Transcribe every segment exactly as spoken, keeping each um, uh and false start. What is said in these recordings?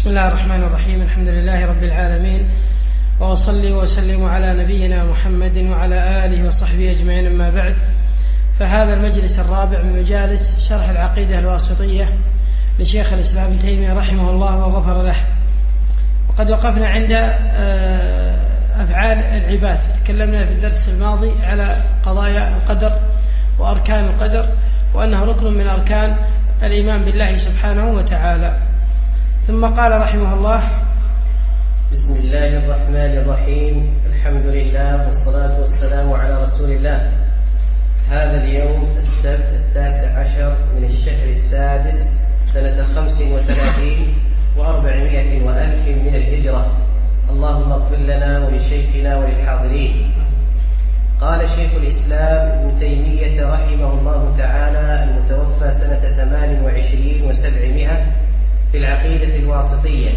بسم الله الرحمن الرحيم. الحمد لله رب العالمين، وأصلي وأسلم على نبينا محمد وعلى آله وصحبه أجمعين، أما بعد. فهذا المجلس الرابع من مجالس شرح العقيدة الواسطية لشيخ الإسلام ابن تيمية رحمه الله وغفر له. وقد وقفنا عند أفعال العباد، تكلمنا في الدرس الماضي على قضايا القدر وأركان القدر، وأنه ركن من أركان الإيمان بالله سبحانه وتعالى. ثم قال رحمه الله: بسم الله الرحمن الرحيم. الحمد لله والصلاة والسلام على رسول الله. هذا اليوم السبت التاسع عشر من الشهر السادس سنة خمس وثلاثين وأربعمائة وألف من الهجرة. اللهم اغفر لنا ولشيخنا وللحاضرين. قال شيخ الإسلام ابن تيمية رحمه الله تعالى المتوفى سنة ثمان وعشرين وسبعمائة في العقيدة الواسطية: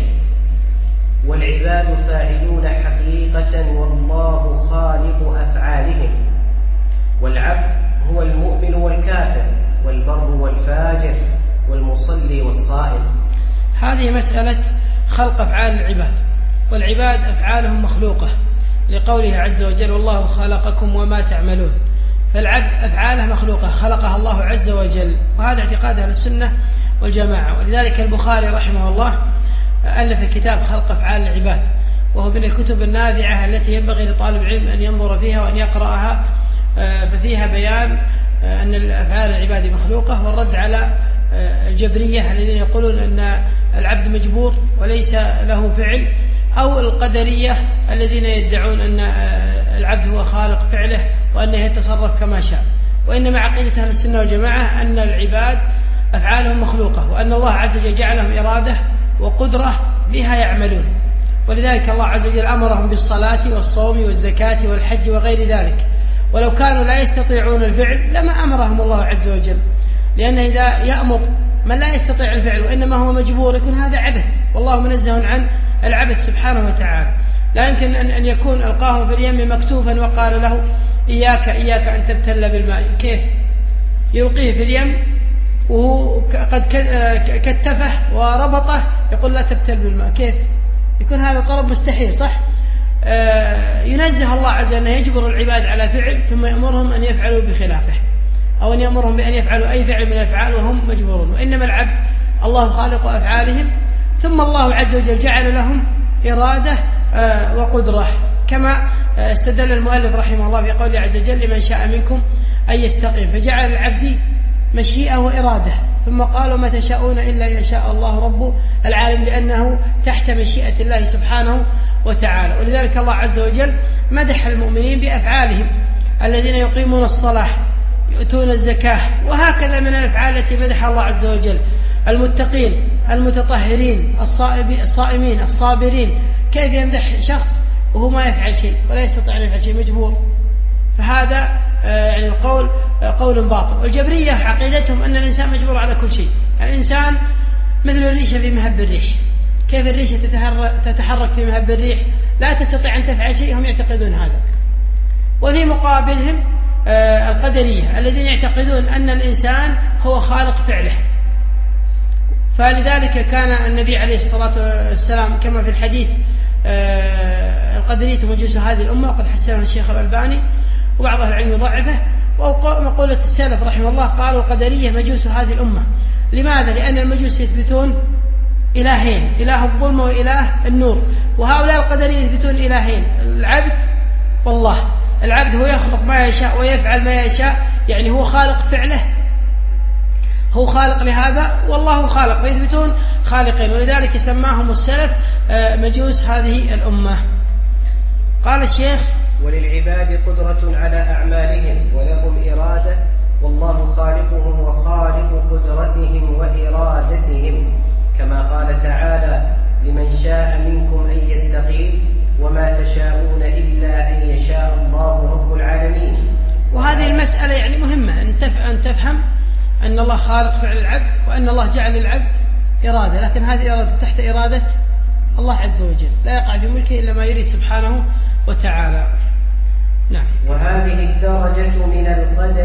والعباد فاعلون حقيقة والله خالق أفعالهم، والعبد هو المؤمن والكافر والبر والفاجر والمصلي والصائم. هذه مسألة خلق أفعال العباد، والعباد أفعالهم مخلوقة لقوله عز وجل: والله خلقكم وما تعملون. فالعبد أفعاله مخلوقة خلقها الله عز وجل، وهذا اعتقاد أهل السنة والجماعة. ولذلك البخاري رحمه الله ألف كتاب خلق أفعال العباد، وهو من الكتب النافعة التي ينبغي لطالب العلم أن ينظر فيها وأن يقرأها، ففيها بيان أن الأفعال العباد مخلوقة، والرد على الجبرية الذين يقولون أن العبد مجبور وليس له فعل، أو القدرية الذين يدعون أن العبد هو خالق فعله وأنه يتصرف كما شاء. وإنما عقيدة أهل السنة والجماعة أن العباد أفعالهم مخلوقة، وأن الله عز وجل جعلهم إرادة وقدرة بها يعملون. ولذلك الله عز وجل أمرهم بالصلاة والصوم والزكاة والحج وغير ذلك، ولو كانوا لا يستطيعون الفعل لما أمرهم الله عز وجل، لأن إذا يأمر من لا يستطيع الفعل وإنما هو مجبور يكون هذا عبث، والله منزه عن العبث سبحانه وتعالى. لا يمكن أن يكون ألقاه في اليم مكتوفا وقال له: إياك إياك أن تبتل بالماء. كيف يلقيه في اليم وهو قد كتفه وربطه يقول لا تبتل بالماء؟ كيف يكون هذا طلب مستحيل؟ صح؟ آه ينزه الله عز وجل أنه يجبر العباد على فعل ثم يأمرهم أن يفعلوا بخلافه، أو أن يأمرهم بأن يفعلوا أي فعل من الأفعال وهم مجبورون. وإنما العبد الله خالق أفعالهم، ثم الله عز وجل جعل لهم إرادة آه وقدرة، كما آه استدل المؤلف رحمه الله بقوله عز وجل: لمن شاء منكم أن يستقيم. فجعل العبد مشيئة وإرادة، ثم قالوا: ما تشاءون إلا إن شاء الله رب العالم، لأنه تحت مشيئة الله سبحانه وتعالى. ولذلك الله عز وجل مدح المؤمنين بأفعالهم: الذين يقيمون الصلاة يؤتون الزكاة، وهكذا من الأفعال التي مدح الله عز وجل: المتقين المتطهرين الصائمين الصابرين. كيف يمدح شخص وهو ما يفعل شيء ولا يستطيع أن يفعل شيء، مجبور؟ فهذا يعني القول قول باطل. والجبرية عقيدتهم أن الإنسان مجبور على كل شيء. الإنسان مثل الريشة في مهب الريح. كيف الريشة تتحرك في مهب الريح؟ لا تستطيع أن تفعل شيء، هم يعتقدون هذا. وفي مقابلهم القدرية الذين يعتقدون أن الإنسان هو خالق فعله. فلذلك كان النبي عليه الصلاة والسلام كما في الحديث: القدرية مجوس هذه الأمة، وقد حسنه الشيخ الألباني وبعض أهل العلم ضعفه. ومقولة السلف رحمه الله قالوا: القدرية مجوس هذه الأمة. لماذا؟ لأن المجوس يثبتون إلهين: إله الظلمة وإله النور. وهؤلاء القدرية يثبتون إلهين: العبد والله. العبد هو يخلق ما يشاء ويفعل ما يشاء، يعني هو خالق فعله، هو خالق لهذا، والله خالق، ويثبتون خالقين. ولذلك سماهم السلف مجوس هذه الأمة. قال الشيخ: وللعباد قدرة على أعمالهم ولهم إرادة، والله خالقهم وخالق قدرتهم وإرادتهم، كما قال تعالى: لمن شاء منكم أن يستقيم وما تشاءون إلا أن يشاء الله رب العالمين. وهذه المسألة يعني مهمة أن تفهم أن الله خالق فعل العبد، وأن الله جعل العبد إرادة، لكن هذه إرادة تحت إرادة الله عز وجل، لا يقع في ملكه إلا ما يريد سبحانه وتعالى. نعم. وهذه الدرجة من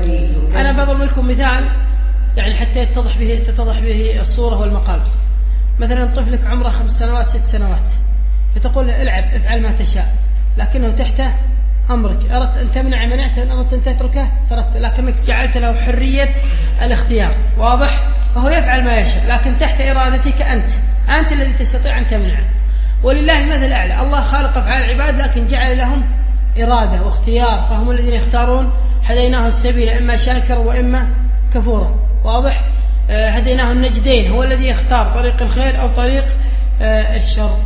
القدر. أنا بضرب لكم مثال يعني حتى يتضح به تتضح به الصورة والمقال. مثلا طفلك عمره خمس سنوات ست سنوات، فتقول له العب افعل ما تشاء، لكنه تحت أمرك، أردت أن تمنع منعت، أن أردت أن تتركه تركت، لكنك جعلت له حرية الاختيار، واضح؟ فهو يفعل ما يشاء لكن تحت إرادتك أنت، أنت الذي تستطيع أن تمنعه. ولله المثل الأعلى، الله خالق أفعال العباد لكن جعل لهم إرادة واختيار، فهم الذين يختارون. هديناه السبيل إما شاكر وإما كفورا، واضح؟ آه هديناه النجدين، هو الذي يختار طريق الخير أو طريق آه الشر.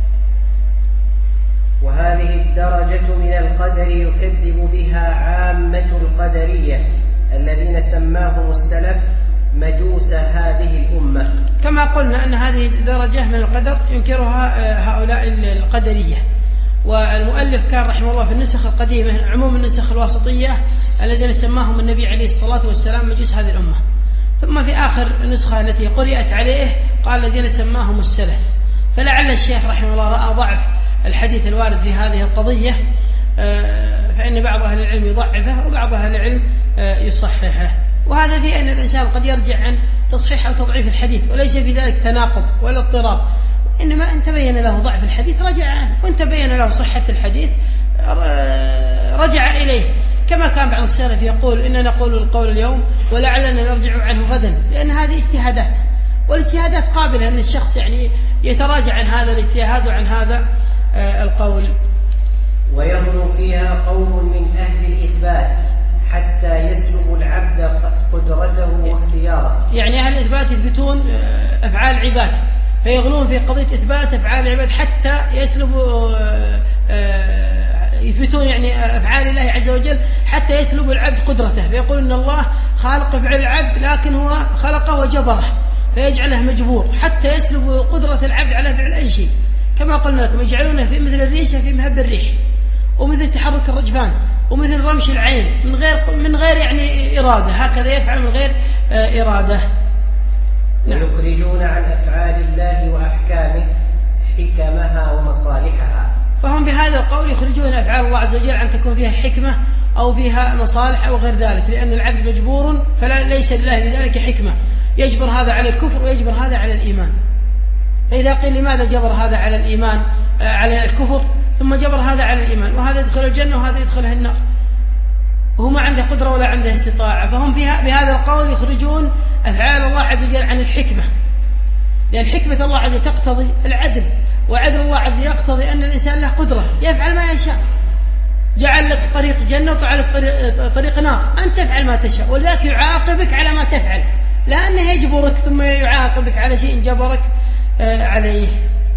وهذه الدرجة من القدر يكذب بها عامة القدرية الذين سماهم السلف مجوس هذه الأمة. كما قلنا أن هذه درجة من القدر ينكرها هؤلاء القدرية. والمؤلف كان رحمه الله في النسخ القديمة عموم النسخ الواسطية الذين سماهم النبي عليه الصلاة والسلام مجوس هذه الأمة، ثم في آخر نسخة التي قرأت عليه قال الذين سماهم السلف. فلعل الشيخ رحمه الله رأى ضعف الحديث الوارد في هذه القضية، فإن بعض أهل العلم يضعفه وبعض أهل العلم يصححه، وهذا في أن الإنسان قد يرجع عن تصحيح أو تضعيف الحديث، وليس في ذلك تناقض ولا اضطراب، إنما أن تبين له ضعف الحديث رجع عنه، وأن تبين له صحة الحديث رجع إليه. كما كان بعض السلف يقول إننا نقول القول اليوم ولعلنا نرجع عنه غدا، لأن هذه اجتهادات، والاجتهادات قابلة أن الشخص يعني يتراجع عن هذا الاجتهاد وعن هذا القول. ويغلو فيها قوم من أهل الإثبات حتى يسلب العبد قدرته واختياره. يعني أهل الإثبات يثبتون أفعال العباد، فيغلون في قضية إثبات أفعال العباد حتى يسلبوا يثبتون يعني أفعال الله عز وجل حتى يسلب العبد قدرته، فيقول إن الله خالق أفعال العبد لكن هو خلقه وجبره فيجعله مجبور حتى يسلب قدرة العبد على فعل أي شيء. كما قلنا لكم يجعلونه في مثل الريشة في مهب الريح، ومثل تحرك الرجفان، ومثل رمش العين من غير من غير يعني إرادة، هكذا يفعل من غير إرادة. ويخرجون عن أفعال الله وأحكامه حكمها ومصالحها. فهم بهذا القول يخرجون أفعال الله عز وجل عن تكون فيها حكمة أو فيها مصالح أو غير ذلك، لأن العبد مجبور فلا ليس لله بذلك حكمة، يجبر هذا على الكفر ويجبر هذا على الإيمان. فإذا قيل لماذا جبر هذا على الإيمان على الكفر ثم جبر هذا على الإيمان، وهذا يدخل الجنة وهذا يدخله النار، وهو ما عنده قدرة ولا عنده استطاعة، فهم فيها بهذا القول يخرجون أفعال الله عز وجل عن الحكمة، لأن حكمة الله عز وجل تقتضي العدل، وعدل الله عز وجل يقتضي أن الإنسان له قدرة يفعل ما يشاء. جعل لك طريق جنة وجعل لك طريق, طريق نار، أنت تفعل ما تشاء، ولذلك يعاقبك على ما تفعل، لأنه يجبرك ثم يعاقبك على شيء جبرك عليه.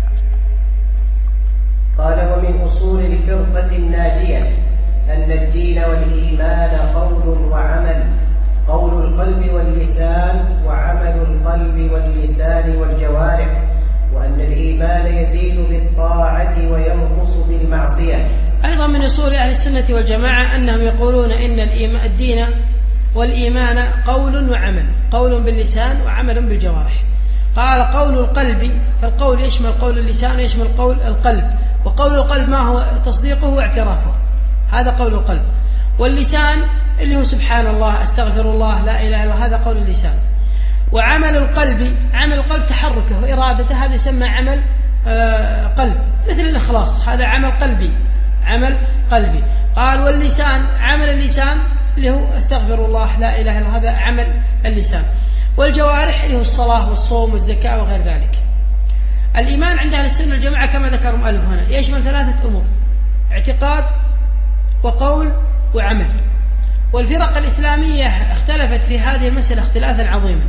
قال ومن أصول الفرقة الناجية أن الدين والإيمان قول وعمل، قول القلب واللسان وعمل القلب واللسان والجوارح، وأن الإيمان يزيد بالطاعة وينقص بالمعصية. أيضا من أصول أهل السنة والجماعة أنهم يقولون إن الدين والإيمان قول وعمل، قول باللسان وعمل بالجوارح. قال قول القلب، فالقول يشمل قول اللسان ويشمل قول القلب، وقول القلب ما هو تصديقه واعترافه، هذا قول القلب. واللسان اللي هو سبحان الله، استغفر الله، لا إله إلا الله، هذا قول اللسان. وعمل القلب، عمل القلب تحركه وإرادته، هذا يسمى عمل آه قلب، مثل الإخلاص، هذا عمل قلبي، عمل قلبي. قال واللسان، عمل اللسان اللي هو استغفر الله، لا إله إلا الله، هذا عمل اللسان. والجوارح اللي هو الصلاة والصوم والزكاة وغير ذلك. الإيمان عند أهل السنة والجماعة كما ذكر المؤلف هنا يشمل ثلاثة أمور: اعتقاد وقول وعمل. والفرق الإسلامية اختلفت في هذه المسألة اختلافا عظيما.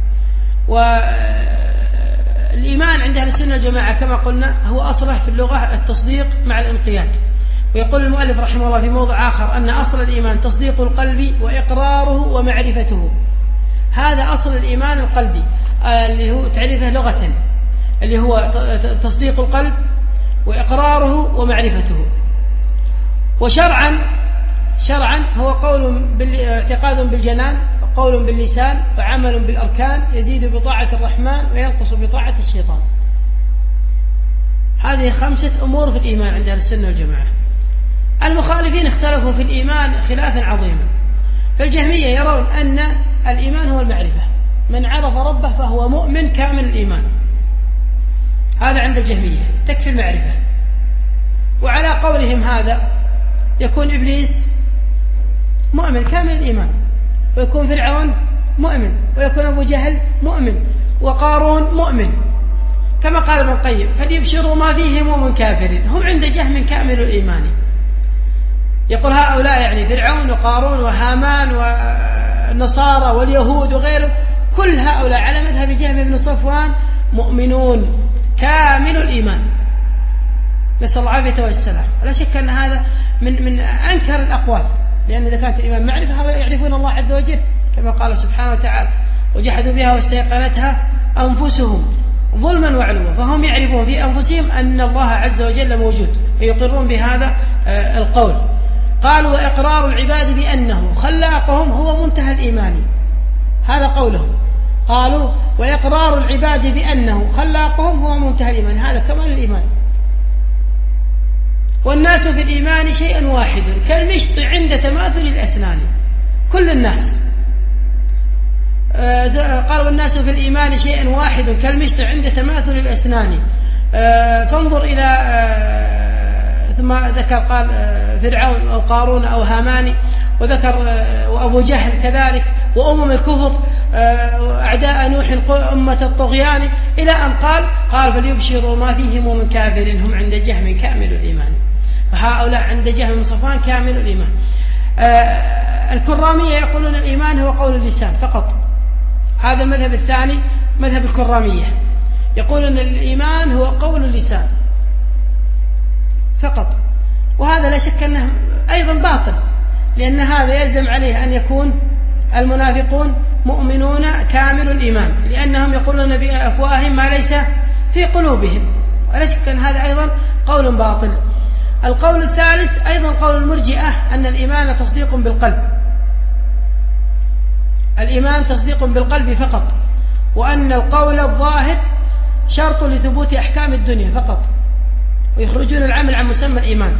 والإيمان عند أهل السنة والجماعة كما قلنا هو أصله في اللغة التصديق مع الانقياد. ويقول المؤلف رحمه الله في موضع آخر أن أصل الإيمان تصديق القلب وإقراره ومعرفته، هذا أصل الإيمان القلبي اللي هو تعريفه لغة، اللي هو تصديق القلب وإقراره ومعرفته. وشرعا شرعا هو قول اعتقاد بالجنان وقول باللسان وعمل بالأركان، يزيد بطاعة الرحمن وينقص بطاعة الشيطان. هذه خمسة أمور في الإيمان عند أهل السنة والجماعة. المخالفين اختلفوا في الإيمان خلافا عظيما. فالجهمية يرون أن الإيمان هو المعرفة، من عرف ربه فهو مؤمن كامل الإيمان، هذا عند الجهمية تكفي المعرفة. وعلى قولهم هذا يكون إبليس مؤمن كامل الإيمان، ويكون فرعون مؤمن، ويكون أبو جهل مؤمن، وقارون مؤمن، كما قال ابن القيم فليبشروا ما فيهم من كافر. هم عند جهم كامل الإيمان. يقول هؤلاء يعني فرعون وقارون وهامان والنصارى واليهود وغيرهم، كل هؤلاء على مذهب جهم بن صفوان مؤمنون كامل الإيمان، نسأل الله العافية والسلام. لا شك أن هذا من من أنكر الأقوال، لأن إذا كانت الإيمان معرفة هؤلاء يعرفون الله عز وجل كما قال سبحانه وتعالى وجحدوا بها واستيقنتها أنفسهم ظلما وعلوا، فهم يعرفون في أنفسهم أن الله عز وجل موجود فيقرون بهذا القول. قالوا وإقرار العباد بأنه خلاقهم هو منتهى الإيمان، هذا قولهم. قالوا وإقرار العباد بأنه خلاقهم هو منتهى الإيمان، هذا كمال الإيمان. والناس في الإيمان شيء واحد كالمشط عند تماثل الأسنان، كل الناس. قال والناس في الإيمان شيء واحد كالمشط عند تماثل الأسنان. فانظر إلى ثم ذكر قال فرعون أو قارون أو هامان، وذكر وأبو جهل كذلك، وأمم الكفر أعداء نوح أمة الطغيان، إلى أن قال قال فليبشروا ما فيهم من كافر هم عند جهم كامل الإيمان. فهؤلاء عند جهم بن صفوان كامل الإيمان. الكرامية يقولون الإيمان هو قول اللسان فقط، هذا المذهب الثاني مذهب الكرامية، يقولون الإيمان هو قول اللسان فقط، وهذا لا شك أنه أيضا باطل، لأن هذا يلزم عليه أن يكون المنافقون مؤمنون كامل الإيمان، لأنهم يقولون بأفواههم ما ليس في قلوبهم، ولا شك أن هذا أيضا قول باطل. القول الثالث أيضا قول المرجئة أن الإيمان تصديق بالقلب، الإيمان تصديق بالقلب فقط، وأن القول الظاهر شرط لثبوت أحكام الدنيا فقط، ويخرجون العمل عن مسمى الإيمان.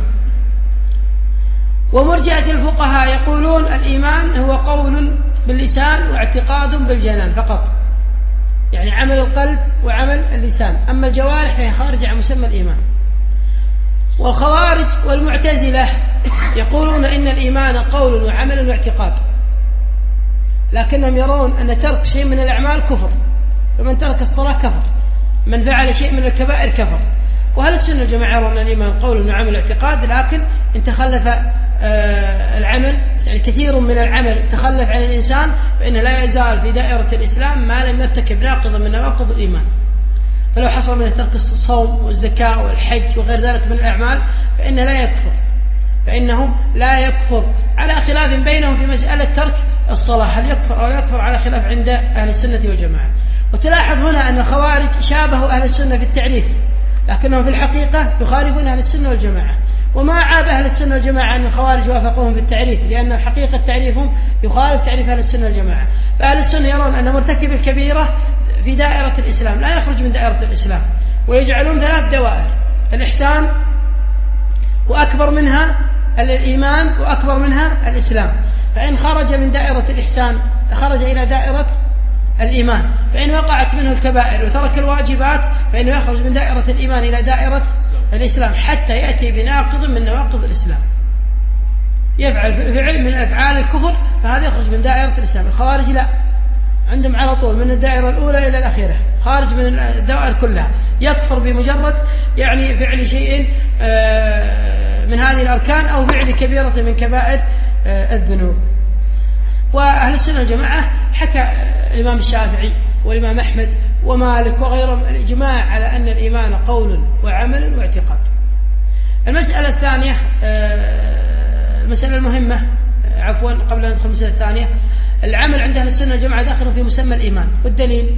ومرجئة الفقهاء يقولون الإيمان هو قول باللسان واعتقاد بالجنان فقط، يعني عمل القلب وعمل اللسان، أما الجوارح هي خارج عن مسمى الإيمان. والخوارج والمعتزلة يقولون إن الإيمان قول وعمل واعتقاد، لكنهم يرون أن ترك شيء من الأعمال كفر، فمن ترك الصلاة كفر، من فعل شيء من الكبائر كفر. وهل السنة الجماعة يرون الإيمان قول وعمل واعتقاد، لكن إن تخلف آه العمل، يعني كثير من العمل تخلف عن الإنسان، فإنه لا يزال في دائرة الإسلام ما لم يرتكب ناقضا من نواقض الإيمان. فلو حصل من ترك الصوم والزكاة والحج وغير ذلك من الأعمال فإنه لا يكفر، فإنه لا يكفر، على خلاف بينهم في مسألة ترك الصلاة هل يكفر أو لا يكفر، على خلاف عند أهل السنة والجماعة. وتلاحظ هنا أن الخوارج شابهوا أهل السنة في التعريف، لكنهم في الحقيقة يخالفون أهل السنة والجماعة، وما عاب أهل السنة والجماعة أن الخوارج وافقوهم في التعريف، لأن الحقيقة تعريفهم يخالف تعريف أهل السنة والجماعة. فأهل السنة يرون أن مرتكب الكبيرة في دائرة الإسلام لا يخرج من دائرة الإسلام، ويجعلون ثلاث دوائر: الإحسان، وأكبر منها الإيمان، وأكبر منها الإسلام. فإن خرج من دائرة الإحسان خرج إلى دائرة الإيمان، فإن وقعت منه الكبائر وترك الواجبات فإنه يخرج من دائرة الإيمان إلى دائرة الإسلام، حتى يأتي بناقض من نواقض الإسلام، يفعل فعل من أفعال الكفر، فهذا يخرج من دائرة الإسلام. الخوارج لا، عندهم على طول من الدائرة الأولى إلى الأخيرة، خارج من الدوائر كلها، يكفر بمجرد يعني فعل شيء من هذه الأركان أو فعل كبيرة من كبائر الذنوب. وأهل السنة والجماعة حكى الإمام الشافعي والإمام أحمد ومالك وغيرهم الإجماع على أن الإيمان قول وعمل واعتقاد. المسألة الثانية، المسألة المهمة عفوا قبل أن ندخل المسألة الثانية، العمل عند أهل السنة والجماعة داخل في مسمى الإيمان، والدليل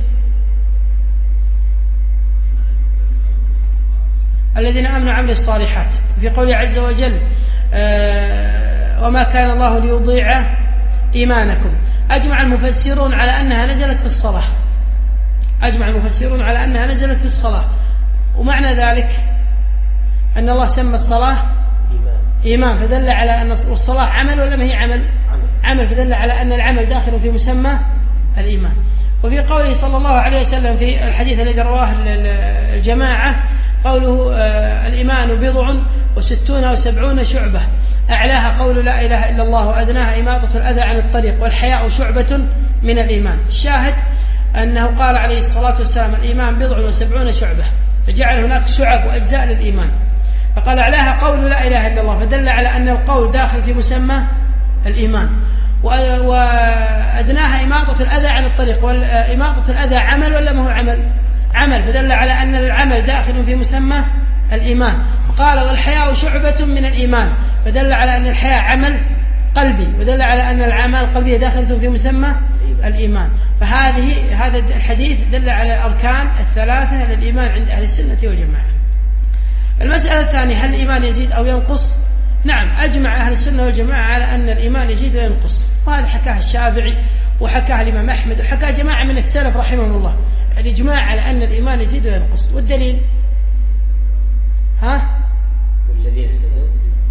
الذين آمنوا وعملوا الصالحات، في قوله عز وجل وما كان الله ليضيع إيمانكم. أجمع المفسرون على أنها نزلت في الصلاة، أجمع المفسرون على أنها نزلت في الصلاة، ومعنى ذلك أن الله سمى الصلاة إيمان، فدل على أن الصلاة عمل ولا ما هي عمل؟ عمل، فدل على أن العمل داخل في مسمى الإيمان. وفي قوله صلى الله عليه وسلم في الحديث الذي رواه الجماعة قوله الإيمان بضع وستون أو سبعون شعبة أعلاها قول لا إله إلا الله وأدناها إماطة الأذى عن الطريق والحياء شعبة من الإيمان. الشاهد أنه قال عليه الصلاة والسلام الإيمان بضع وسبعون شعبة، فجعل هناك شعب وأجزاء للإيمان، فقال أعلاها قول لا إله إلا الله، فدل على أن القول داخل في مسمى الإيمان. وأدناها إماطة الأذى عن الطريق، والإماطة الأذى عمل ولا ما هو عمل؟ عمل، فدل على أن العمل داخل في مسمى الإيمان. وقال والحياء شعبة من الإيمان، فدل على أن الحياء عمل قلبي، ودل على أن الأعمال القلبية داخلة في مسمى الإيمان. فهذه هذا الحديث دل على الأركان الثلاثة للإيمان عند أهل السنة والجماعة. المسألة الثانية، هل الإيمان يزيد أو ينقص؟ نعم، أجمع أهل السنة والجماعة على أن الإيمان يزيد وينقص، وهذا حكاه الشافعي وحكاه الإمام أحمد وحكاه جماعة من السلف رحمهم الله، الإجماع على أن الإيمان يزيد وينقص. والدليل ها؟ والذين اهتدوا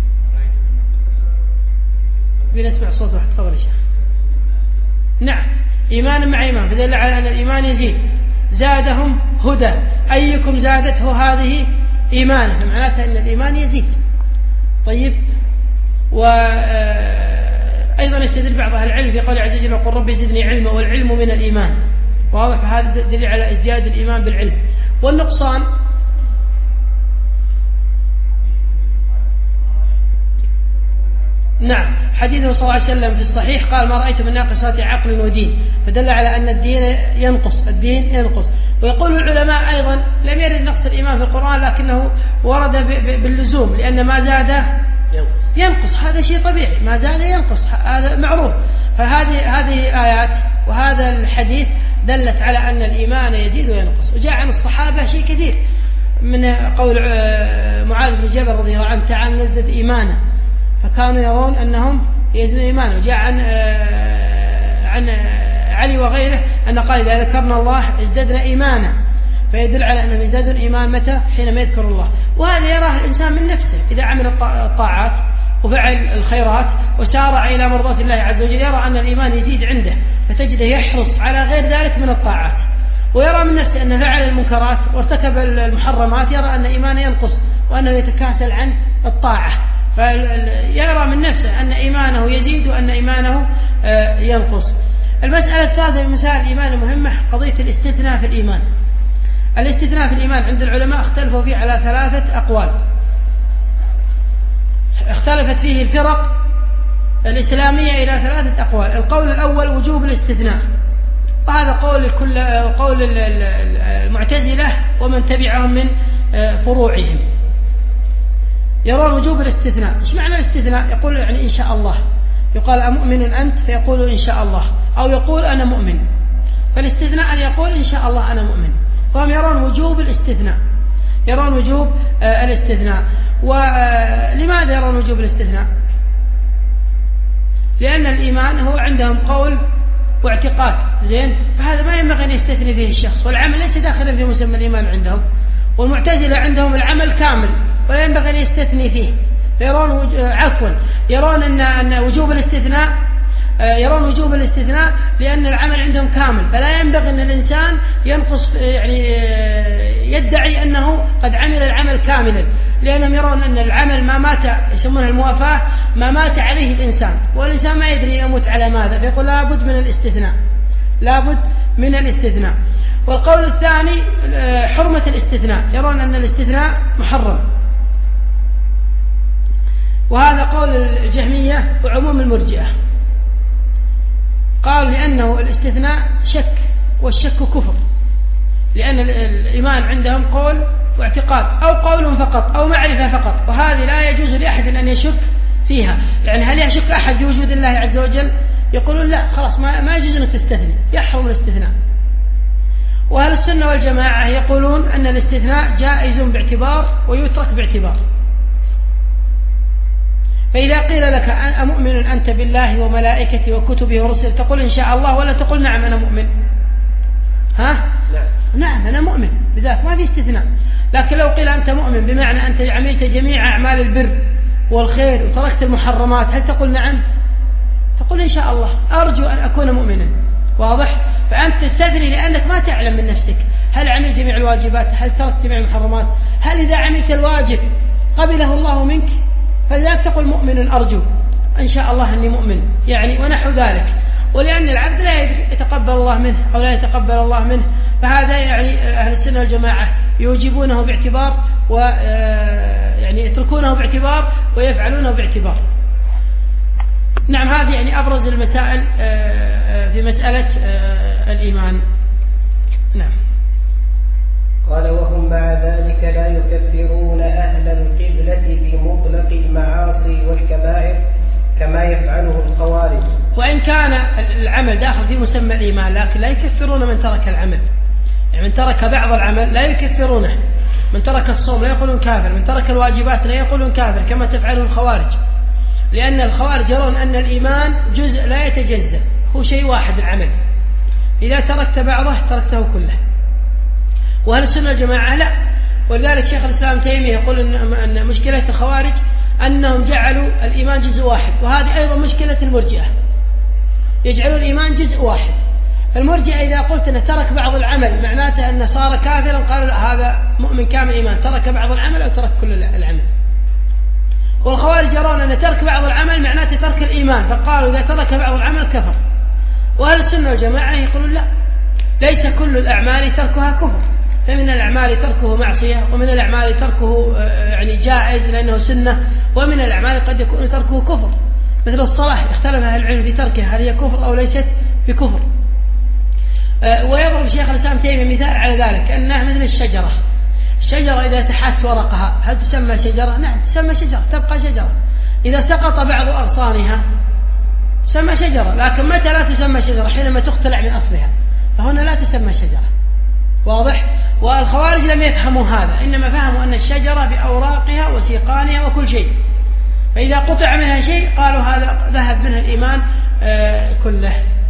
بنسمع صوت واحد. تفضل يا شيخ. نعم، إيمان مع إيمان، فدل على أن الإيمان يزيد، زادهم هدى، أيكم زادته هذه إيمانه، معناتها أن الإيمان يزيد. طيب، وأيضا يستدل بعض أهل العلم في قول عز وجل وقل ربي زدني علما، والعلم من الإيمان، واضح؟ فهذا دليل على ازدياد الإيمان بالعلم. والنقصان نعم، حديثه صلى الله عليه وسلم في الصحيح قال ما رأيت من ناقصات عقل ودين، فدل على أن الدين ينقص، الدين ينقص. ويقول العلماء أيضا لم يرد نقص الإيمان في القرآن، لكنه ورد باللزوم، لأن ما زاد ينقص، هذا شيء طبيعي، ما زاد ينقص، هذا معروف. فهذه هذه الآيات وهذا الحديث دلت على أن الإيمان يزيد وينقص. وجاء عن الصحابة شيء كثير، من قول معاذ بن جبل رضي الله عنه تعال نزدد إيمانا، فكانوا يرون أنهم يزيدون إيمانا. وجاء عن عن علي وغيره أن قال إذا ذكرنا الله ازددنا إيمانا، فيدل على أنهم يزدادون إيمان متى؟ حينما يذكر الله. وهذا يراه الإنسان من نفسه، إذا عمل الطاعات وفعل الخيرات وسارع إلى مرضاة الله عز وجل يرى أن الإيمان يزيد عنده، فتجده يحرص على غير ذلك من الطاعات. ويرى من نفسه أن فعل المنكرات وارتكب المحرمات يرى أن إيمانه ينقص وأنه يتكاسل عن الطاعة، فيرى من نفسه أن إيمانه يزيد وأن إيمانه ينقص. المسألة الثالثة من مسائل الإيمان المهمة قضية الاستثناء في الإيمان. الاستثناء في الإيمان عند العلماء اختلفوا فيه على ثلاثة أقوال، اختلفت فيه الفرق الإسلامية إلى ثلاثة أقوال. القول الأول وجوب الاستثناء، وهذا قول كل قول المعتزلة ومن تبعهم من فروعهم، يرون وجوب الاستثناء. ايش معنى الاستثناء؟ يقول يعني إن شاء الله، يقال أمؤمن أنت فيقول إن شاء الله، أو يقول أنا مؤمن. فالاستثناء أن يقول إن شاء الله أنا مؤمن، فهم يرون وجوب الاستثناء، يرون وجوب الاستثناء. ولماذا يرون وجوب الاستثناء؟ لأن الإيمان هو عندهم قول واعتقاد، زين، فهذا ما ينبغي أن يستثني فيه الشخص، والعمل ليس داخلا في مسمى الإيمان عندهم. والمعتزلة عندهم العمل كامل ولا ينبغي أن يستثني فيه، فيرون عفوا يرون أن أن وجوب الاستثناء يرون وجوب الاستثناء لأن العمل عندهم كامل، فلا ينبغي أن الإنسان ينقص، يعني يدعي أنه قد عمل العمل كاملا، لأنهم يرون أن العمل ما مات، يسمونه الموافاة، ما مات عليه الإنسان، والإنسان ما يدري يموت على ماذا، فيقول لابد من الاستثناء، لابد من الاستثناء. والقول الثاني حرمة الاستثناء، يرون أن الاستثناء محرم، وهذا قول الجهمية وعموم المرجئة. قال لأنه الاستثناء شك، والشك كفر، لأن الإيمان عندهم قول واعتقاد، أو قول فقط أو معرفة فقط، وهذه لا يجوز لأحد أن يشك فيها. يعني هل يشك أحد في وجود الله عز وجل؟ يقولون لا، خلاص ما, ما يجوز أن تستثني، يحرم الاستثناء. وأهل السنة والجماعة يقولون أن الاستثناء جائز باعتبار ويترك باعتبار. فإذا قيل لك أمؤمن أنت بالله وملائكته وكتبه ورسله، تقول إن شاء الله ولا تقول نعم أنا مؤمن؟ ها؟ نعم, نعم أنا مؤمن بذلك، ما في استثناء. لكن لو قيل أنت مؤمن بمعنى أنت عملت جميع أعمال البر والخير وتركت المحرمات، هل تقول نعم؟ تقول إن شاء الله أرجو أن أكون مؤمنا، واضح؟ فأنت تستثني لأنك ما تعلم من نفسك هل عملت جميع الواجبات، هل تركت جميع المحرمات، هل إذا عملت الواجب قبله الله منك، فلذلك تقول مؤمن أرجو إن شاء الله أني مؤمن يعني ونحو ذلك. ولأن العبد لا يتقبل الله منه أو لا يتقبل الله منه، فهذا يعني أهل السنة والجماعة يوجبونه باعتبار و يعني يتركونه باعتبار ويفعلونه باعتبار. نعم، هذه يعني أبرز المسائل في مسألة الإيمان. نعم. قال وهم مع ذلك لا يكفرون أهل القبلة بمطلق المعاصي والكبائر كما يفعله الخوارج، وإن كان العمل داخل في مسمى الإيمان لكن لا يكفرون من ترك العمل. يعني من ترك بعض العمل لا يكفرونه، من ترك الصوم لا يقولون كافر، من ترك الواجبات لا يقولون كافر كما تفعله الخوارج، لأن الخوارج يرون أن الإيمان جزء لا يتجزأ، هو شيء واحد العمل، إذا تركت بعضه تركته كله. وأهل السنة والجماعة لا، ولذلك شيخ الإسلام تيمية يقول أن مشكلة الخوارج أنهم جعلوا الإيمان جزء واحد، وهذه أيضا مشكلة المرجئة، يجعلوا الإيمان جزء واحد. فالمرجئة إذا قلت أنه ترك بعض العمل معناته أنه صار كافرا، قالوا لا، هذا مؤمن كامل إيمان، ترك بعض العمل أو ترك كل العمل. والخوارج يرون أن ترك بعض العمل معناته ترك الإيمان، فقالوا إذا ترك بعض العمل كفر. وأهل السنة والجماعة يقولون لا، ليس كل الأعمال تركها كفر، فمن الأعمال تركه معصية، ومن الأعمال تركه يعني جائز لأنه سنة، ومن الأعمال قد يكون تركه كفر، مثل الصلاة اختلف أهل العلم في تركها هل هي كفر أو ليست بكفر. ويضرب شيخ الإسلام تيمية مثال على ذلك أنها مثل الشجرة، الشجرة إذا تحت ورقها هل تسمى شجرة؟ نعم تسمى شجرة، تبقى شجرة. إذا سقط بعض أغصانها تسمى شجرة، لكن متى لا تسمى شجرة؟ حينما تقتلع من أصلها، فهنا لا تسمى شجرة. واضح؟ والخوارج لم يفهموا هذا، إنما فهموا أن الشجرة بأوراقها وسيقانها وكل شيء، فإذا قطع منها شيء قالوا هذا ذهب منها الإيمان آه كله.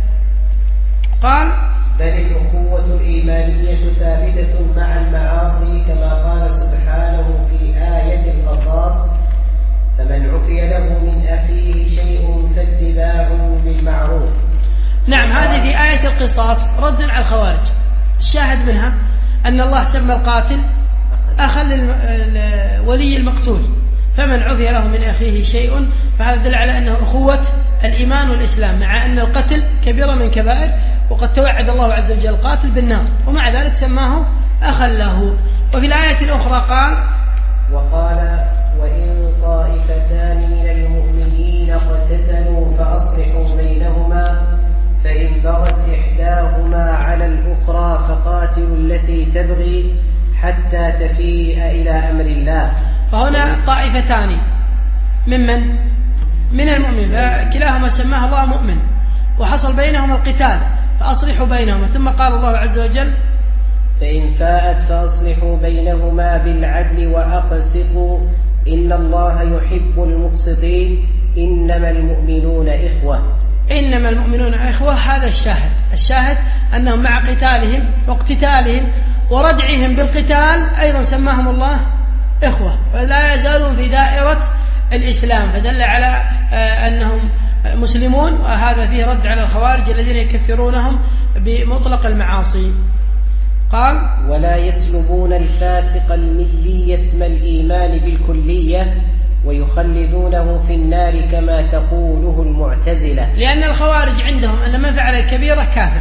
قال بل الأخوة الإيمانية ثابتة مع المعاصي كما قال سبحانه في آية القصاص: فمن عفي له من أخيه شيء فاتباع بالمعروف. نعم، هذه في آية القصاص رد على الخوارج. الشاهد منها أن الله سمى القاتل أخا لولي المقتول، فمن عفي له من أخيه شيء، فهذا دل على أنه أخوة الإيمان والإسلام، مع أن القتل كبيرة من كبائر، وقد توعد الله عز وجل القاتل بالنار، ومع ذلك سماه أخا له. وفي الآية الأخرى قال: وقال: وإن طائفتان من المؤمنين اقتتلوا فأصلحوا بينهما، فإن بغت إحداهما على الأخرى فقاتلوا التي تبغي حتى تفيء إلى أمر الله. فهنا طائفتان ممن من المؤمن، فكلاهما سماه الله مؤمن، وحصل بينهما القتال فأصلحوا بينهما. ثم قال الله عز وجل: فإن فاءت فأصلحوا بينهما بالعدل وأقسطوا إن الله يحب المقسطين إنما المؤمنون إخوة. إنما المؤمنون إخوة، هذا الشاهد. الشاهد أنهم مع قتالهم واقتتالهم وردعهم بالقتال أيضا سماهم الله إخوة، فلا يزالون في دائرة الإسلام، فدل على أنهم مسلمون. وهذا فيه رد على الخوارج الذين يكفرونهم بمطلق المعاصي. قال: ولا يسلبون الفاسق الملي اسم الإيمان بالكلية ويخلدونه في النار كما تقوله المعتزلة، لأن الخوارج عندهم أن من فعل الكبيرة كافر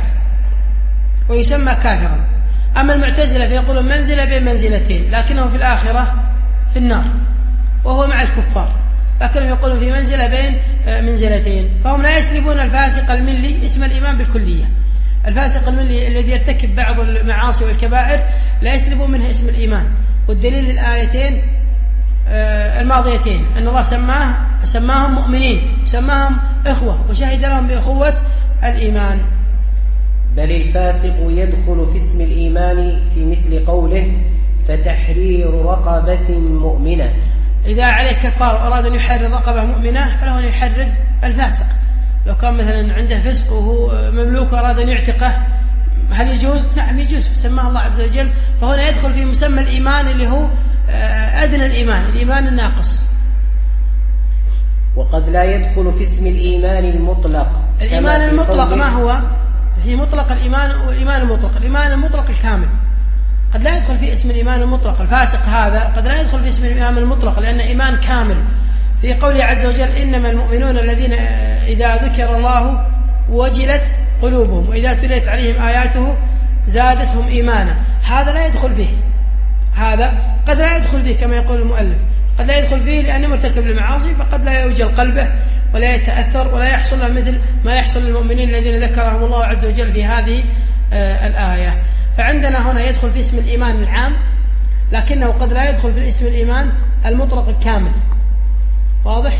ويسمى كافرا، أما المعتزلة فيقولون منزلة بين منزلتين، لكنه في الآخرة في النار وهو مع الكفار، لكنهم يقولون في منزلة بين منزلتين. فهم لا يسلبون الفاسق الملي اسم الإيمان بالكلية. الفاسق الملي الذي يرتكب بعض المعاصي والكبائر لا يسلبون منه اسم الإيمان، والدليل الآيتين الماضيتين أن الله سماه سماهم مؤمنين، سماهم إخوة، وشهد لهم بأخوة الإيمان. بل الفاسق يدخل في اسم الإيمان في مثل قوله: فتحرير رقبة مؤمنة. إذا عليه كفار وأراد أن يحرر رقبة مؤمنة فله أن يحرر الفاسق. لو كان مثلا عنده فسق وهو مملوك وأراد أن يعتقه هل يجوز؟ نعم يجوز، سماه الله عز وجل. فهنا يدخل في مسمى الإيمان اللي هو أدنى الإيمان، الإيمان الناقص. وقد لا يدخل في اسم الإيمان المطلق. الإيمان المطلق ما هو؟ في مطلق الإيمان والإيمان المطلق. الإيمان المطلق الكامل قد لا يدخل في اسم الإيمان المطلق، الفاسق هذا قد لا يدخل في اسم الإيمان المطلق لأن إيمان كامل. في قوله عز وجل إنما المؤمنون الذين إذا ذكر الله وجلت قلوبهم وإذا تليت عليهم آياته زادتهم إيمانا، هذا لا يدخل فيه، هذا قد لا يدخل فيه كما يقول المؤلف، قد لا يدخل فيه لأنه مرتكب للمعاصي فقد لا يوجل قلبه ولا يتأثر ولا يحصل له مثل ما يحصل للمؤمنين الذين ذكرهم الله عز وجل في هذه آه الآية. فعندنا هنا يدخل في اسم الإيمان العام لكنه قد لا يدخل في اسم الإيمان المطلق الكامل. واضح؟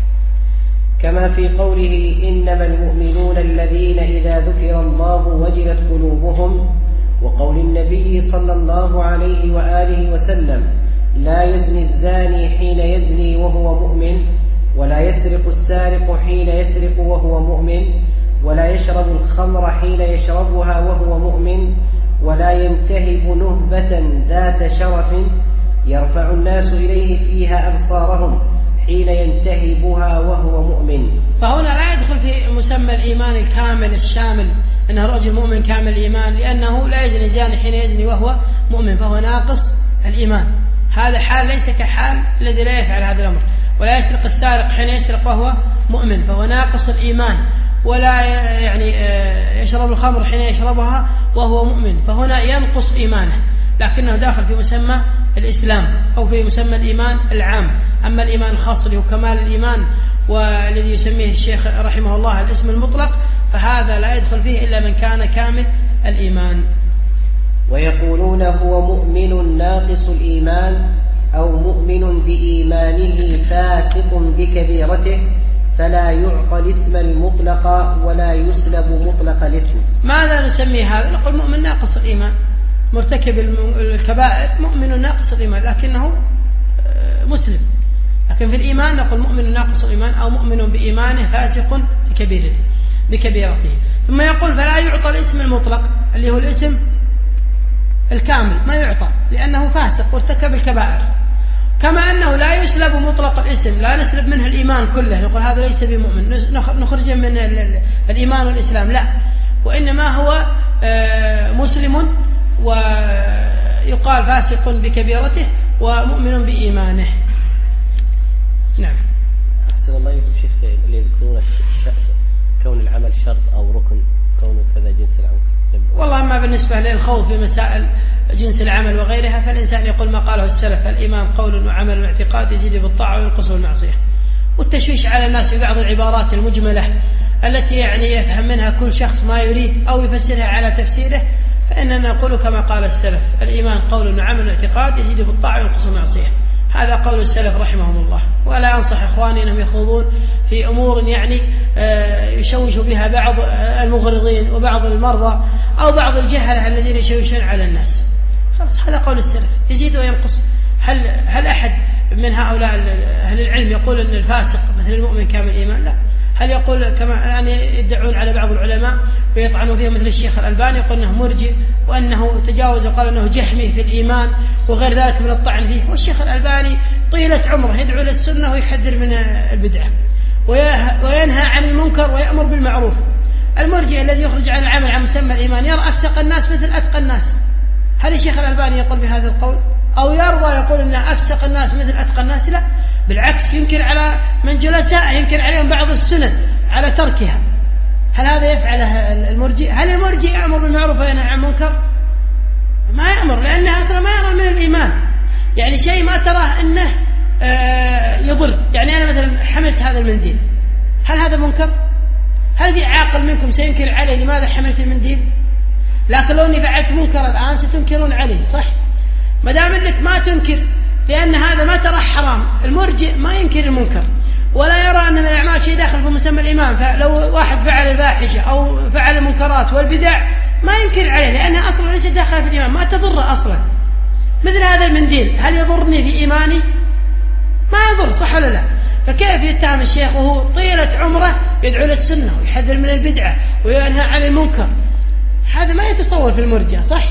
كما في قوله إنما المؤمنون الذين إذا ذكر الله وجلت قلوبهم، وقول النبي صلى الله عليه وآله وسلم لا يزني الزاني حين يزني وهو مؤمن، ولا يسرق السارق حين يسرق وهو مؤمن، ولا يشرب الخمر حين يشربها وهو مؤمن، ولا ينتهب نهبة ذات شرف يرفع الناس إليه فيها أبصارهم حين ينتهبها وهو مؤمن. فهنا لا يدخل في مسمى الإيمان الكامل الشامل أنه رجل مؤمن كامل الإيمان، لأنه لا يزني الزاني حين يزني وهو مؤمن فهو ناقص الإيمان، هذا حال ليس كحال الذي لا يفعل هذا الأمر. ولا يسرق السارق حين يسرق وهو مؤمن فهو ناقص الإيمان، ولا يعني يشرب الخمر حين يشربها وهو مؤمن فهنا ينقص إيمانه، لكنه داخل في مسمى الإسلام أو في مسمى الإيمان العام. أما الإيمان الخاص اللي هو كمال الإيمان والذي يسميه الشيخ رحمه الله الاسم المطلق فهذا لا يدخل فيه إلا من كان كامل الإيمان. ويقولون هو مؤمن ناقص الإيمان أو مؤمن بإيمانه فاسق بكبيرته، فلا يعطى الاسم المطلق ولا يسلب مطلق الاسم. ماذا نسمي هذا؟ نقول مؤمن ناقص الإيمان، مرتكب الكبائر مؤمن ناقص الإيمان لكنه مسلم، لكن في الإيمان نقول مؤمن ناقص الإيمان أو مؤمن بإيمانه فاسق بكبيرته بكبيرته. ثم يقول فلا يعطى الاسم المطلق اللي هو الاسم الكامل، ما يعطى لأنه فاسق وارتكب الكبائر. كما أنه لا يسلب مطلق الاسم، لا نسلب منه الإيمان كله نقول هذا ليس بمؤمن نخرجه من الإيمان والإسلام، لا، وإنما هو مسلم ويقال فاسق بكبيرته ومؤمن بإيمانه. نعم. أحسن الله إليكم شيخ، اللي يذكرون كون العمل شرط أو ركن كون كذا جنس العمل. والله ما بالنسبة للخوض في مسائل جنس العمل وغيرها فالإنسان يقول ما قاله السلف الإيمان قول وعمل واعتقاد يزيد بالطاعة وينقص بالمعصية. والتشويش على الناس في بعض العبارات المجملة التي يعني يفهم منها كل شخص ما يريد أو يفسرها على تفسيره، فإننا نقول كما قال السلف الإيمان قول وعمل واعتقاد يزيد بالطاعة وينقص بالمعصية، هذا قول السلف رحمهم الله. ولا أنصح إخواني أنهم يخوضون في أمور يعني يشوش بها بعض المغرضين وبعض المرضى أو بعض الجهلة الذين يشوشون على الناس. خلاص هذا قول السلف يزيد وينقص. هل هل أحد من هؤلاء أهل العلم يقول أن الفاسق مثل المؤمن كامل الإيمان؟ لا. هل يقول كما يعني يدعون على بعض العلماء ويطعنوا فيه مثل الشيخ الألباني يقول أنه مرجئ وأنه تجاوز وقال أنه جهمي في الإيمان وغير ذلك من الطعن فيه؟ والشيخ الألباني طيلة عمره يدعو للسنة ويحذر من البدعة وينهى عن المنكر ويأمر بالمعروف. المرجئ الذي يخرج عن العمل عن مسمى الإيمان يرى أفسق الناس مثل أتقى الناس. هل الشيخ الألباني يقول بهذا القول أو يرضى يقول أن أفسق الناس مثل أتقى الناس؟ لا، بالعكس ينكر على من جلساء ينكر عليهم بعض السنن على تركها. هل هذا يفعله المرجئ؟ هل المرجئ يأمر بالمعروف وينهى عن المنكر؟ ما يأمر، لأنه أصلا ما يرى من الإيمان يعني شيء ما تراه أنه آه يضر. يعني أنا مثلا حملت هذا المنديل، هل هذا منكر؟ هل في عاقل منكم سينكر عليه لماذا حملت المنديل؟ لكن لو اني فعلت منكر الآن ستنكرون عليه، صح؟ ما دام انك ما تنكر لأن هذا ما ترى حرام. المرجئ ما ينكر المنكر ولا يرى أن من الأعمال شيء داخل في مسمى الإيمان، فلو واحد فعل الفاحشة أو فعل المنكرات والبدع ما ينكر عليه لأنها أصلا ليس داخل في الإيمان، ما تضر أصلا. مثل هذا المنديل هل يضرني في إيماني؟ ما يضر، صح ولا لا؟ فكيف يتهم الشيخ وهو طيلة عمره يدعو للسنة ويحذر من البدعة وينهى عن المنكر؟ هذا ما يتصور في المرجئة، صح؟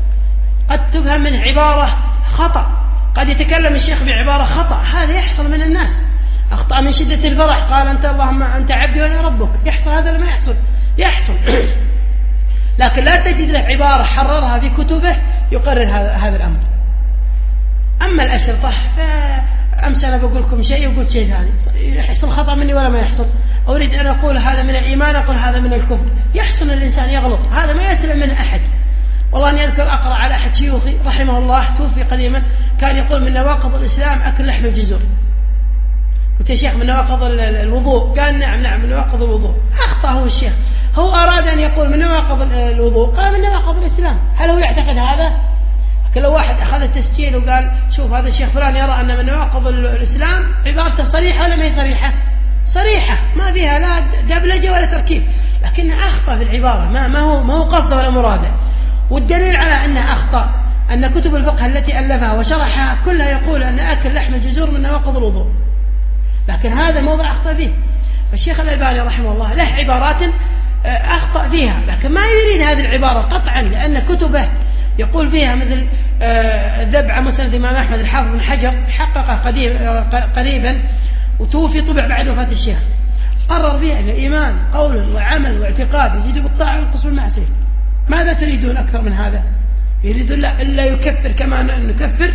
قد تفهم من عبارة خطأ، قد يتكلم الشيخ بعبارة خطأ، هذا يحصل من الناس. أخطأ من شدة الفرح قال أنت اللهم أنت عبدي وأنا ربك، يحصل هذا لما يحصل يحصل لكن لا تجد له عبارة حررها في كتبه يقرر هذا هذا الأمر. أما الأشرطة فأمس أنا بقول لكم شيء وقلت شيء ثاني، يحصل خطأ مني ولا ما يحصل؟ أريد أن أقول هذا من الإيمان، أقول هذا من الكفر. يحسن الإنسان يغلط، هذا ما يسلم منه أحد. والله أن يذكر أقرأ على أحد شيوخي رحمه الله توفي قديما، كان يقول من نواقض الإسلام أكل لحم الجزور. قلت يا شيخ من نواقض الوضوء؟ قال نعم نعم من نواقض الوضوء. أخطأ هو الشيخ، هو أراد أن يقول من نواقض الوضوء، قال من نواقض الإسلام. هل هو يعتقد هذا؟ لو واحد أخذ التسجيل وقال شوف هذا الشيخ فلان يرى أن من نواقض الإسلام، عبارته صريحة ولا ما هي صريحة؟ صريحة، ما فيها لا دبلجة ولا تركيب، لكن أخطأ في العبارة، ما ما هو ما هو قصده ولا مراده. والدليل على أنه أخطأ أن كتب الفقه التي ألفها وشرحها كلها يقول أن أكل لحم الجزور من نواقض الوضوء، لكن هذا الموضع أخطأ فيه. فالشيخ الألباني رحمه الله له عبارات أخطأ فيها، لكن ما يريد هذه العبارة قطعا، لأن كتبه يقول فيها مثل الذب عن مسند الإمام أحمد الحافظ بن حجر حققه قريبا وتوفي طبع بعد وفاة الشيخ، قرر فيها أن الإيمان قول وعمل واعتقاد يزيد بالطاعة وينقص بالمعصية. ماذا تريدون أكثر من هذا؟ يريدون إلا يكفر كما نكفر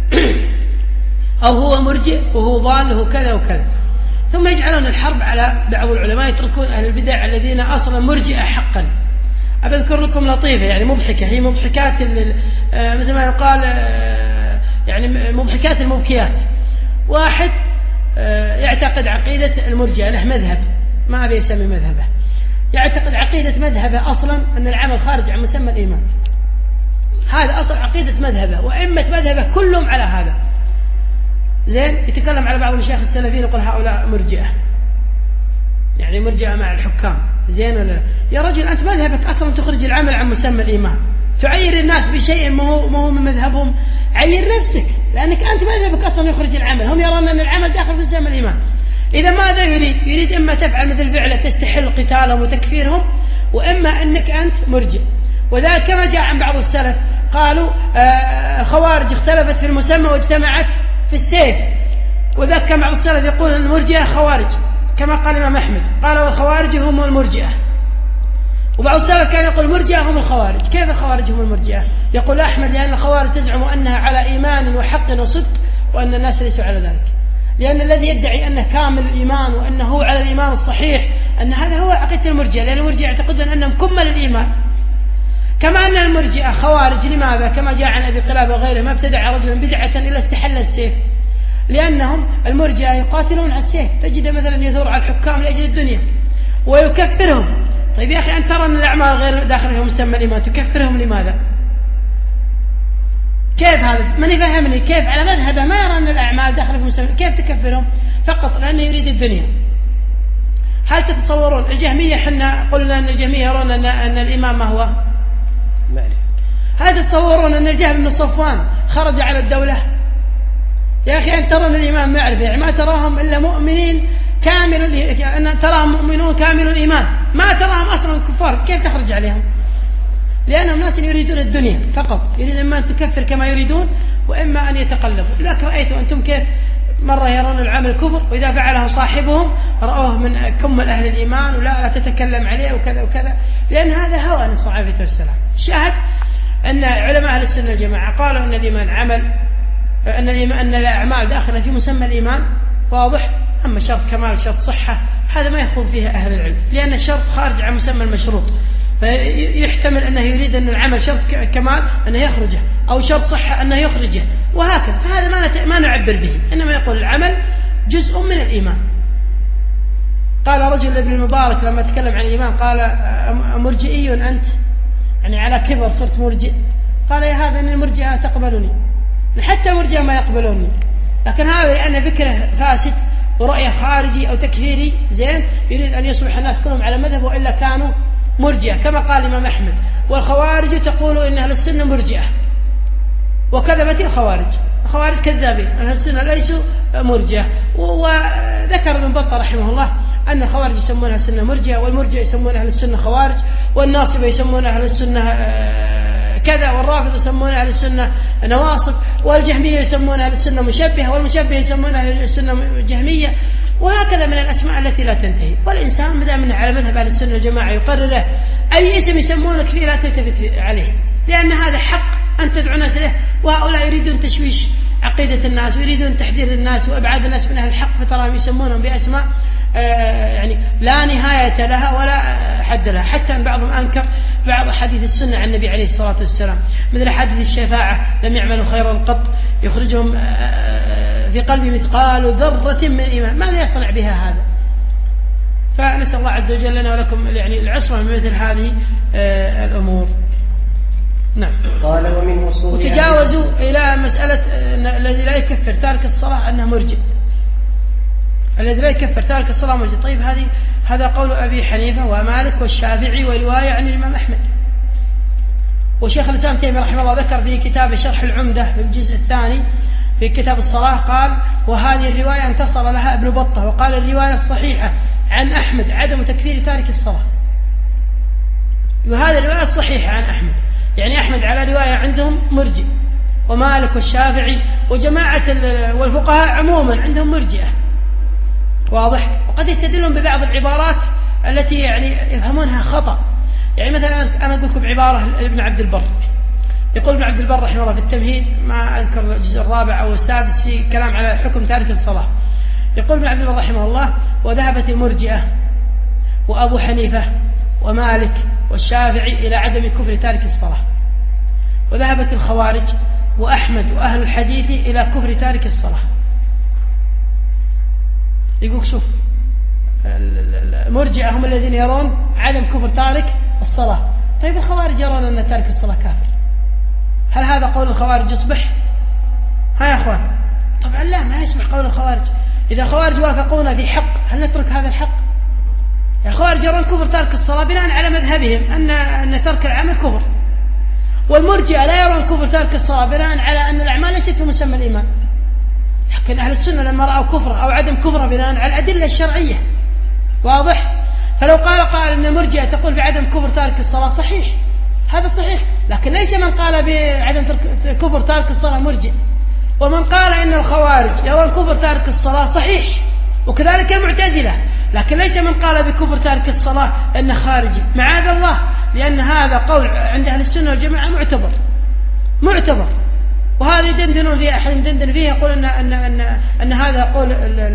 أو هو مرجئ وهو ضال وهو كذا وكذا. ثم يجعلون الحرب على بعض العلماء، يتركون أهل البدع الذين أصلا مرجئة حقا. أذكر لكم لطيفة يعني مضحكة، هي مضحكات مثل ما يقال يعني مضحكات المبكيات. واحد يعتقد عقيدة المرجئة، له مذهب ما أبي يسمي مذهبه، يعتقد عقيدة مذهبه أصلا أن العمل خارج عن مسمى الإيمان. هذا أصل عقيدة مذهبه، وأئمة مذهبه كلهم على هذا. زين، يتكلم على بعض المشايخ السلفيين يقول هؤلاء مرجئة، يعني مرجئة مع الحكام. زين ولا لا؟ يا رجل أنت مذهبك أصلا تخرج العمل عن مسمى الإيمان، تعير الناس بشيء ما هو ما هو من مذهبهم. عير نفسك، لأنك أنت مذهبك أصلا يخرج العمل، هم يرون أن العمل داخل في مسمى الإيمان. إذا ماذا يريد؟ يريد إما تفعل مثل فعله تستحل قتالهم وتكفيرهم، وإما أنك أنت مرجئ. وذلك كما جاء عن بعض السلف قالوا الخوارج اختلفت في المسمى واجتمعت في السيف، وذلك كما بعض السلف يقول أن المرجئة خوارج كما قال الإمام أحمد، قال والخوارج هم المرجئة. وبعض السلف كان يقول المرجئة هم الخوارج. كيف الخوارج هم المرجئة؟ يقول أحمد لأن الخوارج تزعم أنها على إيمان وحق وصدق، وأن الناس ليسوا على ذلك. لأن الذي يدعي أنه كامل الإيمان وأنه هو على الإيمان الصحيح، أن هذا هو عقيدة المرجئة، لأن المرجئة يعتقدون أنهم كمل الإيمان. كما أن المرجئة خوارج، لماذا؟ كما جاء عن أبي قلابة وغيره ما ابتدع رجل بدعة إلا استحل السيف، لأنهم المرجئة يقاتلون على السيف. تجد مثلا يثور على الحكام لأجل الدنيا ويكفرهم. طيب يا أخي أنت ترى أن الأعمال غير داخل في مسمى الإيمان، تكفرهم لماذا؟ كيف هذا؟ من يفهمني كيف على مذهبه ما يرى أن الأعمال داخل في مسمى، كيف تكفرهم؟ فقط لأنه يريد الدنيا. هل تتصورون الجهمية؟ حنا قلنا أن الجهمية يرون أن, أن الإمام ما هو معرفة. هل تتصورون أن الجهم بن صفوان خرج على الدولة؟ يا أخي أنت ترى أن الإمام معرفة، يعني ما تراهم إلا مؤمنين كامل، أن تراهم مؤمنون كامل الإيمان، ما تراهم أصلا كفار، كيف تخرج عليهم؟ لأنهم ناس يريدون الدنيا فقط، يريد إما أن تكفر كما يريدون وإما أن يتقلبوا. لذلك رأيتم أنتم كيف مرة يرون العمل كفر، وإذا فعله صاحبهم رأوه من كمل أهل الإيمان ولا لا تتكلم عليه وكذا وكذا، لأن هذا هوى عن الصحابة والسلام. شاهد أن علماء أهل السنة الجماعة قالوا أن الإيمان عمل، أن الإيمان أن الأعمال داخلة في مسمى الإيمان واضح. أما شرط كمال شرط صحة هذا ما يخوض فيها أهل العلم، لأن الشرط خارج عن مسمى المشروط، فيحتمل أنه يريد أن العمل شرط كمال أنه يخرجه، أو شرط صحة أنه يخرجه، وهكذا. فهذا ما نت... ما نعبر به، إنما يقول العمل جزء من الإيمان. قال رجل ابن المبارك لما تكلم عن الإيمان قال مرجئي أنت، يعني على كبر صرت مرجئ. قال يا هذا أن المرجئة تقبلني، حتى المرجئة ما يقبلوني، لكن هذا لأن فكره فاسد ورأيه خارجي أو تكفيري. زين، يريد أن يصبح الناس كلهم على مذهب وإلا كانوا مرجئة، كما قال الإمام أحمد والخوارج تقول إن أهل السنة مرجئة وكذبت الخوارج، الخوارج كذابين، أهل السنة ليسوا مرجئة. وذكر ابن بطة رحمه الله أن الخوارج يسمونها السنة مرجئة، والمرجئة يسمون أهل السنة خوارج، والناصبة يسمون أهل السنة كذا، والرافض يسمون أهل السنة نواصب، والجهمية يسمون أهل السنة مشبهة، والمشبهة يسمون أهل السنة جهمية، وهكذا من الأسماء التي لا تنتهي. والإنسان مدام أنه على مذهب أهل السنة الجماعة يقرره أي اسم يسمونك فيه لا تلتفت عليه، لأن هذا حق أن تدعو الناس إليه، وهؤلاء يريدون تشويش عقيدة الناس ويريدون تحذير الناس وإبعاد الناس من أهل الحق، فتراهم يسمونهم بأسماء يعني لا نهاية لها ولا حد لها، حتى أن بعضهم أنكر بعض حديث السنة عن النبي عليه الصلاة والسلام، مثل حديث الشفاعة: لم يعملوا خيرا قط يخرجهم في قلبي مثقال ذرة من إيمان. ماذا يصنع بها هذا؟ فنسأل الله عز وجل لنا ولكم يعني العصمة من مثل هذه الأمور. نعم. قال ومن أصول وتجاوزوا إلى مسألة الذي لا يكفر تارك الصلاة أنه مرجئ، الذي لا يكفر تارك الصلاة مرجئ. طيب هذه هذا قول أبي حنيفة ومالك والشافعي ورواية عن الإمام أحمد. وشيخ الإسلام تيمية رحمه الله ذكر في كتاب شرح العمدة في الجزء الثاني في كتاب الصلاة، قال: وهذه الرواية انتصر لها ابن بطة، وقال الرواية الصحيحة عن أحمد عدم تكفير تارك الصلاة. وهذه الرواية الصحيحة عن أحمد، يعني أحمد على رواية عندهم مرجئ، ومالك والشافعي وجماعة والفقهاء عموما عندهم مرجئة. واضح؟ وقد يستدلون ببعض العبارات التي يعني يفهمونها خطأ. يعني مثلا أنا أقول لكم عبارة لابن عبد البر، يقول ابن عبد البر رحمه الله في التمهيد، ما أذكر الجزء الرابع أو السادس، في كلام على حكم تارك الصلاة. يقول ابن عبد البر رحمه الله: وذهبت المرجئة وأبو حنيفة ومالك والشافعي إلى عدم كفر تارك الصلاة، وذهبت الخوارج وأحمد وأهل الحديث إلى كفر تارك الصلاة. يقول شوف، المرجئة هم الذين يرون عدم كفر تارك الصلاة. طيب الخوارج يرون أن تارك الصلاة كافر، هل هذا قول الخوارج يصبح؟ ها يا أخوان، طبعا لا، ما يصبح قول الخوارج. إذا الخوارج وافقونا في حق، هل نترك هذا الحق؟ الخوارج يرون كفر تارك الصلاة بناء على مذهبهم أن أن ترك العمل كفر، والمرجئة لا يرون كفر تارك الصلاة بناء على أن الأعمال ليست في مسمى الإيمان. لكن أهل السنة لما رأوا كفر أو عدم كفر بناء على الأدلة الشرعية. واضح؟ فلو قال قال أن المرجئة تقول بعدم كفر تارك الصلاة، صحيح، هذا صحيح، لكن ليس من قال بعدم كفر تارك الصلاة مرجئ. ومن قال إن الخوارج يرون كفر تارك الصلاة صحيح، وكذلك المعتزلة، لكن ليس من قال بكفر تارك الصلاة أنه خارجي، معاذ الله، لأن هذا قول عند أهل السنة والجماعة معتبر معتبر وهذا يدندنون فيه، أحد يدندن فيه يقول أن, أن, أن, أن هذا قول,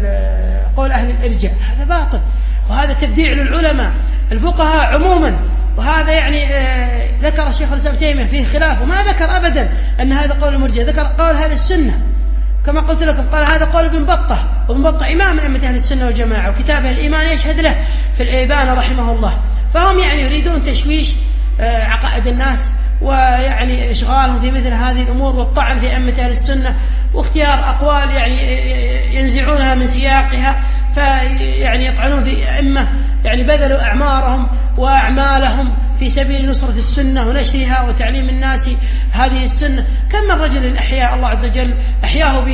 قول أهل الإرجاء، هذا باطل، وهذا تبديع للعلماء الفقهاء عموما. وهذا يعني آه ذكر الشيخ الإسلام تيمية فيه خلاف، وما ذكر أبدا أن هذا قول المرجئة، ذكر قول هذا السنة كما قلت لكم، قال هذا قول ابن بطة، وابن بطة إمام من أئمة أهل السنة والجماعة، وكتابه الإيمان يشهد له في الإبانة رحمه الله. فهم يعني يريدون تشويش آه عقائد الناس، ويعني إشغالهم في مثل هذه الأمور، والطعن في أئمة أهل السنة، واختيار أقوال يعني ينزعونها من سياقها، فيعني يطعنون في أئمة يعني بذلوا أعمارهم وأعمالهم في سبيل نصرة السنة ونشرها وتعليم الناس هذه السنة. كم من رجل أحيا الله عز وجل أحياه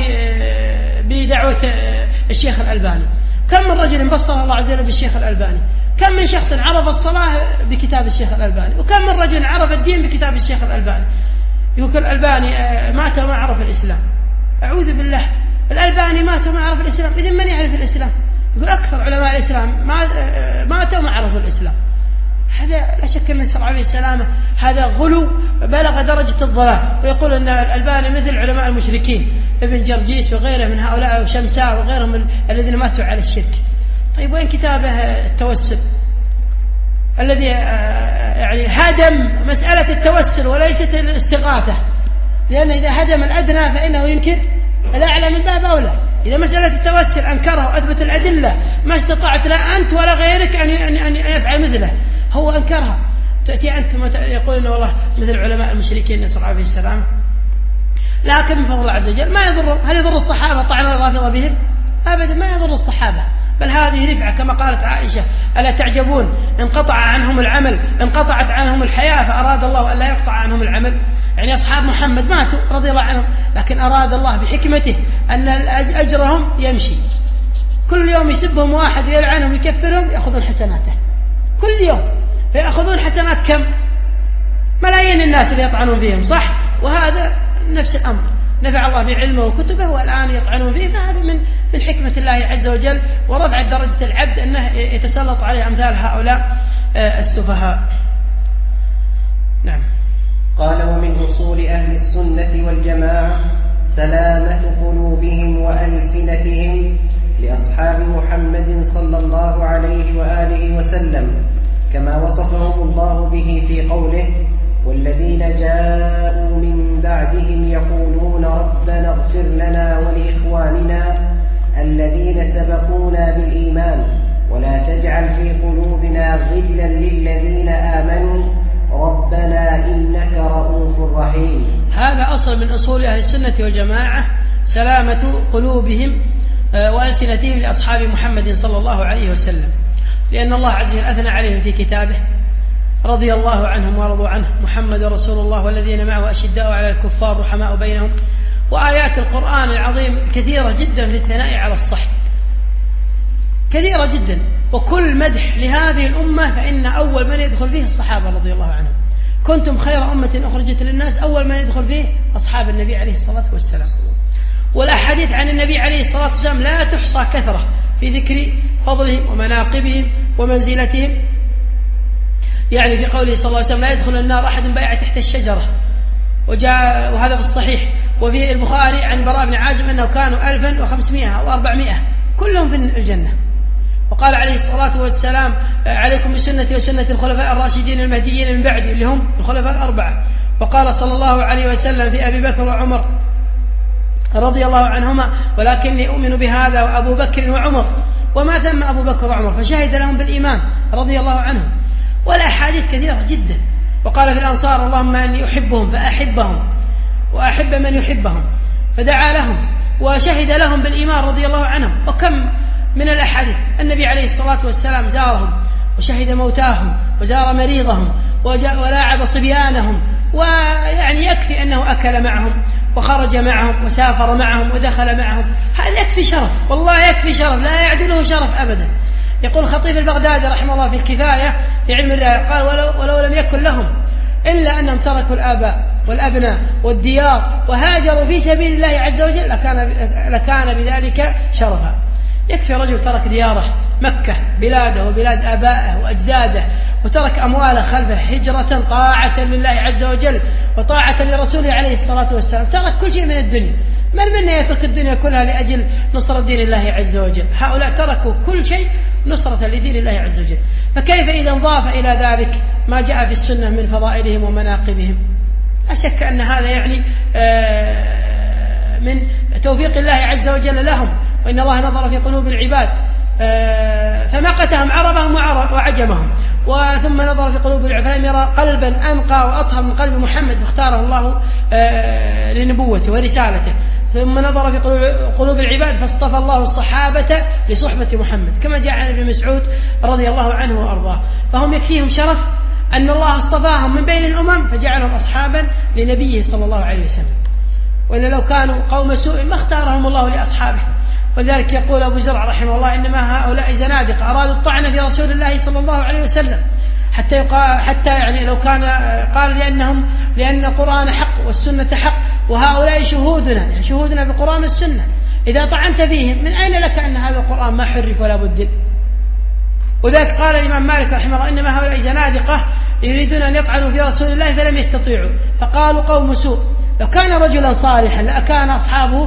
بدعوة الشيخ الألباني، كم من رجل بصر الله عز وجل بالشيخ الألباني، كم من شخص عرف الصلاة بكتاب الشيخ الألباني، وكم من رجل عرف الدين بكتاب الشيخ الألباني. يقول الألباني مات وما عرف الإسلام، أعوذ بالله، الألباني مات وما عرف الإسلام، إذن من يعرف الإسلام؟ يقول أكثر علماء الإسلام ماتوا وما عرفوا الإسلام. هذا لا شك من نسأل عليه السلامة، هذا غلو بلغ درجة الضلال. ويقول أن الألباني مثل علماء المشركين، ابن جرجيس وغيره من هؤلاء وشمساء وغيرهم الذين ماتوا على الشرك. طيب وين كتابه التوسل الذي يعني هدم مسألة التوسل وليست الاستغاثة؟ لأن إذا هدم الأدنى فإنه ينكر الأعلى من باب أولى. إذا مسألة التوسل أنكره وأثبت الأدلة ما استطعت لا أنت ولا غيرك أن أن يفعل مثله، هو أنكرها، تأتي أنت يقول إنه والله مثل علماء المشركين نسأل عليه السلام. لكن من فضل الله عز وجل ما يضر. هل يضر الصحابة طعن الرافضة بهم؟ أبدا ما يضر الصحابة، بل هذه رفعة كما قالت عائشة: ألا تعجبون انقطع عنهم العمل، انقطعت عنهم الحياة فأراد الله ألا يقطع عنهم العمل. يعني أصحاب محمد ماتوا رضي الله عنهم، لكن أراد الله بحكمته أن أجرهم يمشي، كل يوم يسبهم واحد ويلعنهم ويكفرهم يأخذون حسناته كل يوم، فيأخذون حسنات كم؟ ملايين الناس اللي يطعنون فيهم، صح؟ وهذا نفس الأمر، نفع الله بعلمه وكتبه والآن يطعنون فيه، فهذا من من حكمة الله عز وجل ورفع درجة العبد أنه يتسلط عليه أمثال هؤلاء السفهاء. نعم. قال: ومن أصول أهل السنة والجماعة سلامة قلوبهم وألسنتهم لأصحاب محمد صلى الله عليه وآله وسلم، كما وصفهم الله به في قوله: والذين جاءوا من بعدهم يقولون ربنا اغفر لنا ولإخواننا الذين سبقونا بالإيمان ولا تجعل في قلوبنا غلا للذين آمنوا ربنا إنك رؤوف رحيم. هذا أصل من أصول أهل السنة والجماعة، سلامة قلوبهم وألسنتهم لأصحاب محمد صلى الله عليه وسلم، لأن الله عز وجل أثنى عليهم في كتابه: رضي الله عنهم ورضوا عنه، محمد رسول الله والذين معه أشداء على الكفار رحماء بينهم. وآيات القرآن العظيم كثيرة جدا في الثناء على الصحب، كثيرة جدا، وكل مدح لهذه الأمة فإن أول من يدخل فيه الصحابة رضي الله عنهم. كنتم خير أمة أخرجت للناس، أول من يدخل فيه أصحاب النبي عليه الصلاة والسلام. والأحاديث عن النبي عليه الصلاة والسلام لا تحصى كثرة في ذكر فضلهم ومناقبهم ومنزلتهم. يعني في قوله صلى الله عليه وسلم: لا يدخل النار أحد بايع تحت الشجرة، وجاء وهذا في الصحيح. وفي البخاري عن براء بن عازب أنه كانوا ألفا وخمسمائة أو أربعمائة كلهم في الجنة. وقال عليه الصلاة والسلام: عليكم بسنتي وسنة الخلفاء الراشدين المهديين من بعدي، اللي هم الخلفاء الأربعة. وقال صلى الله عليه وسلم في أبي بكر وعمر رضي الله عنهما: ولكني أؤمن بهذا وأبو بكر وعمر، وما ثم أبو بكر وعمر، فشهد لهم بالإيمان رضي الله عنهم. والأحاديث كثيرة جدا. وقال في الأنصار: اللهم أني أحبهم فأحبهم وأحب من يحبهم، فدعا لهم وشهد لهم بالإيمان رضي الله عنهم. وكم من الأحاديث النبي عليه الصلاة والسلام زارهم وشهد موتاهم وزار مريضهم ولاعب صبيانهم، ويعني يكفي أنه أكل معهم وخرج معهم وسافر معهم ودخل معهم. هذا يكفي شرف، والله يكفي شرف، لا يعدله شرف أبدا. يقول الخطيب البغدادي رحمه الله في الكفاية في علم الرواية، قال: ولو, ولو لم يكن لهم إلا أنهم تركوا الآباء والأبناء والديار وهاجروا في سبيل الله عز وجل لكان, لكان بذلك شرفا. يكفي رجل ترك دياره مكة بلاده وبلاد آبائه وأجداده، وترك أمواله خلفه هجرة طاعة لله عز وجل وطاعة لرسوله عليه الصلاة والسلام، ترك كل شيء من الدنيا. من منا يترك الدنيا كلها لأجل نصرة دين الله عز وجل؟ هؤلاء تركوا كل شيء نصرة لدين الله عز وجل. فكيف إذا انضاف إلى ذلك ما جاء في السنة من فضائلهم ومناقبهم؟ لا شك أن هذا يعني من توفيق الله عز وجل لهم. وإن الله نظر في قلوب العباد فمقتهم عربهم وعجمهم، وثم نظر في قلوب العباد فلم يرى قلبا أنقى وأطهر من قلب محمد، فاختاره الله لنبوته ورسالته. ثم نظر في قلوب العباد فاصطفى الله الصحابة لصحبة محمد، كما جاء عن ابن مسعود رضي الله عنه وأرضاه. فهم يكفيهم شرف أن الله اصطفاهم من بين الأمم فجعلهم أصحابا لنبيه صلى الله عليه وسلم. وإلا لو كانوا قوم سوء ما اختارهم الله لأصحابه. ولذلك يقول أبو زرع رحمه الله: إنما هؤلاء زنادق أرادوا الطعن في رسول الله صلى الله عليه وسلم، حتى يقال حتى يعني لو كان قال لأنهم لأن القرآن حق والسنة حق وهؤلاء شهودنا، يعني شهودنا بالقرآن والسنة، إذا طعنت فيهم من أين لك أن هذا القرآن ما حرف ولا بدل؟ وذلك قال الإمام مالك رحمه الله: إنما هؤلاء زنادقة يريدون أن يطعنوا في رسول الله فلم يستطيعوا، فقالوا قوم سوء. لو كان رجلا صالحا لأكان أصحابه.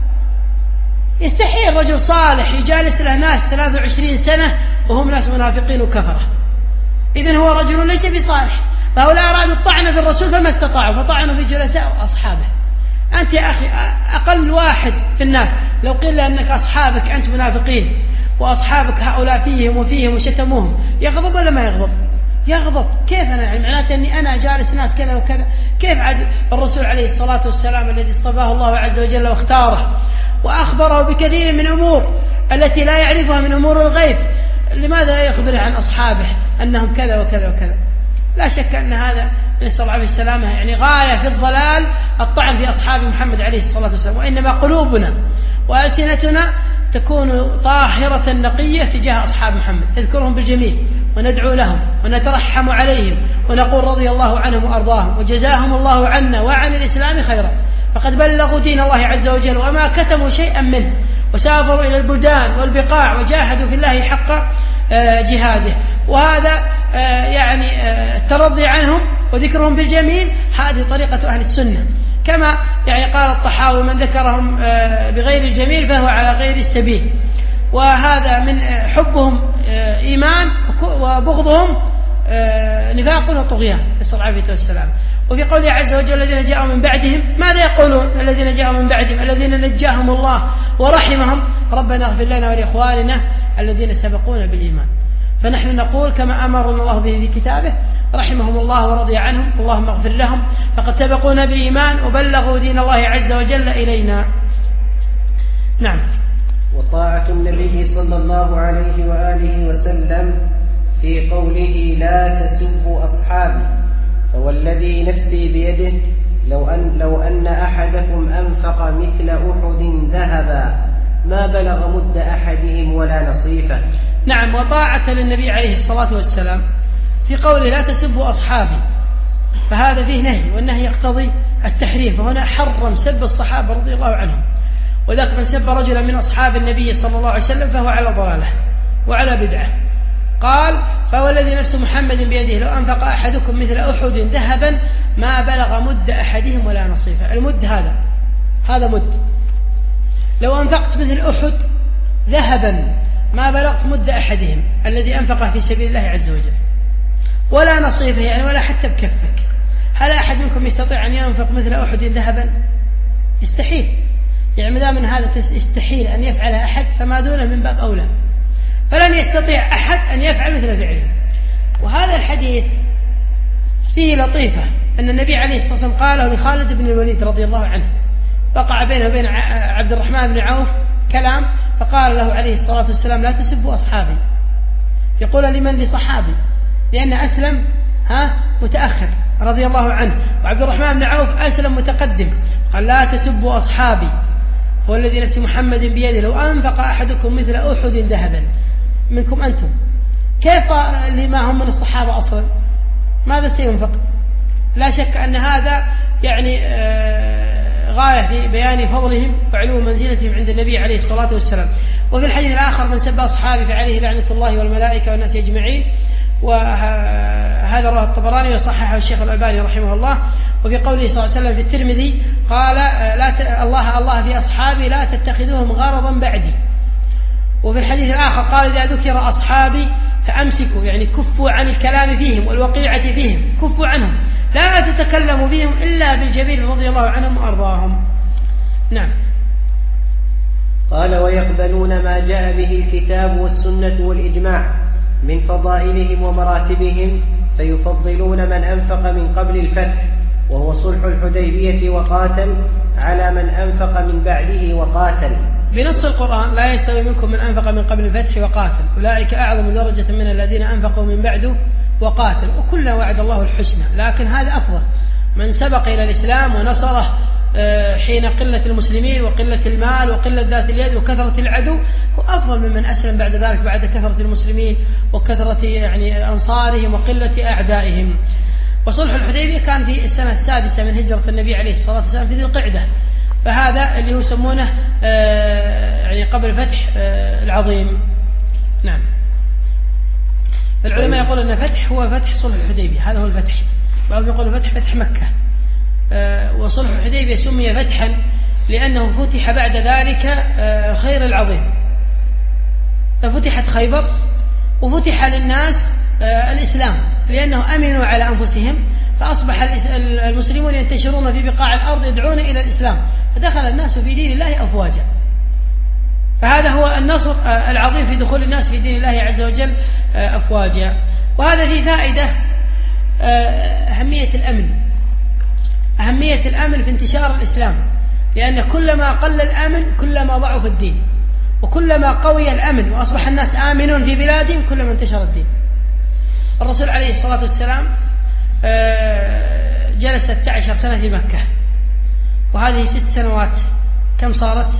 يستحيل رجل صالح يجالس له ناس ثلاثة وعشرين سنة وهم ناس منافقين وكفرة، إذن هو رجل ليس بصالح. فهؤلاء أرادوا الطعن في الرسول فما استطاعوا، فطعنوا في جلساء وأصحابه. أنت يا أخي أقل واحد في الناس لو قيل لأنك أصحابك أنت منافقين وأصحابك هؤلاء فيهم وفيهم وشتموهم، يغضب ولا ما يغضب؟ يغضب. كيف أنا يعني معناته أني أنا جالس ناس كذا وكذا؟ كيف عاد الرسول عليه الصلاة والسلام الذي اصطفاه الله عز وجل واختاره وأخبره بكثير من أمور التي لا يعرفها من أمور الغيب، لماذا يخبر عن أصحابه أنهم كذا وكذا وكذا؟ لا شك أن هذا نسأل الله السلامة يعني غاية في الضلال الطعن في أصحاب محمد عليه الصلاة والسلام. وإنما قلوبنا وألسنتنا تكون طاهرة نقية تجاه أصحاب محمد، نذكرهم بالجميل وندعو لهم ونترحم عليهم ونقول رضي الله عنهم وأرضاهم وجزاهم الله عنا وعن الإسلام خيرا، فقد بلغوا دين الله عز وجل وما كتموا شيئا منه، وسافروا إلى البلدان والبقاع وجاهدوا في الله حق جهاده. وهذا يعني الترضي عنهم وذكرهم بالجميل هذه طريقة أهل السنة، كما يعني قال الطحاوي من ذكرهم بغير الجميل فهو على غير السبيل، وهذا من حبهم إيمان وبغضهم نفاق وطغيان، نسأل العافية والسلام. وفي قوله عز وجل الذين جاءوا من بعدهم، ماذا يقولون الذين جاءوا من بعدهم؟ الذين نجاهم الله ورحمهم، ربنا اغفر لنا ولإخواننا الذين سبقونا بالإيمان. فنحن نقول كما أمرنا الله به في كتابه رحمهم الله ورضي عنهم، اللهم اغفر لهم فقد سبقونا بالإيمان وبلغوا دين الله عز وجل إلينا. نعم. وطاعة النبي صلى الله عليه وآله وسلم في قوله لا تسبوا أصحابي، فوالذي نفسي بيده لو أن, لو أن أحدكم أنفق مثل أحد ذهبا ما بلغ مد أحدهم ولا نصيفه. نعم. وطاعة للنبي عليه الصلاة والسلام في قوله لا تسبوا أصحابي، فهذا فيه نهي، والنهي يقتضي التحريم، فهنا حرم سب الصحابة رضي الله عنهم، وذاك من سب رجلا من أصحاب النبي صلى الله عليه وسلم فهو على ضلالة وعلى بدعة. قال فوالذي نفس محمد بيده لو أنفق أحدكم مثل أحد ذهبا ما بلغ مد أحدهم ولا نصيفه. المد هذا هذا مد، لو أنفقت مثل أحد ذهبا ما بلغت مد أحدهم الذي أنفقه في سبيل الله عز وجل ولا نصيفه، يعني ولا حتى بكفك. هل أحد منكم يستطيع أن ينفق مثل أحد ذهبا؟ يستحيل. يعني مدام من هذا يستحيل أن يفعلها أحد فما دونه من باب أولى، فلن يستطيع أحد أن يفعل مثل فعله. وهذا الحديث فيه لطيفة، أن النبي عليه الصلاة والسلام قاله لخالد بن الوليد رضي الله عنه، وقع بينه وبين عبد الرحمن بن عوف كلام، فقال له عليه الصلاة والسلام لا تسبوا أصحابي. يقول لمن؟ لصحابي، لأن أسلم ها متأخر رضي الله عنه، وعبد الرحمن بن عوف أسلم متقدم. قال لا تسبوا أصحابي والذي نفس محمد بيده لو أنفق أحدكم مثل أحد ذهبا منكم أنتم، كيف لما هم من الصحابة أصلا ماذا سينفق؟ لا شك أن هذا يعني غاية في بيان فضلهم وعلو منزلتهم عند النبي عليه الصلاة والسلام. وفي الحديث الآخر من سب أصحابي فعليه لعنة الله والملائكة والناس أجمعين، وهذا رواه الطبراني وصححه الشيخ الألباني رحمه الله. وفي قوله صلى الله عليه وسلم في الترمذي قال لا ت... الله الله في أصحابي لا تتخذوهم غرضا بعدي. وفي الحديث الآخر قال إذا ذكر أصحابي فأمسكوا، يعني كفوا عن الكلام فيهم والوقيعة فيهم، كفوا عنهم لا تتكلموا بهم إلا بالجميل رضي الله عنهم وأرضاهم. نعم. قال ويقبلون ما جاء به الكتاب والسنة والإجماع من فضائلهم ومراتبهم، فيفضلون من أنفق من قبل الفتح وهو صلح الحديبية وقاتل على من أنفق من بعده وقاتل. بنص القرآن لا يستوي منكم من أنفق من قبل الفتح وقاتل أولئك أعظم درجة من الذين أنفقوا من بعده وقاتل، وكلا وعد الله الحسنى، لكن هذا أفضل من سبق إلى الإسلام ونصره حين قلة المسلمين وقلة المال وقلة ذات اليد وكثرة العدو، هو أفضل ممن أسلم بعد ذلك بعد كثرة المسلمين وكثرة يعني أنصارهم وقلة أعدائهم. وصلح الحديبية كان في السنة السادسة من هجرة النبي عليه الصلاة والسلام في ذي القعدة، فهذا اللي هو يسمونه يعني قبل فتح العظيم. نعم. العلماء يقولون أن فتح هو فتح صلح الحديبية، هذا هو الفتح. بعضهم يقولون فتح فتح مكة. وصلح الحديبية سمي فتحا لأنه فتح بعد ذلك خير العظيم، ففتحت خيبر وفتح للناس الإسلام لأنه أمنوا على أنفسهم، فأصبح المسلمون ينتشرون في بقاع الأرض يدعون إلى الإسلام، فدخل الناس في دين الله أفواجا. فهذا هو النصر العظيم في دخول الناس في دين الله عز وجل أفواجا. وهذا فيه فائدة أهمية الأمن، أهمية الأمن في انتشار الإسلام، لأن كلما قل الأمن كلما ضعف الدين، وكلما قوي الأمن وأصبح الناس آمنون في بلادهم كلما انتشر الدين. الرسول عليه الصلاة والسلام جلس ستة عشر سنة في مكة، وهذه ست سنوات كم صارت؟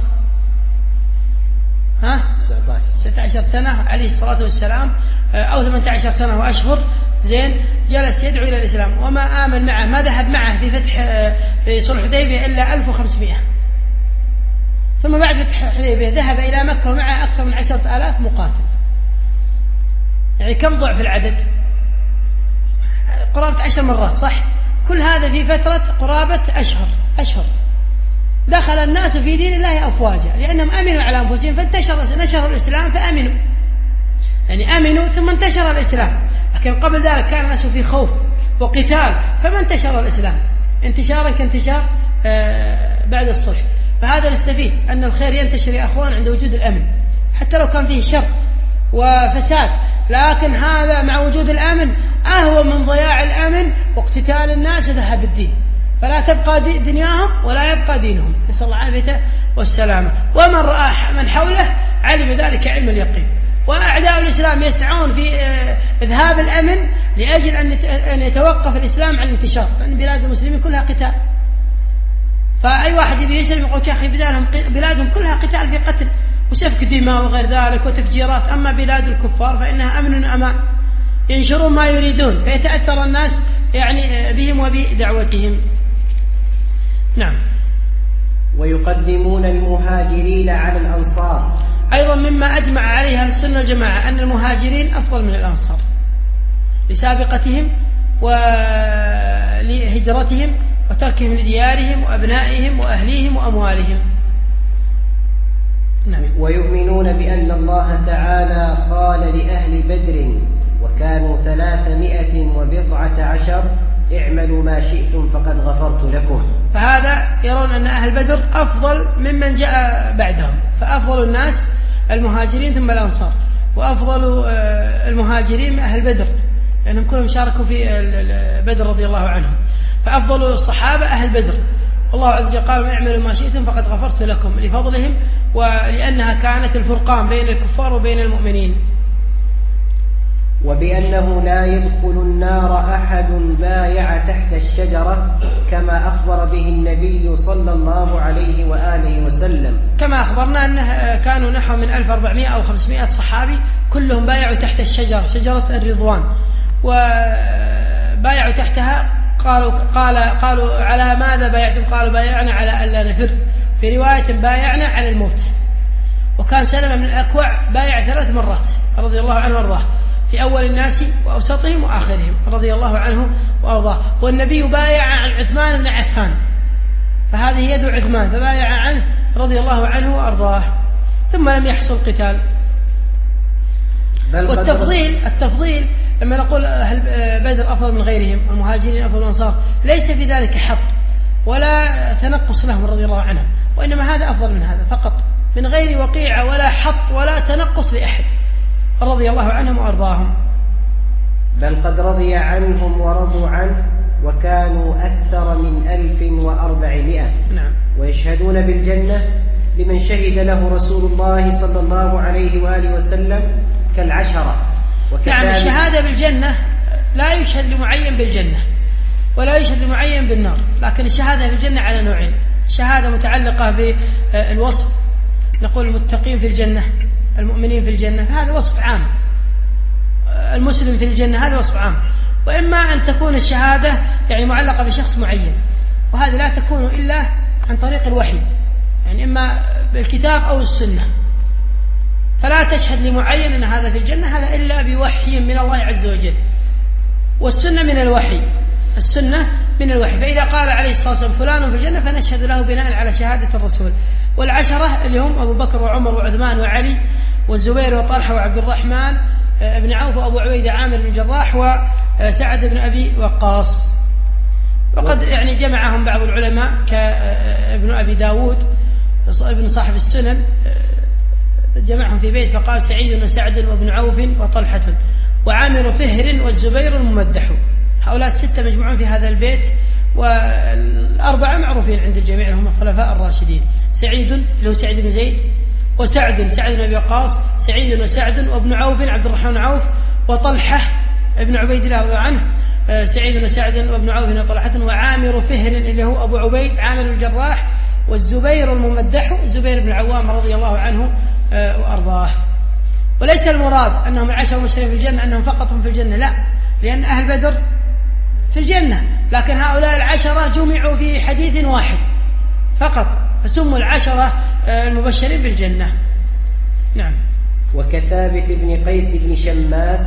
ها؟ ستة عشر سنة عليه الصلاة والسلام، أو ثمانية عشر سنة وأشهر. زين، جلس يدعو إلى الإسلام، وما آمن معه، ما ذهب معه في فتح في صلح الحديبية إلا ألف وخمسمائة. ثم بعد فتح الحديبية ذهب إلى مكة ومعه أكثر من عشرة آلاف مقاتل. يعني كم ضعف العدد؟ قرابة عشر مرات صح؟ كل هذا في فترة قرابة أشهر أشهر دخل الناس في دين الله أفواجا لأنهم أمنوا على أنفسهم فانتشر نشر الإسلام فأمنوا، يعني أمنوا ثم انتشر الإسلام. لكن قبل ذلك كان الناس في خوف وقتال فما انتشر الإسلام انتشارا كانتشار بعد الصلح. فهذا نستفيد أن الخير ينتشر يا أخوان عند وجود الأمن، حتى لو كان فيه شر وفساد، لكن هذا مع وجود الأمن أهون من ضياع الأمن واقتتال الناس وذهاب الدين، فلا تبقى دنياهم ولا يبقى دينهم، نسأل الله العافية والسلامة. ومن رأى من حوله علم ذلك علم اليقين. وأعداء الإسلام يسعون في إذهاب الأمن لأجل أن يتوقف الإسلام عن الانتشار، لأن بلاد المسلمين كلها قتال، فأي واحد يبي يسلم يقول يا أخي بلادهم كلها قتال في قتل وسفك دماء وغير ذلك وتفجيرات، أما بلاد الكفار فإنها أمن أمان ينشرون ما يريدون فيتأثر الناس يعني بهم وبدعوتهم. نعم. ويقدمون المهاجرين على الأنصار. أيضا مما أجمع عليها السنة الجماعة أن المهاجرين أفضل من الأنصار لسابقتهم ولهجرتهم وتركهم لديارهم وأبنائهم وأهليهم وأموالهم. نعم. ويؤمنون بأن الله تعالى قال لأهل بدر وكانوا ثلاثمائة وبضعة عشر اعملوا ما شئتم فقد غفرت لكم. فهذا يرون أن أهل بدر أفضل ممن جاء بعدهم، فأفضل الناس المهاجرين ثم الأنصار، وأفضل المهاجرين أهل بدر لأنهم كلهم شاركوا في بدر رضي الله عنهم، فأفضل الصحابة أهل بدر. الله عز وجل قال اعملوا ما شئتم فقد غفرت لكم لفضلهم ولأنها كانت الفرقان بين الكفار وبين المؤمنين. وبأنه لا يدخل النار أحد بايع تحت الشجرة كما أخبر به النبي صلى الله عليه وآله وسلم، كما أخبرنا أنه كانوا نحو من ألف وأربعمائة أو خمسمائة صحابي كلهم بايعوا تحت الشجرة شجرة الرضوان، وبايعوا تحتها قالوا, قال قالوا على ماذا بايعتم؟ قالوا بايعنا على ألا نفر، في رواية بايعنا على الموت. وكان سلمة من الأكوع بايع ثلاث مرات رضي الله عنه وارضاه في أول الناس وأوسطهم وآخرهم رضي الله عنه وأرضاه. والنبي بايع عن عثمان بن عفان، فهذه يد عثمان فبايع عنه رضي الله عنه وأرضاه، ثم لم يحصل قتال. والتفضيل التفضيل لما نقول أهل بدر أفضل من غيرهم المهاجرين أفضل من الأنصار ليس في ذلك حط ولا تنقص لهم رضي الله عنهم، وإنما هذا أفضل من هذا فقط من غير وقيعة ولا حط ولا تنقص لأحد رضي الله عنهم وأرضاهم. بل قد رضي عنهم ورضوا عنه وكانوا أكثر من ألف وأربعمائة. نعم. ويشهدون بالجنة لمن شهد له رسول الله صلى الله عليه وآله وسلم كالعشرة. نعم. الشهادة بالجنة لا يشهد لمعين بالجنة ولا يشهد لمعين بالنار، لكن الشهادة بالجنة على نوعين: شهادة متعلقة بالوصف، نقول المتقين في الجنة المؤمنين في الجنة، هذا وصف عام، المسلم في الجنة هذا وصف عام. وإما أن تكون الشهادة يعني معلقة بشخص معين، وهذا لا تكون إلا عن طريق الوحي، يعني إما بالكتاب أو السنة، فلا تشهد لمعين أن هذا في الجنة هذا إلا بوحي من الله عز وجل، والسنة من الوحي، السنة من الوحي. فإذا قال عليه الصلاة والسلام فلان في الجنة فنشهد له بناء على شهادة الرسول. والعشرة اللي هم أبو بكر وعمر وعثمان وعلي والزبير وطلحة وعبد الرحمن بن عوف وأبو عبيدة عامر بن جراح وسعد بن أبي وقاص. وقد يعني جمعهم بعض العلماء كابن أبي داود ابن صاحب السنن، جمعهم في بيت فقال سعيد وسعد وابن عوف وطلحة وعامر فهر والزبير الممدح. هؤلاء الستة مجموعون في هذا البيت، والأربعة معروفين عند الجميع هم الخلفاء الراشدين: سعيد اللي هو سعيد بن زيد، وسعد سعد بن أبي وقاص، سعيد وسعد وابن عوف عبد الرحمن عوف، وطلحة ابن عبيد الله رضي عنه سعيد وسعد وابن عوف وطلحة، وعامر فهر اللي هو أبو عبيد عامر الجراح، والزبير الممدح الزبير بن العوام رضي الله عنه وأرضاه. وليس المراد أنهم العشر المبشرين في الجنة أنهم فقط هم في الجنة، لا، لأن أهل بدر في الجنة، لكن هؤلاء العشرة جمعوا في حديث واحد فقط فسموا العشرة المبشرين بالجنة. نعم. وكثابت بن قيس بن شماس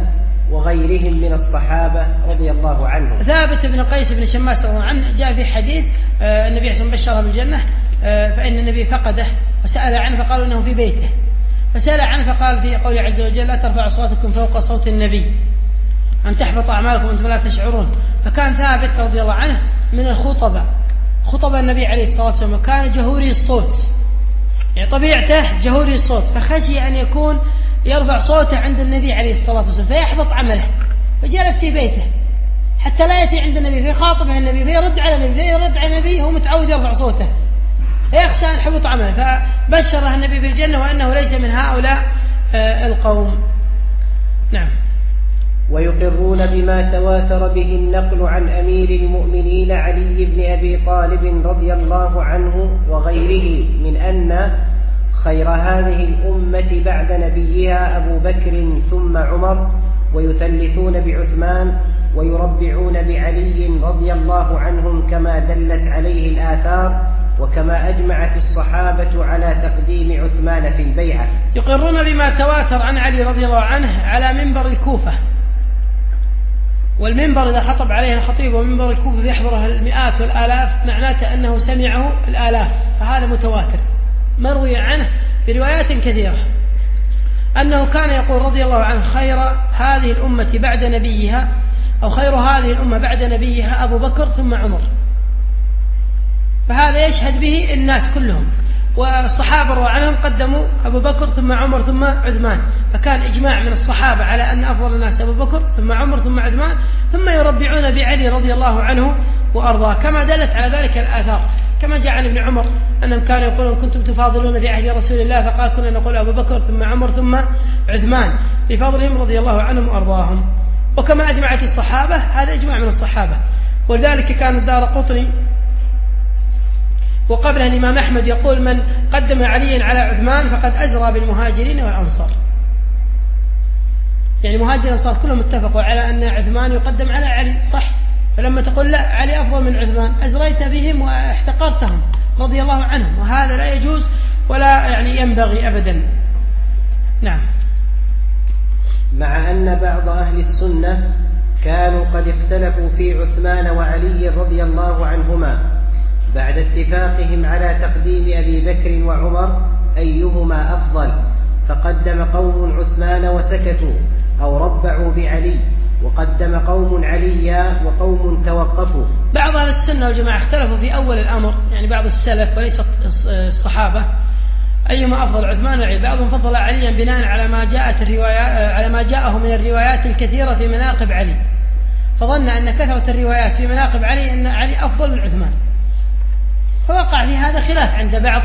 وغيرهم من الصحابة رضي الله عنهم. ثابت بن قيس بن شماس رضي الله عنه جاء في حديث آه النبي عليه الصلاة والسلام بشره بالجنة، آه فإن النبي فقده وسأل عنه فقالوا إنه في بيته، فسأل عنه فقال في قوله عز وجل لا ترفع أصواتكم فوق صوت النبي أن تحبط أعمالكم وأنتم لا تشعرون. فكان ثابت رضي الله عنه من الخطبة خطب النبي عليه الصلاة والسلام، وكان جهوري الصوت، يعني طبيعته جهوري الصوت، فخشي أن يكون يرفع صوته عند النبي عليه الصلاة والسلام فيحبط عمله، فجلس في بيته حتى لا يأتي عند النبي فيخاطبه النبي فيرد على النبي فيرد على النبي، هو متعود يرفع صوته فيخشى أن يحبط عمله، فبشره النبي بالجنة وأنه ليس من هؤلاء القوم. نعم. ويقرون بما تواتر به النقل عن أمير المؤمنين علي بن أبي طالب رضي الله عنه وغيره من أن خير هذه الأمة بعد نبيها أبو بكر ثم عمر، ويثلثون بعثمان ويربعون بعلي رضي الله عنهم كما دلت عليه الآثار، وكما أجمعت الصحابة على تقديم عثمان في البيعة. يقرون بما تواتر عن علي رضي الله عنه على منبر الكوفة، والمنبر إذا خطب عليه الخطيب ومنبر الكوفة يحضره المئات والآلاف معناته أنه سمعه الآلاف، فهذا متواتر مروي عنه بروايات كثيرة أنه كان يقول رضي الله عنه خير هذه الأمة بعد نبيها أو خير هذه الأمة بعد نبيها أبو بكر ثم عمر، فهذا يشهد به الناس كلهم، والصحابة رضي عنهم قدموا أبو بكر ثم عمر ثم عثمان، فكان إجماع من الصحابة على أن أفضل الناس أبو بكر ثم عمر ثم عثمان، ثم يربعون بعلي رضي الله عنه وأرضاه كما دلت على ذلك الآثار، كما جاء عن ابن عمر أنهم كانوا يقولون كنتم تفاضلون في عهد رسول الله، فقال كنا نقول أبو بكر ثم عمر ثم عثمان بفضلهم رضي الله عنهم وأرضاهم، وكما أجمعت الصحابة هذا إجماع من الصحابة. ولذلك كان الدارقطني وقبله الإمام أحمد يقول من قدم عليا على عثمان فقد أزرى بالمهاجرين والأنصار، يعني مهاجر الأنصار كلهم اتفقوا على أن عثمان يقدم على علي، صح؟ فلما تقول لا علي أفضل من عثمان أزريت بهم واحتقرتهم رضي الله عنهم، وهذا لا يجوز ولا يعني ينبغي أبدا. نعم. مع أن بعض أهل السنة كانوا قد اختلفوا في عثمان وعلي رضي الله عنهما بعد اتفاقهم على تقديم أبي بكر وعمر أيهما أفضل، فقدم قوم عثمان وسكتوا أو ربعوا بعلي، وقدم قوم عليا وقوم توقفوا. بعض أهل السنة والجماعة اختلفوا في أول الأمر، يعني بعض السلف وليس الصحابة، أيهما أفضل عثمان وعلي. بعضهم فضل عليا بناء على ما جاءت الروايات على ما جاءه من الروايات الكثيرة في مناقب علي، فظن أن كثرة الروايات في مناقب علي أن علي أفضل من عثمان، فوقع في هذا خلاف عند بعض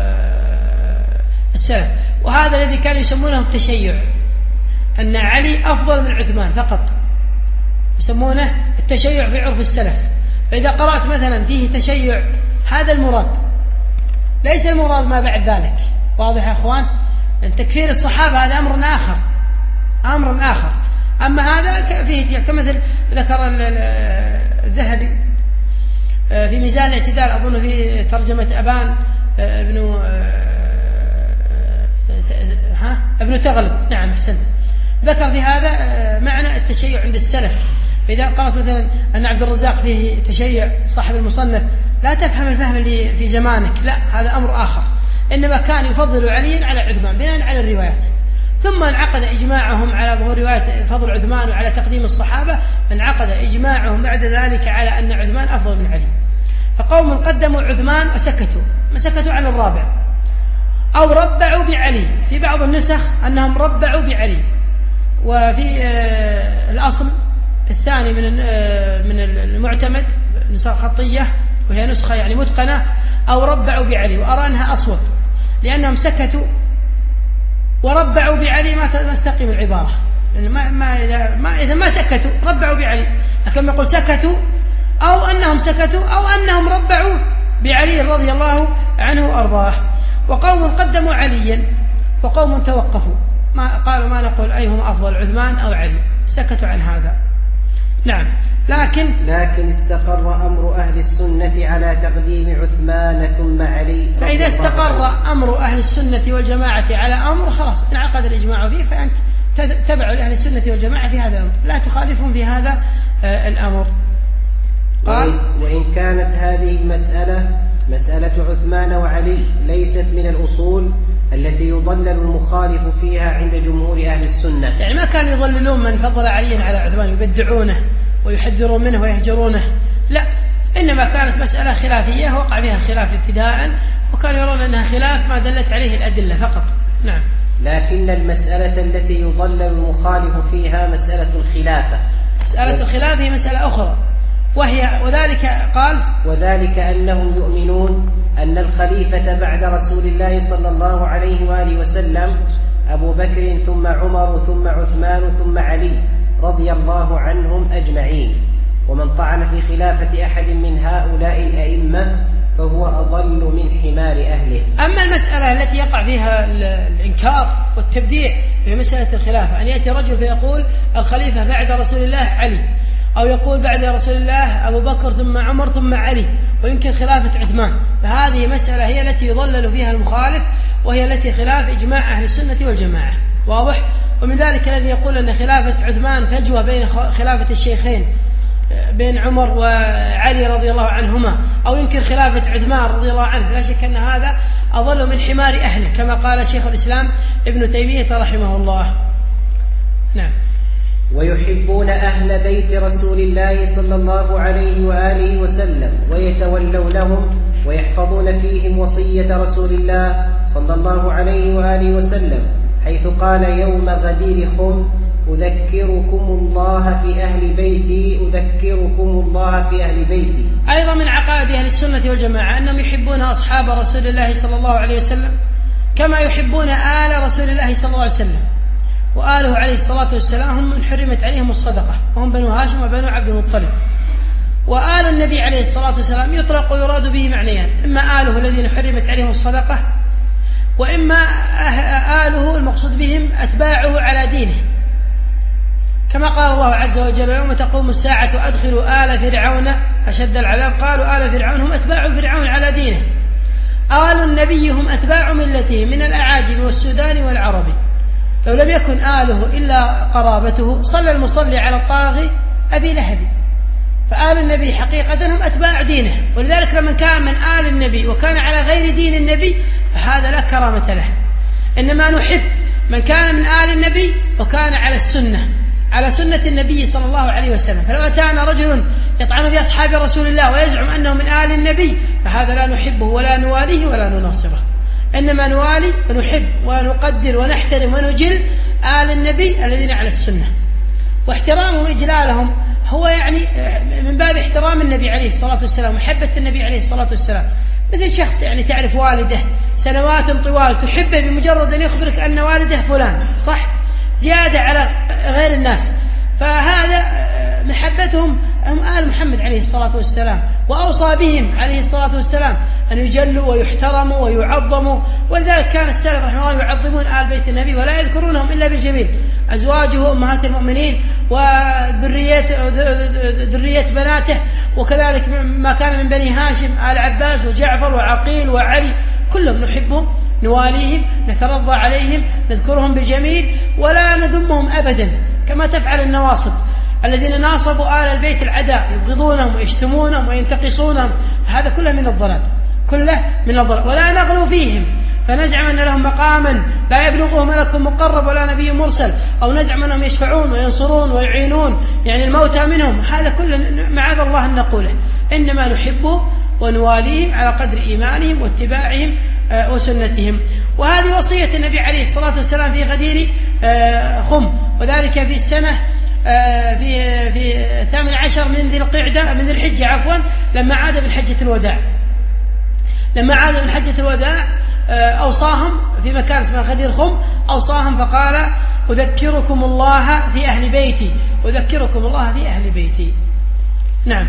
السلف، وهذا الذي كانوا يسمونه التشيع، أن علي أفضل من عثمان فقط، يسمونه التشيع في عرف السلف. فإذا قرأت مثلا فيه تشيع هذا المراد، ليس المراد ما بعد ذلك، واضح يا أخوان؟ أن تكفير الصحابة هذا أمر آخر أمر آخر أما هذا فيه كمثل ذكر الذهبي في ميزان الاعتدال أظن في ترجمة أبان ابن ها ابن تغلب، نعم أحسنت، ذكر في هذا معنى التشيع عند السلف. فإذا قالت مثلا أن عبد الرزاق فيه تشيع صاحب المصنف لا تفهم الفهم اللي في زمانك، لا هذا أمر آخر، إنما كان يفضل عليا على عثمان بناء على الروايات، ثم انعقد إجماعهم على ظهور رواية فضل عثمان وعلى تقديم الصحابة، انعقد إجماعهم بعد ذلك على أن عثمان أفضل من علي. فقوم قدموا عثمان وسكتوا ما سكتوا عن الرابع، أو ربعوا بعلي، في بعض النسخ أنهم ربعوا بعلي، وفي الأصل الثاني من من المعتمد نسخة خطية وهي نسخة يعني متقنة أو ربعوا بعلي، وأرى أنها أصوب لأنهم سكتوا وربعوا بعلي ما تستقيم العبارة، يعني ما ما إذا ما إذا ما سكتوا ربعوا بعلي، لكن يقول سكتوا أو أنهم سكتوا أو أنهم ربعوا بعلي رضي الله عنه وأرضاه. وقوم قدموا عليا وقوم توقفوا، ما قالوا ما نقول أيهم أفضل عثمان أو علي، سكتوا عن هذا. نعم. لكن لكن استقر أمر أهل السنة على تقديم عثمان ثم علي. فإذا استقر أمر أهل السنة والجماعة على أمر خلاص انعقد الإجماع فيه، فأنت تبع لأهل السنة والجماعة في هذا الأمر، لا تخالفهم في هذا الأمر. قال: وإن كانت هذه المسألة مسألة عثمان وعلي ليست من الأصول التي يضلل المخالف فيها عند جمهور أهل السنة، يعني ما كانوا يضللون من فضل علي على عثمان، يبدعونه ويحذرون منه ويهجرونه، لا، إنما كانت مسألة خلافية وقع فيها خلاف ابتداء، وكانوا يرون أنها خلاف ما دلت عليه الأدلة فقط. نعم. لكن المسألة التي يضلل المخالف فيها مسألة الخلافة. مسألة الخلافة هي مسألة أخرى، وهي وذلك قال: وذلك أنهم يؤمنون أن الخليفة بعد رسول الله صلى الله عليه وآله وسلم أبو بكر ثم عمر ثم عثمان ثم علي رضي الله عنهم أجمعين، ومن طعن في خلافة أحد من هؤلاء الأئمة فهو أضل من حمار أهله. أما المسألة التي يقع فيها الإنكار والتبديع في مسألة الخلافة، أن يأتي رجل فيقول الخليفة بعد رسول الله علي، أو يقول بعد رسول الله أبو بكر ثم عمر ثم علي، ويمكن خلافة عثمان، فهذه مسألة هي التي يضلل فيها المخالف، وهي التي خلاف إجماع أهل السنة والجماعة. واضح؟ ومن ذلك الذي يقول أن خلافة عثمان فجوة بين خلافة الشيخين بين عمر وعلي رضي الله عنهما، أو ينكر خلافة عثمان رضي الله عنه، لا شك أن هذا أضل من حمار أهله، كما قال شيخ الإسلام ابن تيمية رحمه الله. نعم. ويحبون أهل بيت رسول الله صلى الله عليه وآله وسلم ويتولونهم ويحفظون فيهم وصية رسول الله صلى الله عليه وآله وسلم، حيث قال يوم غدير خم: أذكركم الله في أهل بيتي أذكركم الله في أهل بيتي. أيضا من عقائد أهل السنة والجماعة أنهم يحبون أصحاب رسول الله صلى الله عليه وسلم كما يحبون آل رسول الله صلى الله عليه وسلم، وآله عليه الصلاة والسلام هم من حرمت عليهم الصدقة، وهم بنو هاشم وبنو عبد المطلب. وآل النبي عليه الصلاة والسلام يطلق ويراد به معنيان: إما آله الذين حرمت عليهم الصدقة، وإما آله المقصود بهم أتباعه على دينه، كما قال الله عز وجل: يوم تقوم الساعة أدخلوا آل فرعون أشد العذاب، قالوا آل فرعون هم أتباع فرعون على دينه. آل النبي هم أتباع ملته من الأعاجم والسودان والعرب، لو لم يكن آله إلا قرابته صلى المصلي على الطاغي أبي لهب، فآل النبي حقيقة هم أتباع دينه، ولذلك لمن كان من آل النبي وكان على غير دين النبي فهذا لا كرامة له، إنما نحب من كان من آل النبي وكان على السنة على سنة النبي صلى الله عليه وسلم. فلو أتانا رجل يطعن في أصحاب رسول الله ويزعم أنه من آل النبي فهذا لا نحبه ولا نواليه ولا نناصره، إنما نوالي ونحب ونقدر ونحترم ونجل آل النبي الذين على السنة. واحترامهم وإجلالهم هو يعني من باب احترام النبي عليه الصلاة والسلام، محبة النبي عليه الصلاة والسلام، مثل شخص يعني تعرف والده سنوات طوال تحبه بمجرد أن يخبرك أن والده فلان، صح؟ زيادة على غير الناس، فهذا محبتهم هم آل محمد عليه الصلاة والسلام، وأوصى بهم عليه الصلاة والسلام أن يجلوا ويحترموا ويعظموا، ولذلك كان السلف رحمه الله يعظمون آل بيت النبي ولا يذكرونهم إلا بالجميل، أزواجه أمهات المؤمنين وذرية ذرية بناته، وكذلك ما كان من بني هاشم آل عباس وجعفر وعقيل وعلي، كلهم نحبهم نواليهم نترضى عليهم نذكرهم بالجميل ولا نذمهم أبدا، كما تفعل النواصب الذين ناصبوا آل البيت العداء، يبغضونهم ويشتمونهم وينتقصونهم، هذا كله من الضلال، كله من الضلال. ولا نغلو فيهم فنزعم أن لهم مقاما لا يبلغه ملك مقرب ولا نبي مرسل، أو نزعم أنهم يشفعون وينصرون ويعينون يعني الموتى منهم، هذا كله معاذ الله أن نقوله، إنما نحبه ونواليهم على قدر إيمانهم واتباعهم وسنتهم. وهذه وصية النبي عليه الصلاة والسلام في غدير خم، وذلك في السنة في في الثامن عشر من ذي القعدة من ذي الحجة عفوا، لما عاد من حجة الوداع لما عاد من حجة الوداع أوصاهم في مكان اسمه غدير خم، أوصاهم فقال: أذكركم الله في أهل بيتي أذكركم الله في أهل بيتي. نعم.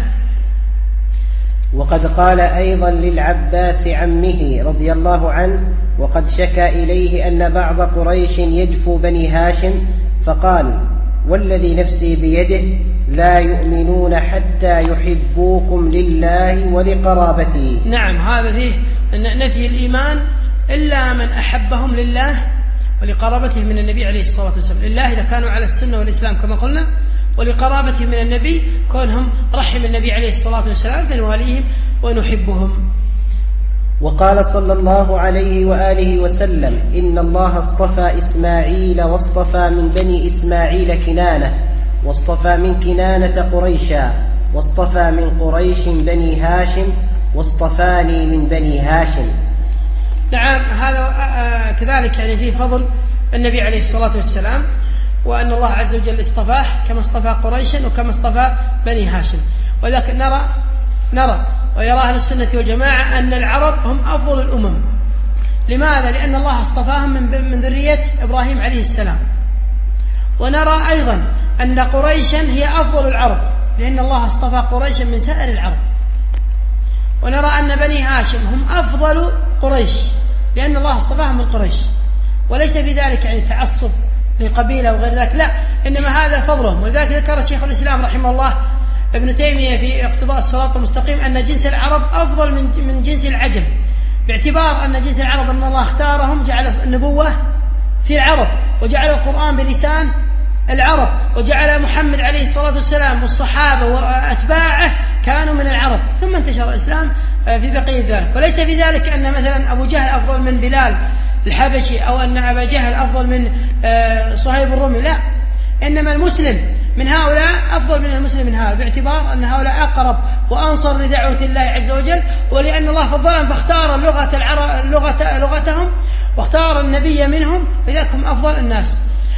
وقد قال أيضا للعباس عمه رضي الله عنه، وقد شكى إليه أن بعض قريش يجفو بني هاشم، فقال: والذي نفسي بيده لا يؤمنون حتى يحبوكم لله ولقرابته. نعم، هذا فيه نفي الإيمان إلا من أحبهم لله ولقرابته من النبي عليه الصلاة والسلام. لله إذا كانوا على السنة والإسلام كما قلنا، ولقرابته من النبي كونهم رحم النبي عليه الصلاة والسلام فنواليهم ونحبهم. وقال صلى الله عليه وآله وسلم: إن الله اصطفى إسماعيل واصطفى من بني إسماعيل كنانة، واصطفى من كنانة قريشا، واصطفى من قريش بني هاشم، واصطفاني من بني هاشم. نعم، هذا كذلك يعني فيه فضل النبي عليه الصلاة والسلام، وأن الله عز وجل اصطفاه كما اصطفى قريشا وكما اصطفى بني هاشم. ولكن نرى نرى ويرى أهل السنة والجماعة أن العرب هم أفضل الأمم. لماذا؟ لأن الله اصطفاهم من من ذرية إبراهيم عليه السلام. ونرى أيضا أن قريشا هي أفضل العرب، لأن الله اصطفى قريشا من سائر العرب. ونرى أن بني هاشم هم أفضل قريش، لأن الله اصطفاهم من قريش. وليس في ذلك يعني تعصب لقبيلة وغير ذلك، لا، إنما هذا فضلهم. ولذلك ذكر شيخ الإسلام رحمه الله ابن تيمية في اقتضاء الصراط المستقيم أن جنس العرب أفضل من من جنس العجم، باعتبار أن جنس العرب أن الله اختارهم، جعل النبوة في العرب، وجعل القرآن بلسان العرب، وجعل محمد عليه الصلاة والسلام والصحابة وأتباعه كانوا من العرب، ثم انتشر الإسلام في بقية ذلك. وليس في ذلك أن مثلا أبو جهل أفضل من بلال الحبشي، أو أن أبا جهل أفضل من صهيب الرومي، لا، إنما المسلم من هؤلاء أفضل من المسلم من هؤلاء، باعتبار أن هؤلاء أقرب وأنصر لدعوة الله عز وجل، ولأن الله فضلهم فاختار لغة العرب لغة لغتهم واختار النبي منهم، فذلك هم أفضل الناس.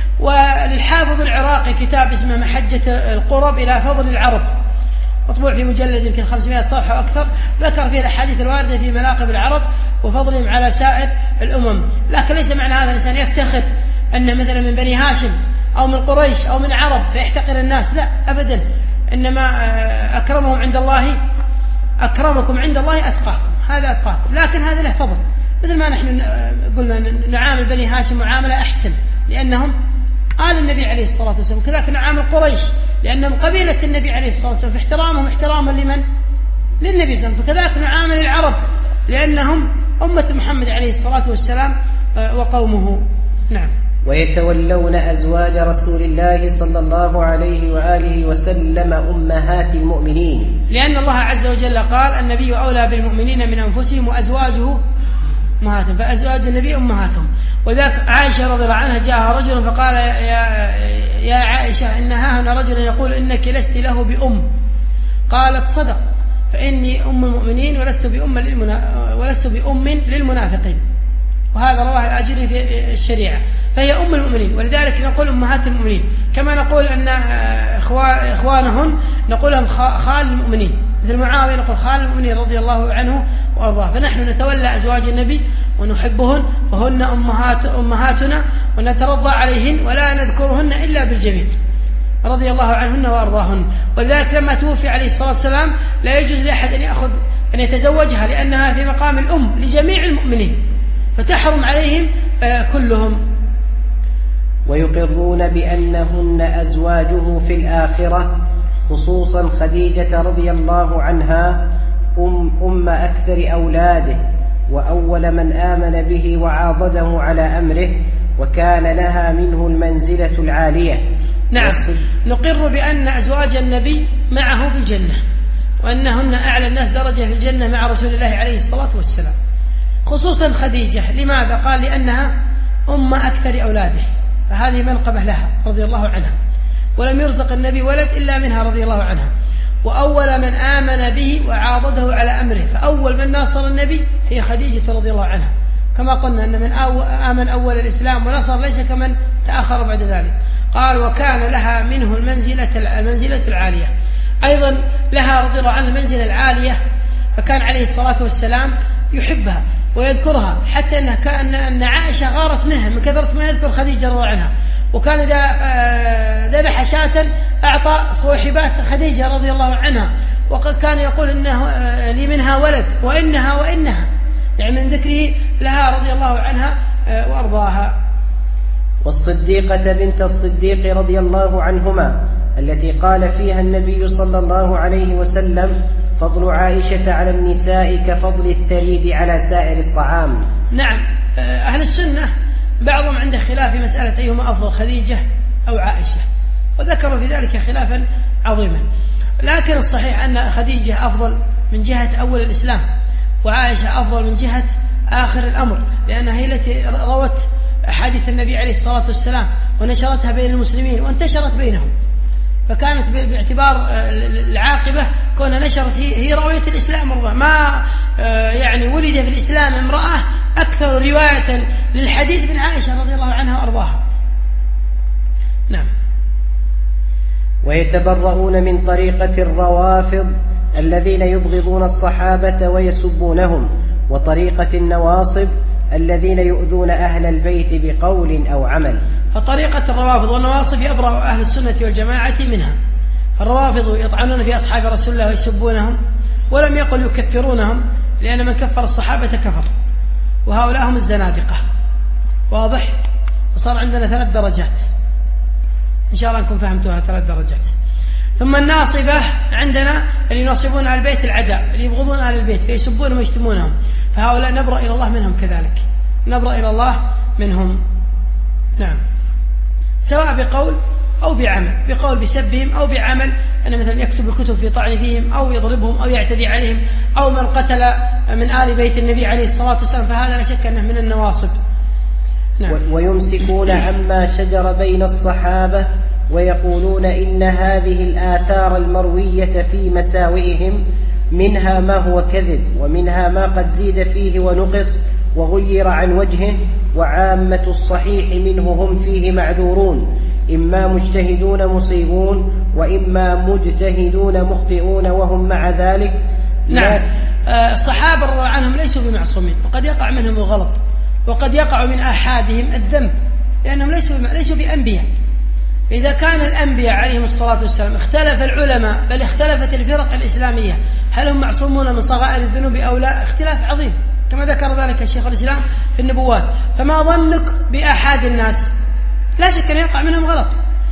وللحافظ العراقي كتاب اسمه محجة القرب إلى فضل العرب، مطبوع في مجلد يمكن خمسمائة صفحة أكثر، ذكر فيه الأحاديث الواردة في مناقب العرب وفضلهم على سائر الأمم. لكن ليس معنى هذا الإنسان يفتخر أن مثلا من بني هاشم أو من قريش أو من عرب فيحتقر الناس، لا أبدا، إنما أكرمهم عند الله أكرمكم عند الله أتقاكم، هذا أتقاكم، لكن هذا له فضل. مثل ما نحن قلنا نعامل بني هاشم معاملة أحسن لأنهم آل النبي عليه الصلاة والسلام، كذلك نعامل قريش لأنهم قبيلة النبي عليه الصلاة والسلام، فاحترامهم احتراما لمن؟ للنبي صلى الله عليه وسلم. فكذلك نعامل العرب لأنهم أمة محمد عليه الصلاة والسلام وقومه. نعم. ويتولون أزواج رسول الله صلى الله عليه وآله وسلم أمهات المؤمنين، لأن الله عز وجل قال: النبي أولى بالمؤمنين من أنفسهم وأزواجه أمهاتهم، فأزواج النبي أمهاتهم. وذلك عائشة رضي الله عنها جاءها رجل فقال: يا, يا عائشة، إن ها هنا رجلا يقول إنك لست له بأم. قالت: صدق، فإني أم المؤمنين ولست بأم للمنا... ولست بأم للمنافقين. وهذا رواه الأجري في الشريعة، فهي أم المؤمنين، ولذلك نقول أمهات المؤمنين، كما نقول أن إخوانهن نقول لهم خال المؤمنين، مثل معاوية نقول خال المؤمنين رضي الله عنه وأرضاه. فنحن نتولى أزواج النبي ونحبهن، فهن أمهات أمهاتنا ونترضى عليهن ولا نذكرهن إلا بالجميل رضي الله عنهن وأرضاهن. ولذلك لما توفي عليه الصلاة والسلام لا يجوز لأحد أن يأخذ أن يتزوجها، لأنها في مقام الأم لجميع المؤمنين، فتحرم عليهم كلهم. ويقرون بأنهن أزواجه في الآخرة، خصوصا خديجة رضي الله عنها أم, أم أكثر أولاده، وأول من آمن به وعاضده على أمره، وكان لها منه المنزلة العالية. نعم، نقر بأن أزواج النبي معه في الجنة، وأنهن أعلى الناس درجة في الجنة مع رسول الله عليه الصلاة والسلام، خصوصا خديجة. لماذا؟ قال: لأنها أم أكثر أولاده، فهذه منقبة لها رضي الله عنها، ولم يرزق النبي ولد إلا منها رضي الله عنها. وأول من آمن به وعاضده على أمره، فأول من ناصر النبي هي خديجة رضي الله عنها، كما قلنا أن من آمن أول الإسلام ونصر ليس كمن تأخر بعد ذلك. قال: وكان لها منه المنزلة المنزلة العالية، أيضا لها رضي الله عنها المنزلة العالية، فكان عليه الصلاة والسلام يحبها ويذكرها، حتى أنها كان أن عائشة غارت منها من كثرة ما يذكر خديجة رضي الله عنها. وكان إذا ذبح شاة أعطى صاحبات خديجة رضي الله عنها، وقد كان يقول إنه لي منها ولد وإنها وإنها، يعني من ذكره لها رضي الله عنها وأرضاها. والصديقة بنت الصديق رضي الله عنهما التي قال فيها النبي صلى الله عليه وسلم: فضل عائشة على النساء كفضل الثريد على سائر الطعام. نعم، أهل السنة بعضهم عنده خلاف في مسألة أيهما أفضل خديجة أو عائشة، وذكروا في ذلك خلافا عظيما، لكن الصحيح أن خديجة أفضل من جهة أول الإسلام، وعائشة أفضل من جهة آخر الأمر، لأنها هي التي روت أحاديث النبي عليه الصلاة والسلام ونشرتها بين المسلمين وانتشرت بينهم، فكانت باعتبار العاقبة كونها نشرت هي رواية الإسلام، ما يعني ولد في الإسلام امرأة أكثر رواية للحديث من عائشة رضي الله عنها وأرضاها. نعم. ويتبرؤون من طريقة الروافض الذين يبغضون الصحابة ويسبونهم، وطريقة النواصب الذين يؤذون أهل البيت بقول أو عمل. فطريقة الروافض والنواصب يبرأ أهل السنة والجماعة منها. الروافض يطعنون في أصحاب رسول الله ويسبونهم، ولم يقل يكفرونهم، لأن من كفر الصحابة كفر، وهؤلاء هم الزنادقة. واضح؟ وصار عندنا ثلاث درجات، إن شاء الله أنكم فهمتوها، ثلاث درجات. ثم الناصبة عندنا اللي يناصبون على البيت العداء، اللي يبغضون أهل البيت فيسبونهم ويشتمونهم، فهؤلاء نبرأ إلى الله منهم كذلك، نبرأ إلى الله منهم. نعم. سواء بقول أو بعمل، بقول بسبهم أو بعمل، أن مثلا يكتب الكتب في طعن فيهم أو يضربهم أو يعتدي عليهم، أو من قتل من آل بيت النبي عليه الصلاة والسلام، فهذا لا شك أنه من النواصب. نعم. ويمسكون عما شجر بين الصحابة ويقولون إن هذه الآثار المروية في مساوئهم منها ما هو كذب، ومنها ما قد زيد فيه ونقص وغير عن وجهه، وعامة الصحيح منه هم فيه معذورون، إما مجتهدون مصيبون وإما مجتهدون مخطئون وهم مع ذلك. نعم. الصحابة رضي الله عنهم ليسوا بمعصومين، وقد يقع منهم الغلط، وقد يقع من آحادهم الذنب، لأنهم ليسوا ليسوا بأنبياء. إذا كان الأنبياء عليهم الصلاة والسلام اختلف العلماء، بل اختلفت الفرق الإسلامية، هل هم معصومون من صغائر الذنوب أو لا؟ اختلاف عظيم، كما ذكر ذلك الشيخ الإسلام في النبوات. فما ظنك بأحد الناس؟ لا شك أن يقع منهم غلط.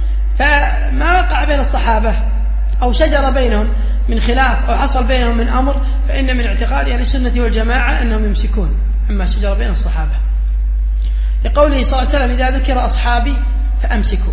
فما وقع بين الصحابة أو شجر بينهم من خلاف أو حصل بينهم من أمر، فإن من اعتقاد أهل السنة والجماعة أنهم يمسكون عما شجر بين الصحابة، لقوله صلى الله عليه وسلم: إذا ذكر أصحابي فأمسكوا.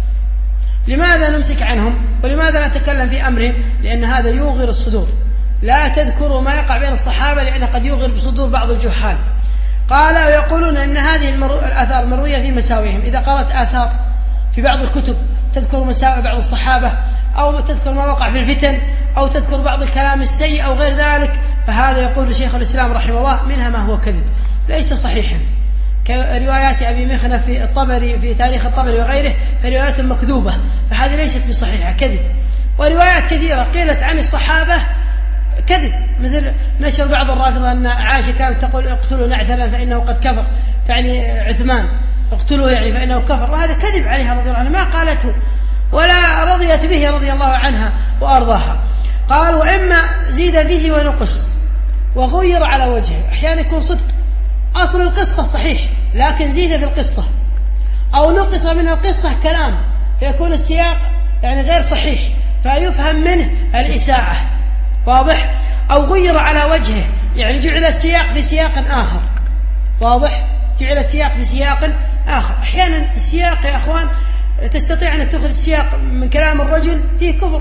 لماذا نمسك عنهم ولماذا نتكلم في أمرهم؟ لأن هذا يوغر الصدور. لا تذكروا ما يقع بين الصحابة، لأنه قد يوغر بصدور بعض الجهال. قال: ويقولون أن هذه الآثار المروية في مساويهم. إذا قرأت آثار في بعض الكتب تذكر مساوئ بعض الصحابة، أو تذكر ما وقع في الفتن، أو تذكر بعض الكلام السيء أو غير ذلك، فهذا يقول شيخ الإسلام رحمه الله منها ما هو كذب ليس صحيحا، كروايات أبي مخنف في الطبري في تاريخ الطبري وغيره، فروايات مكذوبة، فهذه ليست بصحيحة، كذب. وروايات كثيرة قيلت عن الصحابة كذب، مثل نشر بعض الرافضة أن عائشة كانت تقول: اقتلوا نعثلا فإنه قد كفر، تعني عثمان، اقتلوه يعني فإنه كفر، وهذا كذب عليها رضي الله عنها، ما قالته ولا رضيت به رضي الله عنها وأرضاها. قال: وإما زيد فيه ونقص وغير على وجهه. أحيانا يكون صدق، أصل القصة صحيح لكن زيد في القصة، أو نقص من القصة كلام فيكون السياق يعني غير صحيح فيفهم منه الإساءة. واضح؟ أو غير على وجهه، يعني جعل السياق في سياق آخر. واضح؟ جعل السياق في سياق آخر. أحيانا السياق يا أخوان تستطيع أن تأخذ السياق من كلام الرجل فيه كفر،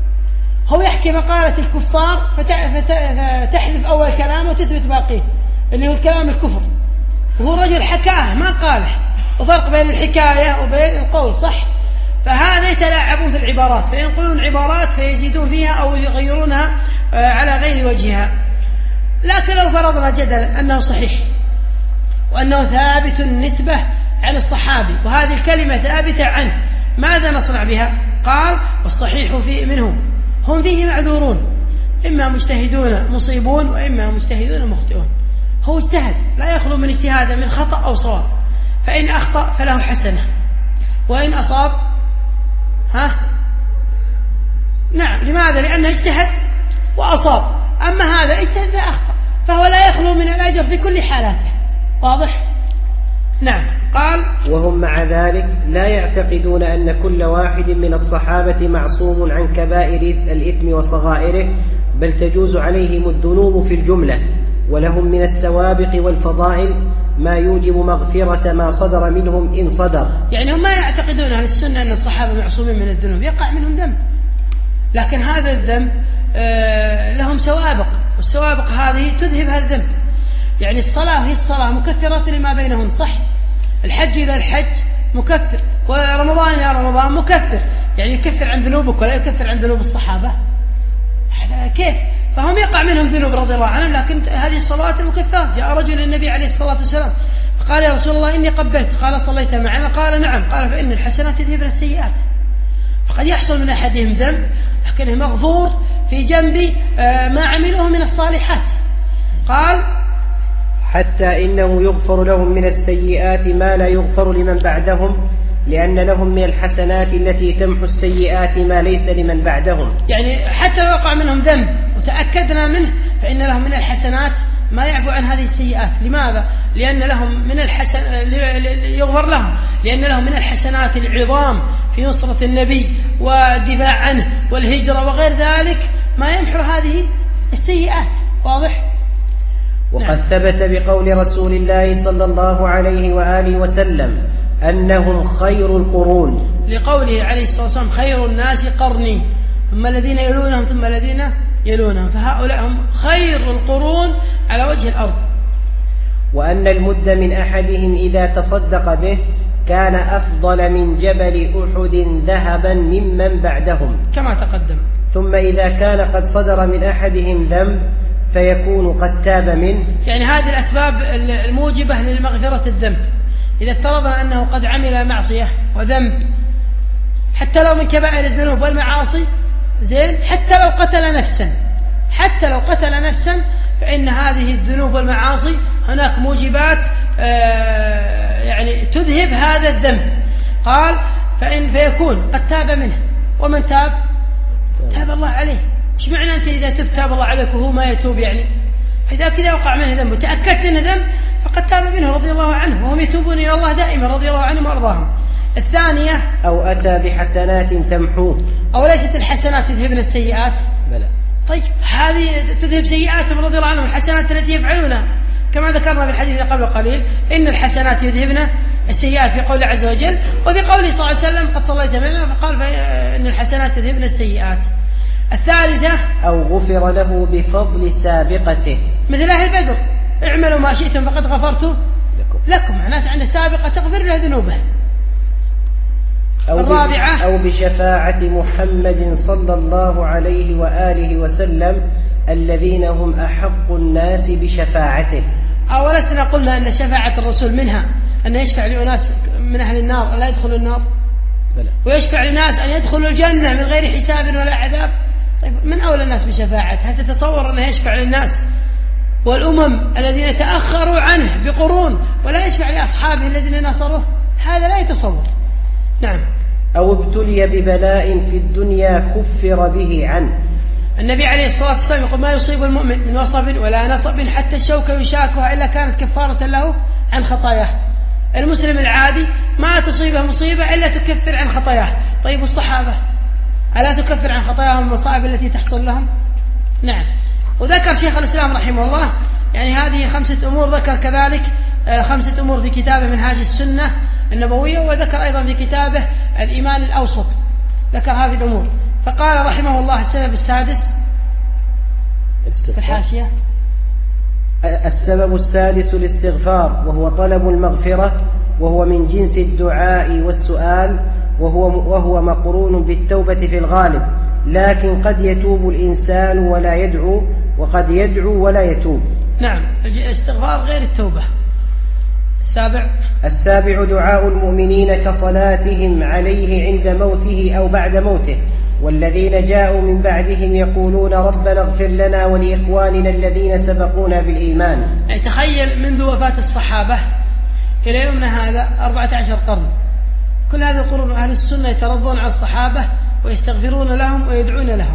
هو يحكي مقالة الكفار فتحذف أول كلام وتثبت باقيه اللي هو الكلام الكفر، وهو رجل حكاه ما قاله، وفرق بين الحكاية وبين القول، صح؟ فهذا يتلاعبون في العبارات، فينقلون عبارات فيزيدون فيها أو يغيرونها على غير وجهها. لكن لو فرضنا جدلا أنه صحيح وأنه ثابت النسبة عن الصحابي، وهذه الكلمة ثابتة عنه، ماذا نصنع بها؟ قال: والصحيح فيه منهم هم فيه معذورون، إما مجتهدون مصيبون وإما مجتهدون مخطئون. هو اجتهد، لا يخلو من اجتهاد من خطأ أو صواب، فإن أخطأ فله حسنة، وإن أصاب ها نعم. لماذا؟ لأنه اجتهد وأصاب، أما هذا اجتهد فأخطأ، فهو لا يخلو من الأجر في كل حالاته. واضح؟ نعم. قال: وهم مع ذلك لا يعتقدون أن كل واحد من الصحابة معصوم عن كبائر الإثم وصغائره، بل تجوز عليهم الذنوب في الجملة، ولهم من السوابق والفضائل ما يوجب مغفرة ما صدر منهم إن صدر. يعني هم ما يعتقدون أهل السنة أن الصحابة معصومين من الذنوب، يقع منهم ذنب، لكن هذا الذنب لهم سوابق، والسوابق هذه تذهب هذا الذنب. يعني الصلاة هي الصلاة مكثرة لما بينهن، صح؟ الحج إلى الحج مكفر، ورمضان إلى رمضان مكفر، يعني يكفر عن ذنوبك ولا يكفر عن ذنوب الصحابة؟ كيف؟ فهم يقع منهم ذنوب رضي الله عنهم، لكن هذه الصلوات المكفرات. جاء رجل للنبي عليه الصلاة والسلام فقال: يا رسول الله إني قبلت. قال: صليت معنا؟ قال: نعم. قال: فإن الحسنات يذهبن السيئات. فقد يحصل من أحدهم ذنب لكنه مغفور في جنب ما عملوه من الصالحات. قال: حتى إنه يغفر لهم من السيئات ما لا يغفر لمن بعدهم، لأن لهم من الحسنات التي تمحو السيئات ما ليس لمن بعدهم. يعني حتى لو وقع منهم ذنب وتأكدنا منه فإن لهم من الحسنات ما يعفو عن هذه السيئات. لماذا؟ لأن لهم من الحسن يغفر لهم، لأن لهم من الحسنات العظام في نصرة النبي والدفاع عنه والهجرة وغير ذلك ما يمحو هذه السيئات. واضح؟ وقد نعم. ثبت بقول رسول الله صلى الله عليه وآله وسلم أنهم خير القرون، لقوله عليه الصلاة والسلام: خير الناس قرني ثم الذين يلونهم ثم الذين يلونهم، فهؤلاء هم خير القرون على وجه الأرض. وأن المد من أحدهم إذا تصدق به كان أفضل من جبل أحد ذهبا ممن بعدهم كما تقدم. ثم إذا كان قد صدر من أحدهم ذنب فيكون قد تاب منه. يعني هذه الأسباب الموجبة للمغفرة الذنب. إذا افترضنا أنه قد عمل معصية وذنب حتى لو من كبائر الذنوب والمعاصي، زين، حتى لو قتل نفسا حتى لو قتل نفسا فإن هذه الذنوب والمعاصي هناك موجبات يعني تذهب هذا الذنب. قال: فإن فيكون قد تاب منه، ومن تاب تاب الله عليه. ايش معنى أنت إذا تبت تاب الله عليك وهو ما يتوب؟ يعني إذا كذا وقع منه ذنب وتأكدت أنه ذنب فقد تاب منه رضي الله عنه، وهم يتوبون إلى الله دائما رضي الله عنهم وأرضاهم. الثانية: أو أتى بحسنات تمحوه. أو ليست الحسنات تذهبن السيئات؟ بلى. طيب هذه تذهب سيئاتهم رضي الله عنهم، الحسنات التي يفعلونها، كما ذكرنا في الحديث قبل قليل إن الحسنات يذهبن السيئات في قوله عز وجل، وفي قوله صلى الله عليه وسلم: قد صليت معنا، فقال إن الحسنات يذهبن السيئات. الثالثة: أو غفر له بفضل سابقته، مثل أهل بدر: اعملوا ما شئتم فقد غفرت لكم, لكم. معناته عند سابقة تغفر له ذنوبه. أو الرابعة: أو بشفاعة محمد صلى الله عليه وآله وسلم الذين هم أحق الناس بشفاعته. أولسنا قلنا أن شفاعة الرسول منها أن يشفع لأناس من أهل النار لا يدخلوا النار، بلى. ويشفع لناس أن يدخلوا الجنة من غير حساب ولا عذاب. طيب من أولى الناس بشفاعته؟ هل تتصور أنه يشفع للناس والأمم الذين تأخروا عنه بقرون ولا يشفع لأصحابه الذين نصروه؟ هذا لا يتصور. نعم. أو ابتلي ببلاء في الدنيا كفر به عنه. النبي عليه الصلاة والسلام يقول: ما يصيب المؤمن من وصب ولا نصب حتى الشوكة يشاكها إلا كانت كفارة له عن خطاياه. المسلم العادي ما تصيبه مصيبة إلا تكفر عن خطاياه. طيب الصحابة ألا تكفر عن خطاياهم المصائب التي تحصل لهم؟ نعم. وذكر شيخ الإسلام رحمه الله يعني هذه خمسة أمور، ذكر كذلك خمسة أمور في كتابه منهاج السنة النبوية، وذكر أيضا في كتابه الإيمان الأوسط ذكر هذه الأمور. فقال رحمه الله: السبب السادس في الحاشية: السبب السادس الاستغفار، وهو طلب المغفرة، وهو من جنس الدعاء والسؤال، وهو, وهو مقرون بالتوبة في الغالب، لكن قد يتوب الإنسان ولا يدعو، وقد يدعو ولا يتوب. نعم، الاستغفار غير التوبة. السابع: السابع دعاء المؤمنين كصلاتهم عليه عند موته أو بعد موته، والذين جاءوا من بعدهم يقولون: ربنا اغفر لنا ولإخواننا الذين سبقونا بالإيمان. يعني تخيل منذ وفاة الصحابة إلى يومنا هذا أربعة عشر قرن، كل هذه القرون أهل السنة يترضون على الصحابة ويستغفرون لهم ويدعون لهم.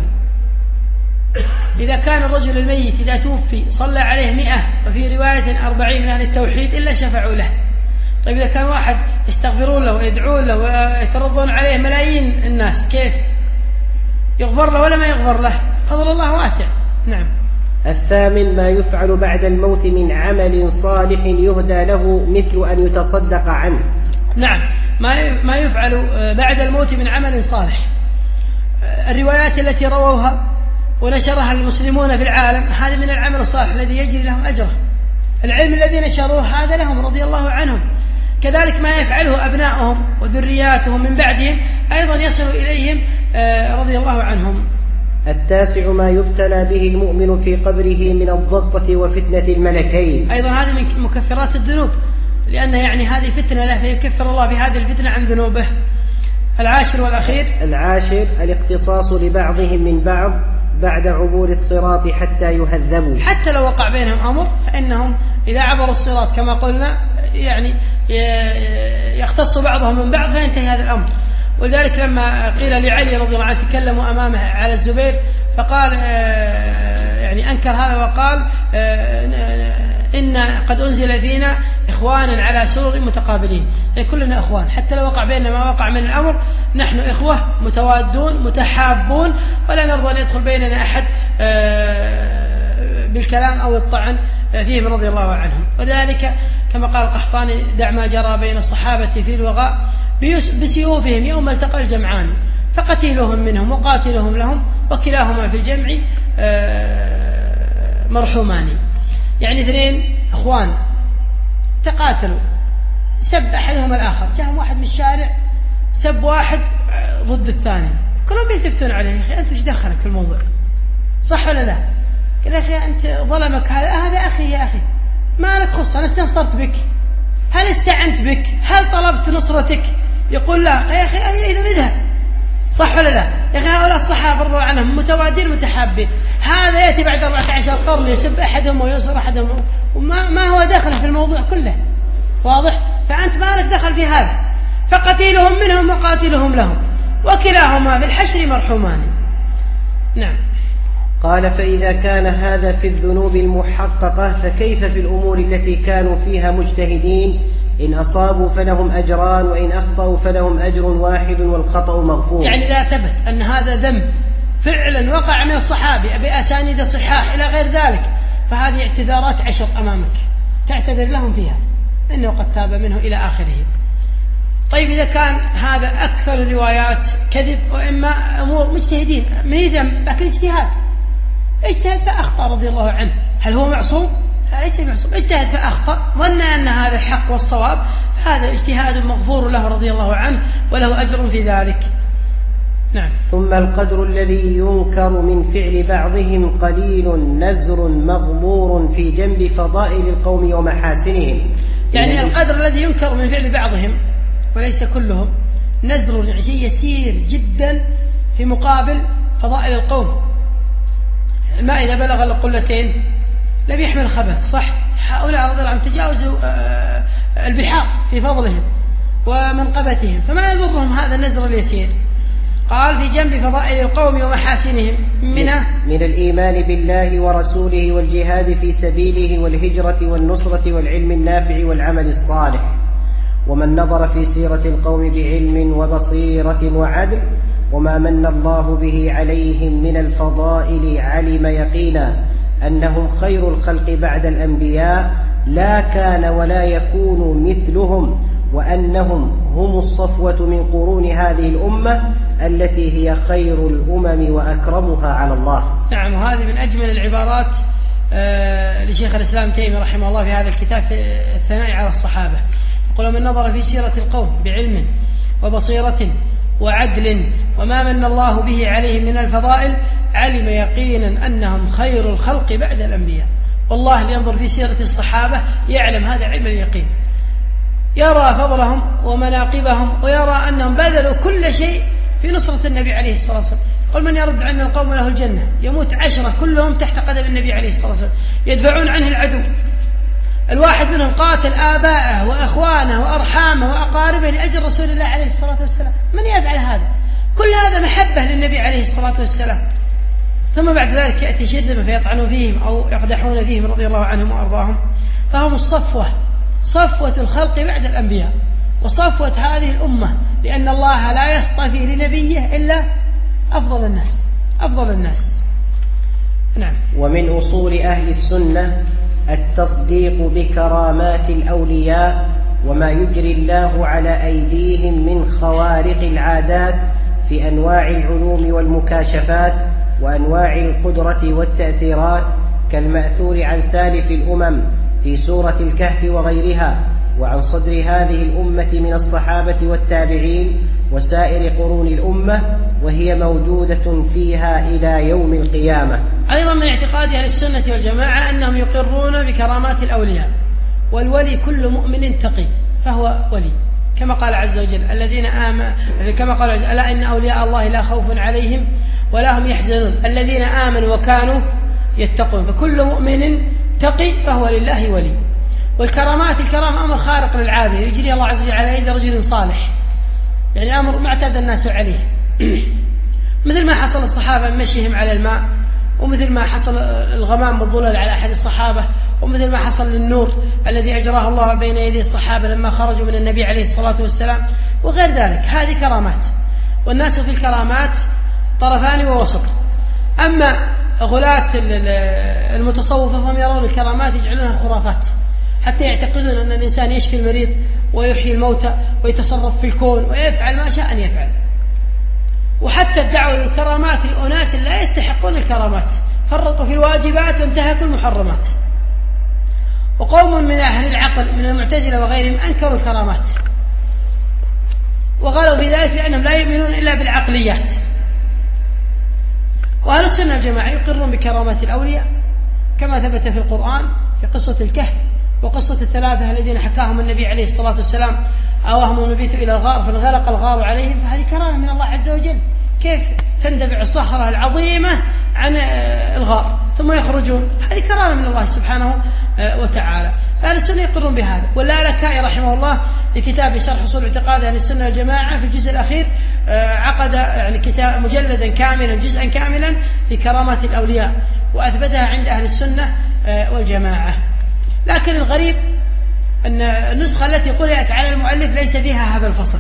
إذا كان الرجل الميت إذا توفي صلى عليه مئة، وفي رواية أربعين من أهل التوحيد إلا شفعوا له. طيب إذا كان واحد يستغفرون له ويدعون له ويترضون عليه ملايين الناس، كيف يغفر له ولا ما يغفر له؟ فضل الله واسع. نعم. الثامن ما يفعل بعد الموت من عمل صالح يهدى له مثل أن يتصدق عنه. نعم، ما يفعل بعد الموت من عمل صالح. الروايات التي رووها ونشرها المسلمون في العالم هذا من العمل الصالح الذي يجري لهم أجره. العلم الذي نشروه هذا لهم رضي الله عنهم. كذلك ما يفعله أبناؤهم وذرياتهم من بعدهم أيضا يصل إليهم رضي الله عنهم. التاسع ما يبتلى به المؤمن في قبره من الضغطة وفتنة الملكين. أيضا هذه من مكفرات الذنوب، لأن يعني هذه فتنة له فيكفر الله بهذه الفتنة عن ذنوبه. العاشر والأخير العاشر الاقتصاص لبعضهم من بعض بعد عبور الصراط حتى يهذبوا. حتى لو وقع بينهم أمر فإنهم إذا عبروا الصراط كما قلنا يعني يختص بعضهم من بعض فينتهي هذا الأمر. ولذلك لما قيل لعلي رضي الله عنه تكلموا أمامه على الزبير فقال يعني أنكر هذا وقال إن قد أنزل فينا إخوانا على سرر متقابلين، يعني كلنا إخوان حتى لو وقع بيننا ما وقع من الأمر نحن إخوة متوادون متحابون ولا نرضى أن يدخل بيننا أحد بالكلام أو الطعن فيهم رضي الله عنهم. وذلك كما قال القحطاني دع ما جرى بين الصحابة في الوغاء بسيوفهم يوم التقى الجمعان فقتيلهم منهم وقاتلهم لهم وكلاهما في الجمع مرحومان. يعني اثنين أخوان تقاتلوا سب أحدهم الآخر، جاءهم واحد من الشارع سب واحد ضد الثاني كلهم بيلتفتون عليه يا أخي أنت وش دخلك في الموضوع صح ولا لا؟ قال يا أخي أنت ظلمك هذا هذا أخي يا أخي ما لك خص أنا استنصرت بك هل استعنت بك هل طلبت نصرتك؟ يقول لا يا أخي إذا نذهب صح ولا لا؟ يا أخي هؤلاء الصحابة رضي الله عنهم متوادين متحابين، هذا يأتي بعد أربعة عشر قرن يسب أحدهم وينصر أحدهم وما ما هو داخل في الموضوع كله واضح؟ فأنت ما لك دخل في هذا فقتيلهم منهم وقاتلهم لهم وكلاهما في الحشر مرحومان. نعم. قال فإذا كان هذا في الذنوب المحققة فكيف في الأمور التي كانوا فيها مجتهدين؟ إن أصابوا فلهم أجران وإن أخطأوا فلهم أجر واحد والخطأ مغفور. يعني إذا ثبت أن هذا ذنب فعلا وقع من الصحابي بأسانيد صحاح إلى غير ذلك فهذه اعتذارات عشر أمامك تعتذر لهم فيها إنه قد تاب منه إلى آخره. طيب إذا كان هذا أكثر الروايات كذب وإما أمور مجتهدين ما هي ذنب لكن اجتهاد اجتهد فأخطأ رضي الله عنه هل هو معصوم؟ ليس معصوم، اجتهد فأخطأ ظن أن هذا الحق والصواب هذا اجتهاد مغفور له رضي الله عنه وله أجر في ذلك. نعم. ثم القدر الذي ينكر من فعل بعضهم قليل نزر مغمور في جنب فضائل القوم ومحاسنهم. يعني القدر الذي ينكر من فعل بعضهم وليس كلهم نزر يسير جدا في مقابل فضائل القوم. الماء إذا بلغ القلتين لم يحمل خبث صح؟ هؤلاء رضي الله عنهم تجاوزوا البحار في فضلهم ومنقبتهم فما يضرهم هذا النزر اليسير. قال في جنب فضائل القوم ومحاسنهم من من الإيمان بالله ورسوله والجهاد في سبيله والهجرة والنصرة والعلم النافع والعمل الصالح. ومن نظر في سيرة القوم بعلم وبصيرة وعدل وما من الله به عليهم من الفضائل علم يقينا أنهم خير الخلق بعد الأنبياء لا كان ولا يكون مثلهم وأنهم هم الصفوة من قرون هذه الأمة التي هي خير الأمم وأكرمها على الله. نعم. وهذه من أجمل العبارات آه لشيخ الإسلام تيمية رحمه الله في هذا الكتاب في الثناء على الصحابة. يقول من نظر في سيرة القوم بعلم وبصيرة وعدل وما من الله به عليهم من الفضائل علم يقينا أنهم خير الخلق بعد الأنبياء. والله اللي ينظر في سيرة الصحابة يعلم هذا علم اليقين يرى فضلهم ومناقبهم ويرى أنهم بذلوا كل شيء في نصرة النبي عليه الصلاة والسلام. قل من يرد عن القوم له الجنة يموت عشرة كلهم تحت قدم النبي عليه الصلاة والسلام يدفعون عنه العدو. الواحد منهم قاتل آباءه وأخوانه وأرحامه وأقاربه لأجل رسول الله عليه الصلاة والسلام. من يفعل هذا؟ كل هذا محبة للنبي عليه الصلاة والسلام. ثم بعد ذلك يأتي شرذمة فيطعنوا فيهم أو يقدحون فيهم رضي الله عنهم وأرضاهم. فهم الصفوة صفوة الخلق بعد الأنبياء وصفوة هذه الأمة لأن الله لا يصطفي لنبيه إلا أفضل الناس أفضل الناس. نعم. ومن أصول أهل السنة التصديق بكرامات الأولياء وما يجري الله على أيديهم من خوارق العادات في أنواع العلوم والمكاشفات وأنواع القدرة والتأثيرات كالمأثور عن سالف الأمم في سورة الكهف وغيرها، وعن صدر هذه الأمة من الصحابة والتابعين وسائر قرون الأمة، وهي موجودة فيها إلى يوم القيامة. أيضا من اعتقاد أهل السنة والجماعة أنهم يقرون بكرامات الأولياء، والولي كل مؤمن تقي فهو ولي، كما قال عز وجل الذين آمنوا، كما قال عز وجل ألا إن أولياء الله لا خوف عليهم ولا هم يحزنون الذين آمنوا وكانوا يتقون. فكل مؤمن تقي فهو لله ولي. والكرامات الكرامة أمر خارق للعادة يجري الله عز وجل على يد رجل صالح، يعني أمر ما اعتاد الناس عليه مثل ما حصل الصحابة من مشيهم على الماء، ومثل ما حصل الغمام بالظلل على أحد الصحابة، ومثل ما حصل للنور الذي أجراه الله بين يدي الصحابة لما خرجوا من النبي عليه الصلاة والسلام وغير ذلك. هذه كرامات، والناس في الكرامات طرفان ووسط. أما غلاة المتصوفة فهم يرون الكرامات يجعلونها خرافات، حتى يعتقدون أن الإنسان يشفي المريض ويحيي الموتى ويتصرف في الكون ويفعل ما شاء أن يفعل، وحتى ادعوا الكرامات لأناس لا يستحقون الكرامات، فرطوا في الواجبات وانتهكوا المحرمات. وقوم من أهل العقل من المعتزلة وغيرهم أنكروا الكرامات وقالوا في ذلك لأنهم لا يؤمنون إلا بالعقليات. وأهل السنة الجماعة يقرون بكرامات الأولياء كما ثبت في القرآن في قصة الكهف وقصة الثلاثة الذين حكاهم النبي عليه الصلاة والسلام أواهم المبيت إلى الغار فانغلق الغار عليهم، فهذه كرامة من الله عز وجل. كيف تندفع الصخرة العظيمة عن الغار ثم يخرجون؟ هذه كرامة من الله سبحانه وتعالى. أهل السنة يقرون بهذا. واللالكائي رحمه الله في كتاب شرح أصول اعتقاد أهل السنة والجماعة في الجزء الأخير عقد يعني كتاب مجلدا كاملا جزءا كاملا في كرامات الأولياء وأثبتها عند أهل السنة والجماعة. لكن الغريب أن النسخة التي قرأت على المؤلف ليس فيها هذا الفصل،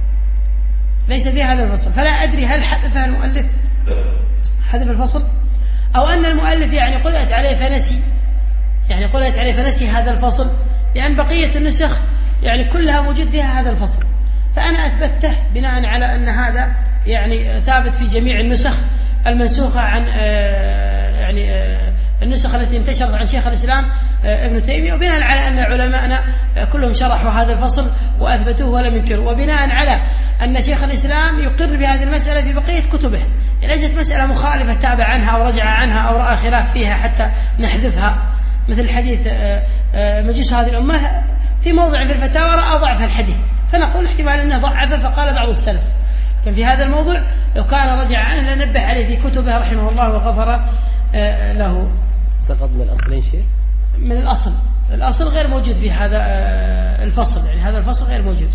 ليس فيها هذا الفصل، فلا أدري هل حذفها المؤلف حذف الفصل أو أن المؤلف يعني قرأت عليه فنسي، يعني قرأت عليه فنسي هذا الفصل، لأن بقية النسخ يعني كلها موجود فيها هذا الفصل. فأنا أثبته بناء على أن هذا يعني ثابت في جميع النسخ المنسوخة عن يعني النسخ التي انتشرت عن شيخ الإسلام ابن تيمية، وبناء على أن علماءنا كلهم شرحوا هذا الفصل وأثبتوه ولم ينكروا، وبناء على أن شيخ الإسلام يقر بهذه المسألة في بقية كتبه، ليست مسألة مخالفة تابع عنها أو رجع عنها أو رأى خلاف فيها حتى نحذفها، مثل حديث مجوس هذه الأمة في موضع في الفتاوى رأى ضعف الحديث فنقول احتمال أنه ضعف فقال بعض السلف، كان في هذا الموضوع لو كان رجع عنه لنبه عليه في كتبه رحمه الله وغفر له. سقط من الأصلين شيء؟ من الأصل، الأصل غير موجود في هذا الفصل، يعني هذا الفصل غير موجود.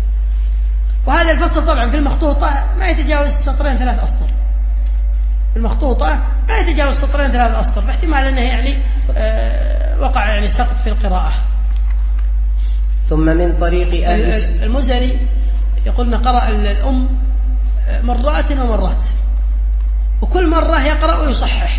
وهذا الفصل طبعا في المخطوطة ما يتجاوز سطرين ثلاث أسطر، المخطوطة ما يتجاوز سطرين ثلاث أسطر، فاحتمال أنه يعني وقع يعني سقط في القراءة. ثم من طريق أهل المزني يقولنا قرأ الأم مرات ومرات، وكل مرة يقرأ ويصحح،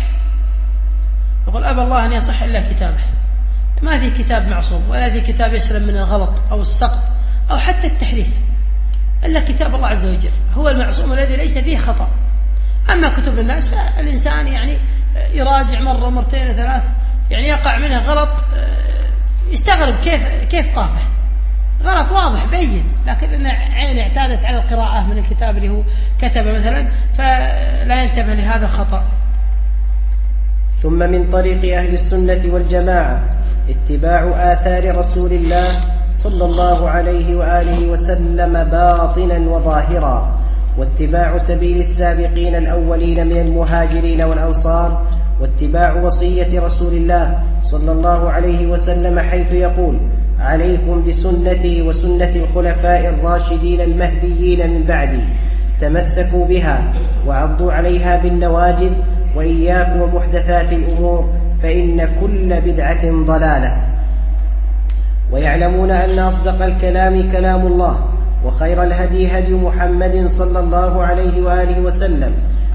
يقول أبى الله أن يصح إلا كتابه، ما في كتاب معصوم ولا في كتاب يسلم من الغلط أو السقط أو حتى التحريف، إلا كتاب الله عز وجل هو المعصوم الذي ليس فيه خطأ. أما كتب الناس فالإنسان يعني يراجع مرة مرتين ثلاث، يعني يقع منه غلط يستغرب كيف كيف طافه غلط واضح بين، لكن عين اعتادت على القراءة من الكتاب اللي هو كتب مثلا فلا ينتبه لهذا الخطأ. ثم من طريق أهل السنة والجماعة اتباع آثار رسول الله صلى الله عليه وآله وسلم باطنا وظاهرا، واتباع سبيل السابقين الأولين من المهاجرين والأنصار، واتباع وصية رسول الله صلى الله عليه وسلم حيث يقول عليكم بسنتي وسنة الخلفاء الراشدين المهديين من بعدي تمسكوا بها وعضوا عليها بالنواجذ وإياكم ومحدثات الأمور فإن كل بدعة ضلالة. ويعلمون أن أصدق الكلام كلام الله، وخير الهدي هدي محمد صلى الله عليه وآله وسلم،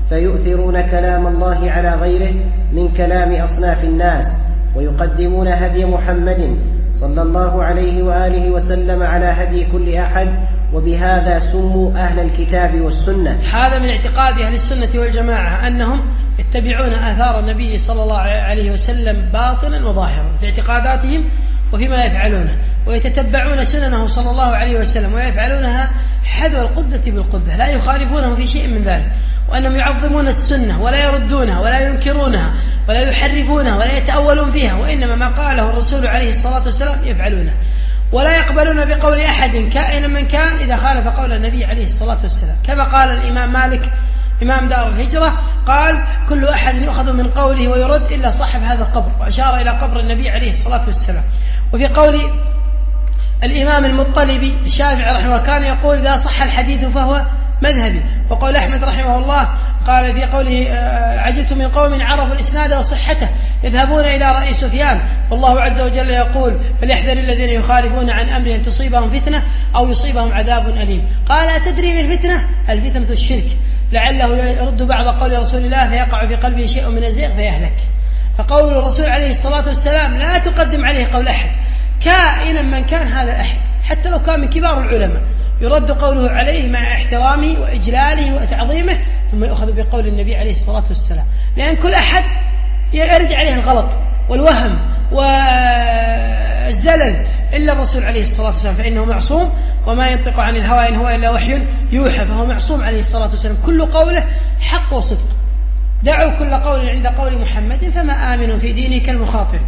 فيؤثرون كلام الله على غيره من كلام أصناف الناس، ويقدمون هدي محمد صلى الله عليه وآله وسلم على هدي كل أحد، وبهذا سموا أهل الكتاب والسنة. هذا من اعتقاد أهل السنة والجماعة أنهم يتبعون آثار النبي صلى الله عليه وسلم باطنا وظاهرا في اعتقاداتهم وفيما يفعلونه، ويتتبعون سننه صلى الله عليه وسلم ويفعلونها حذو القدة بالقدة، لا يخالفونه في شيء من ذلك، وأنهم يعظمون السنة ولا يردونها ولا ينكرونها ولا يحرفونها ولا يتأولون فيها، وإنما ما قاله الرسول عليه الصلاة والسلام يفعلونه، ولا يقبلون بقول أحد كائنا من كان إذا خالف قول النبي عليه الصلاة والسلام، كما قال الإمام مالك إمام دار الهجرة قال: كل أحد يؤخذ من قوله ويرد إلا صاحب هذا القبر، وأشار إلى قبر النبي عليه الصلاة والسلام. وفي قول الإمام المطلبي الشافعي رحمه الله كان يقول: إذا صح الحديث فهو مذهبي. وقول أحمد رحمه الله قال في قوله: عجبت من قوم عرفوا الإسناد وصحته يذهبون إلى رأي سفيان، والله عز وجل يقول: فليحذر الذين يخالفون عن أمره أن تصيبهم فتنة أو يصيبهم عذاب أليم. قال: أتدري من الفتنة؟ الفتنة الشرك، لعله يرد بعض قول رسول الله فيقع في قلبه شيء من الزيغ فيهلك. فقول الرسول عليه الصلاة والسلام لا تقدم عليه قول أحد كائنا من كان هذا أحد، حتى لو كان من كبار العلماء، يرد قوله عليه مع احترامه وإجلاله وتعظيمه، ثم يؤخذ بقول النبي عليه الصلاة والسلام، لأن كل أحد يرجع عليه الغلط والوهم والزلل إلا الرسول عليه الصلاة والسلام، فإنه معصوم وما ينطق عن الهوى إن هو إلا وحي يوحى، فهو معصوم عليه الصلاة والسلام، كل قوله حق وصدق. دعوا كل قول عند قول محمد فما آمن في دينه كالمخاطر.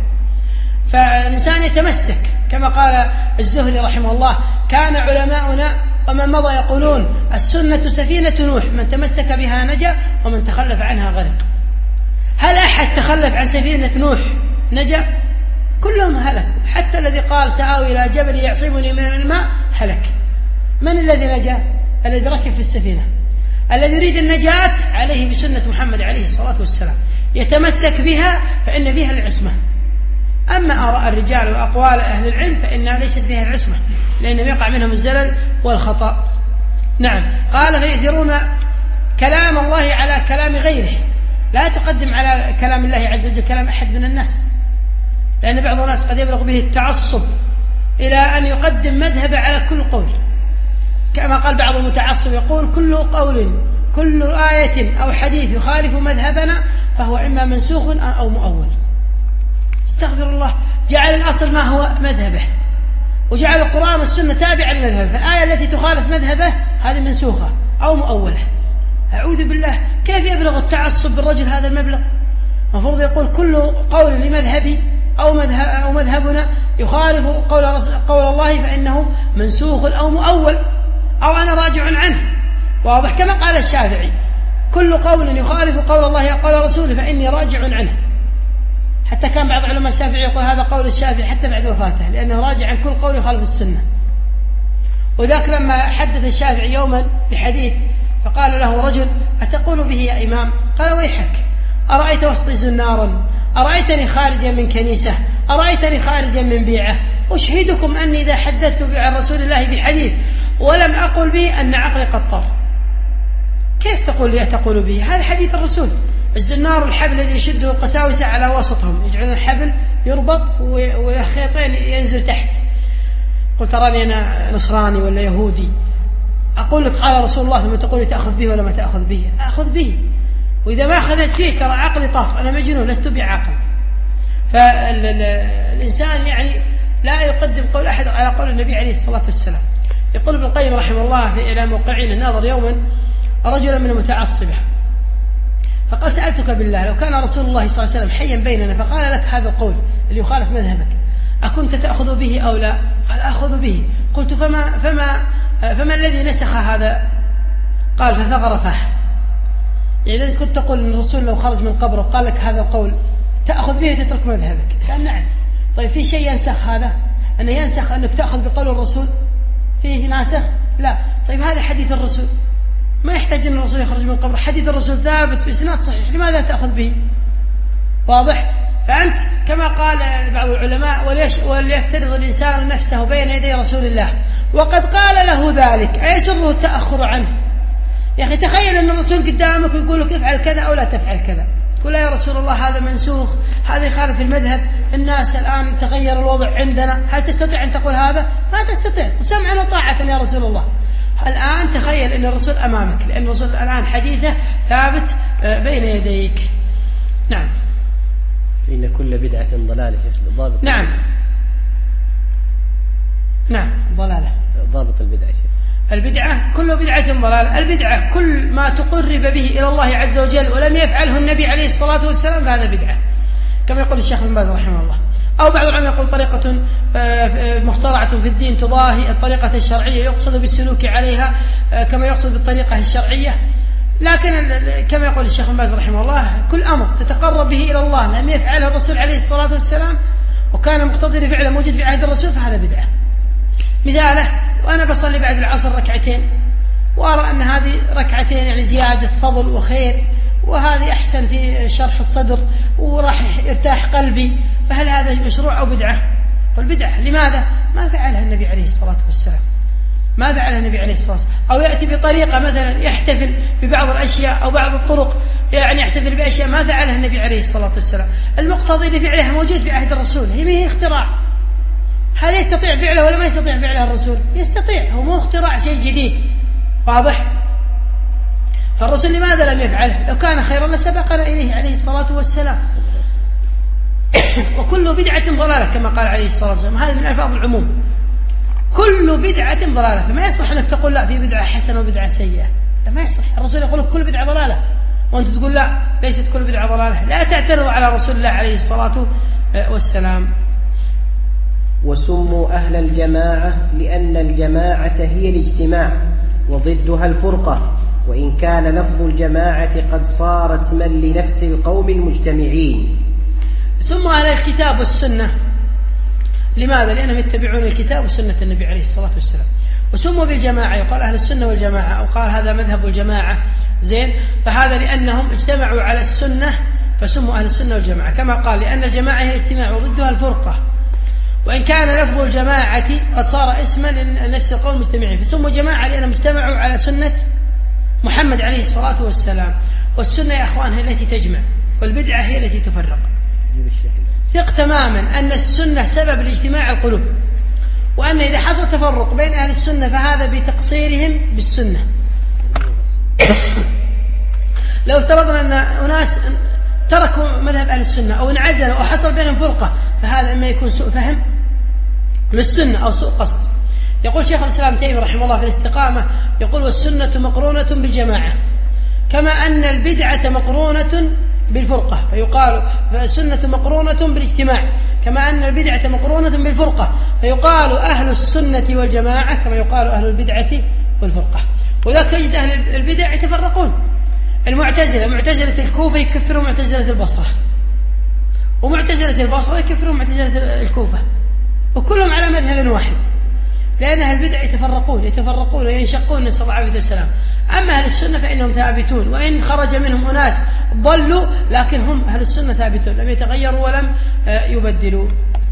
فالإنسان يتمسك كما قال الزهري رحمه الله: كان علماؤنا ومن مضى يقولون السنة سفينة نوح، من تمسك بها نجا ومن تخلف عنها غرق. هل أحد تخلف عن سفينة نوح نجا؟ كلهم هلكوا، حتى الذي قال سآوي إلى جبل يعصمني من الماء هلك. من الذي نجا؟ الذي ركب في السفينة. الذي يريد النجاة عليه بسنة محمد عليه الصلاة والسلام، يتمسك بها فإن فيها العصمة. أما آراء الرجال وأقوال أهل العلم فإنها ليست فيها العصمة، لأنه يقع منهم الزلل والخطأ. نعم. قال: فيؤثرون كلام الله على كلام غيره، لا تقدم على كلام الله عز وجل كلام أحد من الناس، لأن بعض الناس قد يبلغ به التعصب إلى أن يقدم مذهب على كل قول، كما قال بعض المتعصب يقول: كل قول كل آية أو حديث يخالف مذهبنا فهو إما منسوخ أو مؤول. استغفر الله، جعل الأصل ما هو مذهبه، وجعل القرآن والسنة تابعا لمذهبه، فالآية التي تخالف مذهبه هذه منسوخة أو مؤولة. أعوذ بالله، كيف يبلغ التعصب بالرجل هذا المبلغ؟ المفروض يقول: كل قول لمذهبي أو, مذهب أو مذهبنا يخالف قول, قول الله فإنه منسوخ أو مؤول، أو أنا راجع عنه. واضح؟ كما قال الشافعي: كل قول يخالف قول الله أو قول رسوله فإني راجع عنه. حتى كان بعض علماء الشافعي يقول هذا قول الشافعي حتى بعد وفاته، لأنه راجع عن كل قول يخالف السنة. وذاك لما حدث الشافعي يوما بحديث فقال له رجل: أتقول به يا إمام؟ قال: ويحك، أرأيت وسطي زنارا، أرأيتني خارجا من كنيسة، أرأيتني خارجا من بيعة، أشهدكم أني إذا حدثت عن رسول الله بحديث ولم أقل به أن عقلي قد طار. كيف تقول لي أتقول به؟ هذا حديث الرسول. الزنار الحبل الذي يشده القساوسة على وسطهم، يجعلون الحبل يربط وخيطين ينزل تحت. قلت: تراني أنا نصراني ولا يهودي، أقول لك قال رسول الله ثم تقول لي تأخذ به ولا ما تأخذ به؟ أخذ به، وإذا ما أخذت فيه ترى عقلي طاف، أنا مجنون لست بعاقل. فالإنسان يعني لا يقدم قول أحد على قول النبي عليه الصلاة والسلام. يقول ابن القيم رحمه الله في إلى موقعين ناظر يوما رجلا من المتعصبة فقال: سألتك بالله لو كان رسول الله صلى الله عليه وسلم حيا بيننا فقال لك هذا القول اللي يخالف مذهبك أكنت تأخذ به أو لا؟ قال: أخذ به. قلت: فما, فما, فما الذي نسخ هذا؟ قال: فثغر فاه. يعني إذا كنت تقول أن الرسول لو خرج من قبره قال لك هذا القول تأخذ به وتترك مذهبك؟ قال: نعم. طيب في شيء ينسخ هذا؟ أنه ينسخ أنك تأخذ بقول الرسول؟ فيه ناسخ؟ لا. طيب هذا حديث الرسول، ما يحتاج أن الرسول يخرج من قبره، حديث الرسول ثابت في إسناد صحيح، لماذا تأخذ به؟ واضح؟ فأنت كما قال بعض العلماء: وليفترض الإنسان نفسه بين يدي رسول الله وقد قال له ذلك، أيسره التأخر عنه؟ يا أخي تخيل أن الرسول قدامك ويقول لك افعل كذا أو لا تفعل كذا، تقول يا رسول الله هذا منسوخ، هذا يخالف المذهب، الناس الآن تغير الوضع عندنا، هل تستطيع أن تقول هذا؟ ما تستطيع، سمعا وطاعة يا رسول الله. الآن تخيل أن الرسول أمامك، لأن الرسول الآن حديثه ثابت بين يديك. نعم. إن كل بدعة ضلالة. ضابط. نعم نعم ضلالة. ضابط البدعة شيخ. البدعة كل بدعة ضلالة. البدعة كل ما تقرب به إلى الله عز وجل ولم يفعله النبي عليه الصلاة والسلام فهذا بدعة، كما يقول الشيخ ابن باز رحمه الله. أو بعض العلماء يقول طريقة مخترعة في الدين تضاهي الطريقة الشرعية، يقصد بالسلوك عليها كما يقصد بالطريقة الشرعية. لكن كما يقول الشيخ ابن باز رحمه الله كل أمر تتقرب به إلى الله لم يفعله الرسول عليه الصلاة والسلام وكان مقتضي فعله موجود في عهد الرسول فهذا بدعة. مثاله وأنا بصلي بعد العصر ركعتين وأرى أن هذه ركعتين يعني زيادة فضل وخير، وهذه أحسن في شرح الصدر وراح يرتاح قلبي، فهل هذا مشروع أو بدعة؟ والبدعة لماذا؟ ما فعلها النبي عليه الصلاة والسلام، ما فعلها النبي عليه الصلاة والسلام. أو يأتي بطريقة مثلا يحتفل ببعض الأشياء أو بعض الطرق يعني يحتفل بأشياء ما فعلها النبي عليه الصلاة والسلام، المقتضي لفعلها موجود في عهد الرسول، هي ما هي اختراع. هل يستطيع فعله ولا ما يستطيع فعله الرسول؟ يستطيع، هو مو اختراع شيء جديد. واضح؟ فالرسول لماذا لم يفعله؟ لو كان خيرا لسبقنا إليه عليه الصلاة والسلام. وكل بدعة ضلالة كما قال عليه الصلاة والسلام، هذا من ألفاظ العموم، كل بدعة ضلالة. فما يصح أنك تقول لا في بدعة حسنة وبدعة سيئة، ما يصح. الرسول يقول كل بدعة ضلالة وأنت تقول لا ليست كل بدعة ضلالة. لا تعترضوا على رسول الله عليه الصلاة والسلام. وسموا أهل الجماعة لأن الجماعة هي الاجتماع وضدها الفرقة، وإن كان لفظ الجماعة قد صار اسما لنفس القوم المجتمعين. سموا أهل الكتاب والسنة لماذا؟ لأنهم يتبعون الكتاب وسنة النبي عليه الصلاة والسلام. وسموا بالجماعة يقال أهل السنة والجماعة، أو قال هذا مذهب الجماعة زين، فهذا لأنهم اجتمعوا على السنة فسموا أهل السنة والجماعة، كما قال لأن الجماعة هي الاجتماع وضدها الفرقة، وإن كان لفظ الجماعة قد صار اسما لنفس القوم المجتمعين، فسموا جماعة لأنهم اجتمعوا على سنة محمد عليه الصلاة والسلام. والسنة يا أخوان هي التي تجمع، والبدعة هي التي تفرق. ثق تماما أن السنة سبب لاجتماع القلوب، وأن إذا حصل تفرق بين أهل السنة فهذا بتقصيرهم بالسنة. لو افترضنا أن أناس تركوا مذهب أهل السنة أو انعزلوا أو حصل بينهم فرقة، فهذا إما يكون سوء فهم للسنة أو سوء قصد. يقول شيخ الإسلام تيمية رحمه الله في الاستقامة، يقول والسنة مقرونة بالجماعة كما أن البدعة مقرونة بالفرقة، فيقال فالسنة مقرونة بالاجتماع كما أن البدعة مقرونة بالفرقة، فيقال أهل السنة والجماعة كما يقال أهل البدعة والفرقة. وذلك تجد أهل البدع يتفرقون، المعتزلة معتزلة الكوفة يكفروا معتزلة البصرة، ومعتزلة البصرة يكفروا معتزلة الكوفة، وكلهم على مذهب واحد، لأن أهل البدع يتفرقون يتفرقون وينشقون نسأل الله العافية والسلام. أما أهل السنة فإنهم ثابتون، وإن خرج منهم أناس ضلوا لكن هم أهل السنة ثابتون، لم يتغيروا ولم يبدلوا.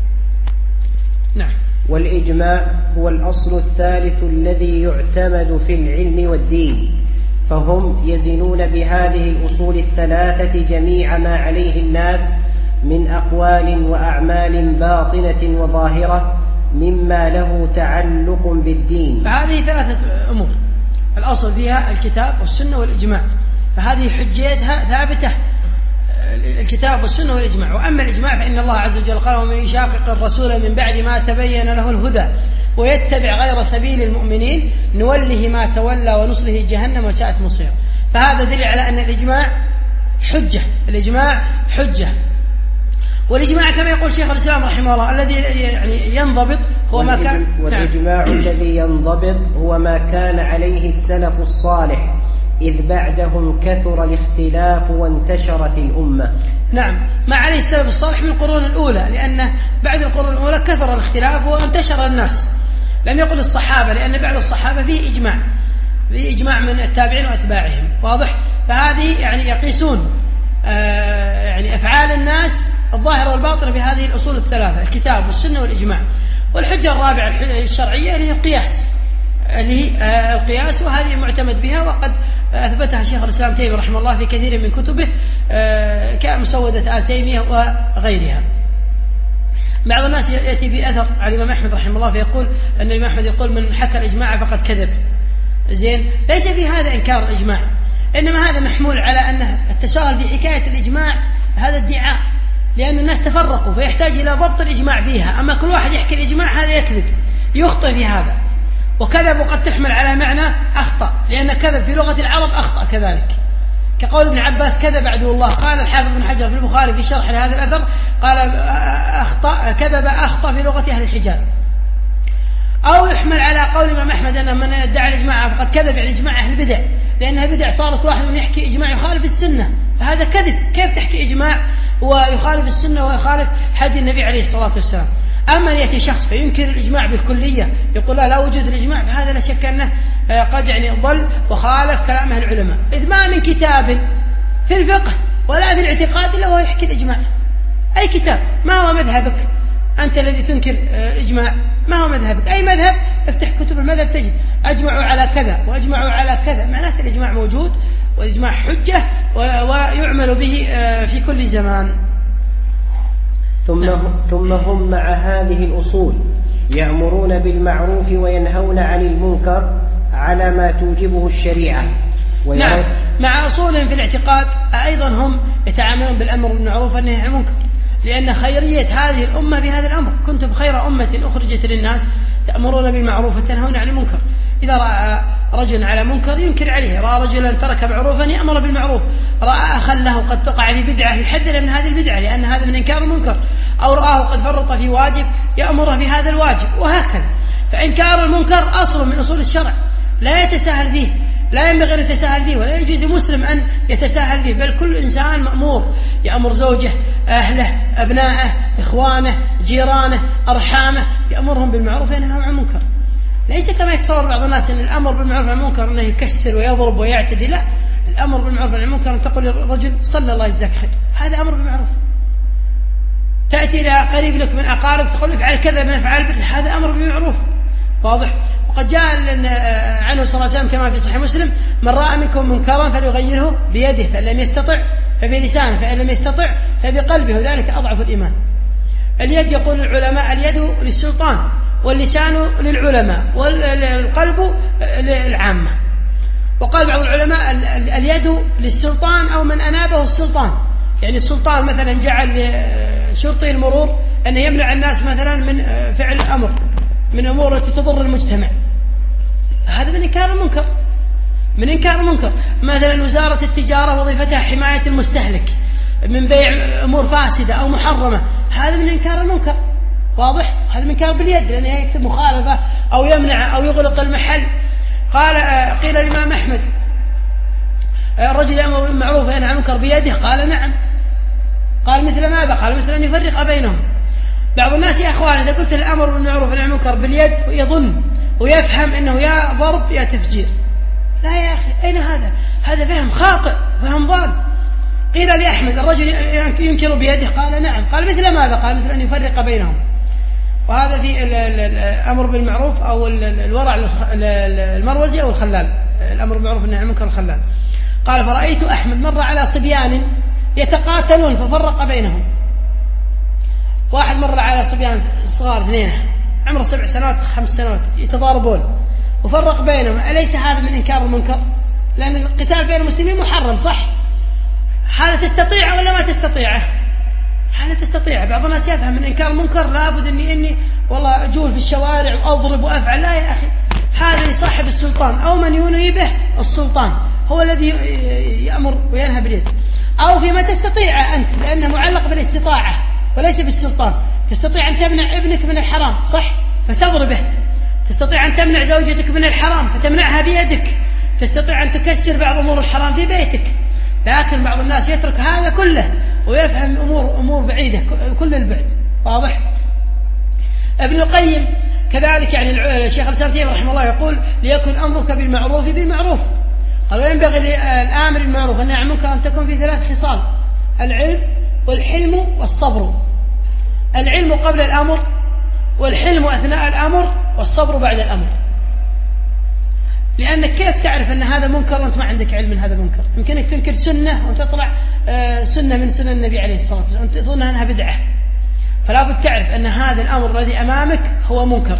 نعم. والإجماع هو الأصل الثالث الذي يعتمد في العلم والدين، فهم يزنون بهذه الأصول الثلاثة جميع ما عليه الناس من أقوال وأعمال باطنة وظاهرة مما له تعلق بالدين. فهذه ثلاثة أمور، الأصل فيها الكتاب والسنة والإجماع، فهذه حجيتها ثابتة الكتاب والسنة والإجماع. وأما الإجماع فإن الله عز وجل قال ومن يشاقق الرسول من بعد ما تبين له الهدى ويتبع غير سبيل المؤمنين نوله ما تولى ونصله جهنم وساءت مصيره. فهذا دليل على أن الإجماع حجة، الإجماع حجة. والإجماع كما يقول شيخ الإسلام رحمه الله الذي يعني ينضبط هو ما كان. والإجماع نعم. الذي ينضبط هو ما كان عليه السلف الصالح إذ بعدهم كثر الاختلاف وانتشرت الأمة. نعم، ما عليه السلف الصالح من القرون الأولى، لأن بعد القرون الأولى كثر الاختلاف وانتشر الناس. لم يقل الصحابة، لأن بعد الصحابة فيه إجماع، فيه إجماع من التابعين وأتباعهم. واضح؟ فهذه يعني يقيسون آه يعني أفعال الناس الظاهرة والباطنة بهذه الأصول الثلاثة، الكتاب والسنة والإجماع. والحجة الرابعة الشرعية اللي هي القياس، اللي هي القياس، وهذه معتمد بها وقد أثبتها شيخ الإسلام تيمية رحمه الله في كثير من كتبه كمسودة آل تيمية وغيرها. بعض الناس يأتي في أثر على الإمام أحمد رحمه الله فيقول أن الإمام أحمد يقول من حكى الإجماع فقد كذب. زين، ليس في هذا إنكار الإجماع، إنما هذا محمول على أن التساهل في حكاية الإجماع هذا ادعاء، لأن الناس تفرقوا فيحتاج إلى ضبط الإجماع فيها. أما كل واحد يحكي الإجماع هذا يكذب، يخطئ في هذا. وكذب قد تحمل على معنى أخطأ، لأن كذب في لغة العرب أخطأ كذلك، كقول ابن عباس كذب عدو الله. قال الحافظ بن حجر في البخاري في شرح لهذا الأثر قال أخطأ كذب أخطأ في لغة أهل الحجاز. أو يحمل على قول الإمام أحمد أن من ادعى الإجماع فقد كذب عن إجماع أهل البدع، لأنها بدع صارت واحد من يحكي إجماع يخالف السنة، فهذا كذب. كيف تحكي إجماع ويخالف السنة ويخالف حديث النبي عليه الصلاة والسلام؟ أما يأتي شخص فينكر الإجماع بالكلية يقول لا, لا وجود الإجماع، فهذا لا شك أنه قد يعني ضل وخالف كلام أهل العلماء، إذ ما من كتاب في الفقه ولا في الاعتقاد إلا هو يحكي الإجماع. أي كتاب، ما هو مذهبك أنت الذي تنكر الإجماع؟ ما هو مذهبك؟ أي مذهب افتح كتب المذهب تجد أجمعوا على كذا وأجمعوا على كذا، معناته الإجماع موجود والإجماع حجة ويعمل به في كل زمان. ثم, ثم هم مع هذه الأصول يأمرون بالمعروف وينهون عن المنكر على ما توجبه الشريعة. نعم، مع أصولهم في الاعتقاد أيضا هم يتعاملون بالأمر بالمعروف والنهي عن المنكر، لأن خيرية هذه الأمة بهذا الأمر. كنتم خير أمة أخرجت للناس تأمرون بالمعروف وتنهون عن المنكر. إذا رأى رجل على منكر ينكر عليه، رأى رجلا ترك معروفا يأمر بالمعروف، رأى أخا له قد تقع في بدعة يحذر من هذه البدعة لأن هذا من إنكار المنكر، أو رآه قد فرط في واجب يأمره بهذا الواجب، وهكذا. فإنكار المنكر أصل من أصول الشرع لا يتساهل فيه، لا ينبغي أن يتساهل فيه، ولا يجوز لمسلم أن يتساهل فيه، بل كل إنسان مأمور يأمر زوجه، أهله، أبنائه، إخوانه، جيرانه، أرحامه، يأمرهم بالمعروف وينهى عن المنكر. ليس كما يتصور بعض الناس أن الأمر بالمعروف عن المنكر أنه يكسر ويضرب ويعتدي، لا، الأمر بالمعروف عن المنكر أن تقول للرجل صلى الله يجزاك خير، هذا أمر بالمعروف. تأتي إلى قريب لك من أقارب تقول افعل كذا من أفعال بر، هذا أمر بالمعروف، واضح. وقد جاء عنه صلى الله عليه وسلم كما في صحيح مسلم من رأى منكم منكرا فليغيره بيده، فإن لم يستطع فبلسانه، فإن لم يستطع فبقلبه، وذلك أضعف الإيمان. اليد يقول العلماء اليد للسلطان، واللسان للعلماء، والقلب للعامة. وقال بعض العلماء اليد للسلطان أو من أنابه السلطان، يعني السلطان مثلا جعل شرطي المرور أن يمنع الناس مثلا من فعل أمر من أمور التي تضر المجتمع، هذا من إنكار المنكر، من إنكار المنكر. مثلا وزارة التجارة وظيفتها حماية المستهلك من بيع أمور فاسدة أو محرمة، هذا من إنكار المنكر، واضح. هذا من إنكار باليد لأنه يكتب مخالفة أو يمنع أو يغلق المحل. قال قيل الإمام أحمد الرجل يأمر بالمعروف وينهى عن المنكر بيده، قال نعم. قال مثل ماذا؟ قال مثل أن يفرق بينهم. بعض الناس يا أخوان إذا قلت الأمر بالمعروف والنهي عن المنكر باليد يظن ويفهم أنه يا ضرب يا تفجير. لا يا أخي، أين هذا؟ هذا فهم خاطئ، فهم ضال. قيل لأحمد الرجل ينكر بيده، قال نعم. قال مثل ماذا؟ قال مثل أن يفرق بينهم. وهذا في الأمر بالمعروف أو الورع المروزي أو الخلال، الأمر بالمعروف والنهي عن المنكر الخلال. قال فرأيت أحمد مر على صبيان يتقاتلون ففرق بينهم. واحد مر على صبيان صغار اثنين عمره سبع سنوات خمس سنوات يتضاربون وفرق بينهم، أليس هذا من إنكار المنكر؟ لأن القتال بين المسلمين محرم، صح؟ هذا تستطيع ولا ما تستطيعه؟ هذا تستطيع. بعض الناس يفهم من إنكار المنكر لابد أني إني والله أجول في الشوارع وأضرب وأفعل. لا يا أخي، هذا صاحب السلطان أو من ينوي به السلطان هو الذي يأمر وينهى باليد. أو فيما تستطيع أنت، لأنه معلق بالاستطاعة وليس بالسلطان. تستطيع أن تمنع ابنك من الحرام، صح؟ فتضربه. تستطيع أن تمنع زوجتك من الحرام فتمنعها بيدك. تستطيع أن تكسر بعض أمور الحرام في بيتك. لكن بعض الناس يترك هذا كله ويفهم أمور أمور بعيدة كل البعد، واضح. ابن القيم كذلك، يعني الشيخ الإسلام تيمية رحمه الله يقول ليكن أمرك بالمعروف بالمعروف. قال وينبغي للآمر بالمعروف والنهي عن المنكر أن تكون في ثلاث خصال: العلم والحلم والصبر. العلم قبل الأمر، والحلم أثناء الأمر، والصبر بعد الأمر. لأنك كيف تعرف أن هذا منكر وأنت ما عندك علم من هذا المنكر؟ يمكنك تنكر سنة وتطلع سنة من سنن النبي عليه الصلاة والسلام أنت تظن أنها بدعة، فلا بد تعرف أن هذا الأمر الذي أمامك هو منكر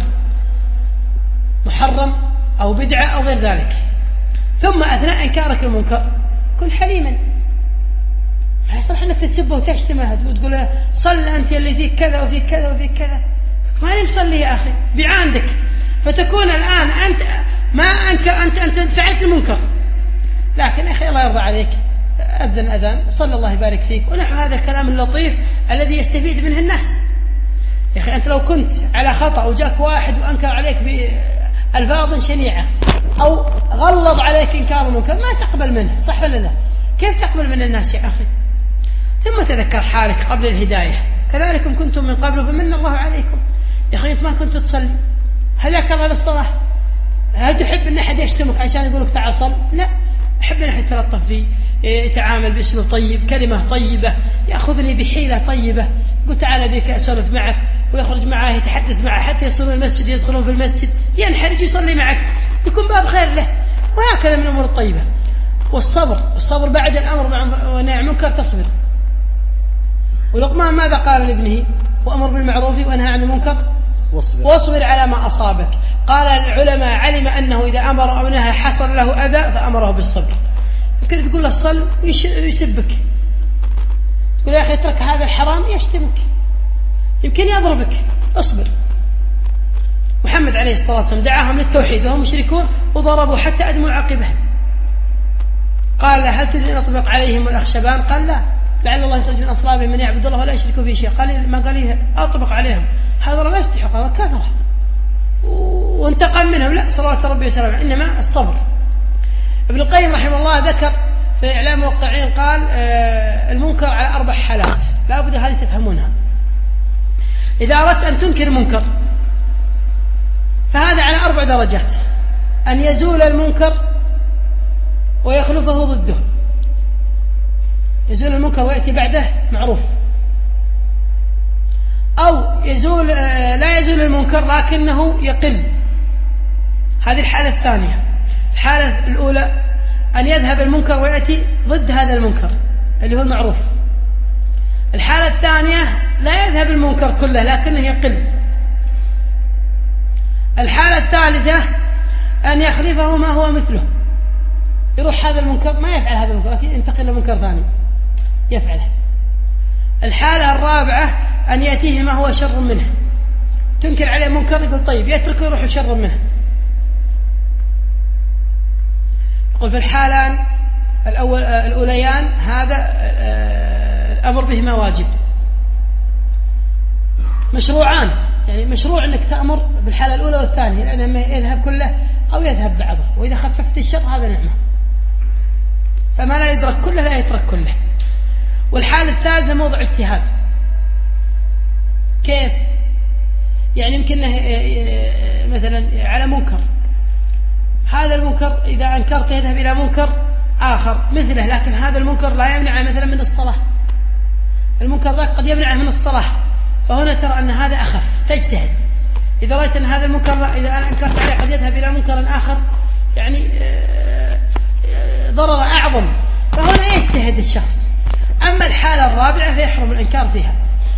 محرم أو بدعة أو غير ذلك. ثم أثناء إنكارك المنكر كن حليما، ما يصلح أنك تسبه وتشتمه وتقول له صل أنت اللي فيك كذا وفيك كذا وفيك كذا، ما نصلي يا أخي بعندك، فتكون الآن أنت ما أنك أنت أنت فعلت المنكر، لكن يا أخي الله يرضى عليك أذن أذان صلى الله يبارك فيك ونحو هذا الكلام اللطيف الذي يستفيد منه الناس. يا أخي أنت لو كنت على خطأ وجاك واحد وأنكر عليك بألفاظ شنيعة أو غلظ عليك إنكار المنكر ما تقبل منه، صح ولا لا؟ كيف تقبل من الناس يا أخي؟ ثم تذكر حالك قبل الهداية، كذلكم كنتم من قبل فمن الله عليكم. يا أخي أنت ما كنت تصلي، هذاك الله للصلاة، هل تحب أن أحد يشتمك عشان يقولك تعال صل؟ لا، أحب أن أحد يتلطف فيه، يتعامل باسلوب طيب، كلمة طيبة، يأخذني بحيلة طيبة، يقول تعال بك أسولف معك، ويخرج معه يتحدث معه حتى يصلون المسجد، يدخلون في المسجد ينحرج يصلي معك، يكون باب خير له، وهكذا من الأمور الطيبة. والصبر، الصبر بعد الأمر والنهي عن المنكر تصبر. ولقمان ماذا قال لابنه؟ وأمر بالمعروف ونهى عن المنكر واصبر, واصبر على ما أصابك. قال العلماء علم أنه إذا أمر أو نهى حصل له أذى فأمره بالصبر. يمكن تقول له صل ويسبك، تقول يا أخي اترك هذا الحرام يشتمك، يمكن يضربك، اصبر. محمد عليه الصلاة والسلام دعاهم للتوحيد وهم مشركون وضربوا حتى أدموا عقبه. قال هل تدري أطبق عليهم الأخشبان؟ قال لا، لعل الله يخرج من أصلابهم من يعبد الله ولا يشرك به شيء. قال ما قال لي أطبق عليهم، هذا ما يستحق، هذا كثرة وانتقم منهم، لا صلوات ربي وسلامه، إنما الصبر. ابن القيم رحمه الله ذكر في إعلام الموقعين قال آه المنكر على أربع حالات لا بد هذه تفهمونها. إذا أردت أن تنكر منكر فهذا على أربع درجات: أن يزول المنكر ويخلفه ضده، يزول المنكر ويأتي بعده معروف، أو يزول لا يزول المنكر لكنه يقل، هذه الحالة الثانية. الحالة الأولى أن يذهب المنكر ويأتي ضد هذا المنكر اللي هو المعروف. الحالة الثانية لا يذهب المنكر كله لكنه يقل. الحالة الثالثة أن يخلفه ما هو مثله، يروح هذا المنكر ما يفعل هذا المنكر لكن ينتقل لمنكر ثاني يفعله. الحالة الرابعة أن يأتيه ما هو شر منه، تنكر عليه منكر يقول طيب يتركه يروح شر منه. يقول في الحالان الأول الأوليان هذا الأمر بهما واجب، مشروعان، يعني مشروع أنك تأمر بالحالة الأولى والثانية لأنه يذهب كله أو يذهب بعضه، وإذا خففت الشر هذا نعمة، فما لا يدرك كله لا يترك كله. والحالة الثالثة موضع اجتهاد. كيف؟ يعني يمكنه مثلا على منكر، هذا المنكر إذا أنكرت يذهب إلى منكر آخر مثله، لكن هذا المنكر لا يمنع مثلا من الصلاة، المنكر ذاك قد يمنعه من الصلاة، فهنا ترى أن هذا أخف تجتهد. إذا رأيت أن هذا المنكر إذا أنا أنكرت عليه قد يذهب إلى منكر آخر يعني ضرر أعظم، فهنا يجتهد الشخص. أما الحالة الرابعة فيحرم الإنكار فيها.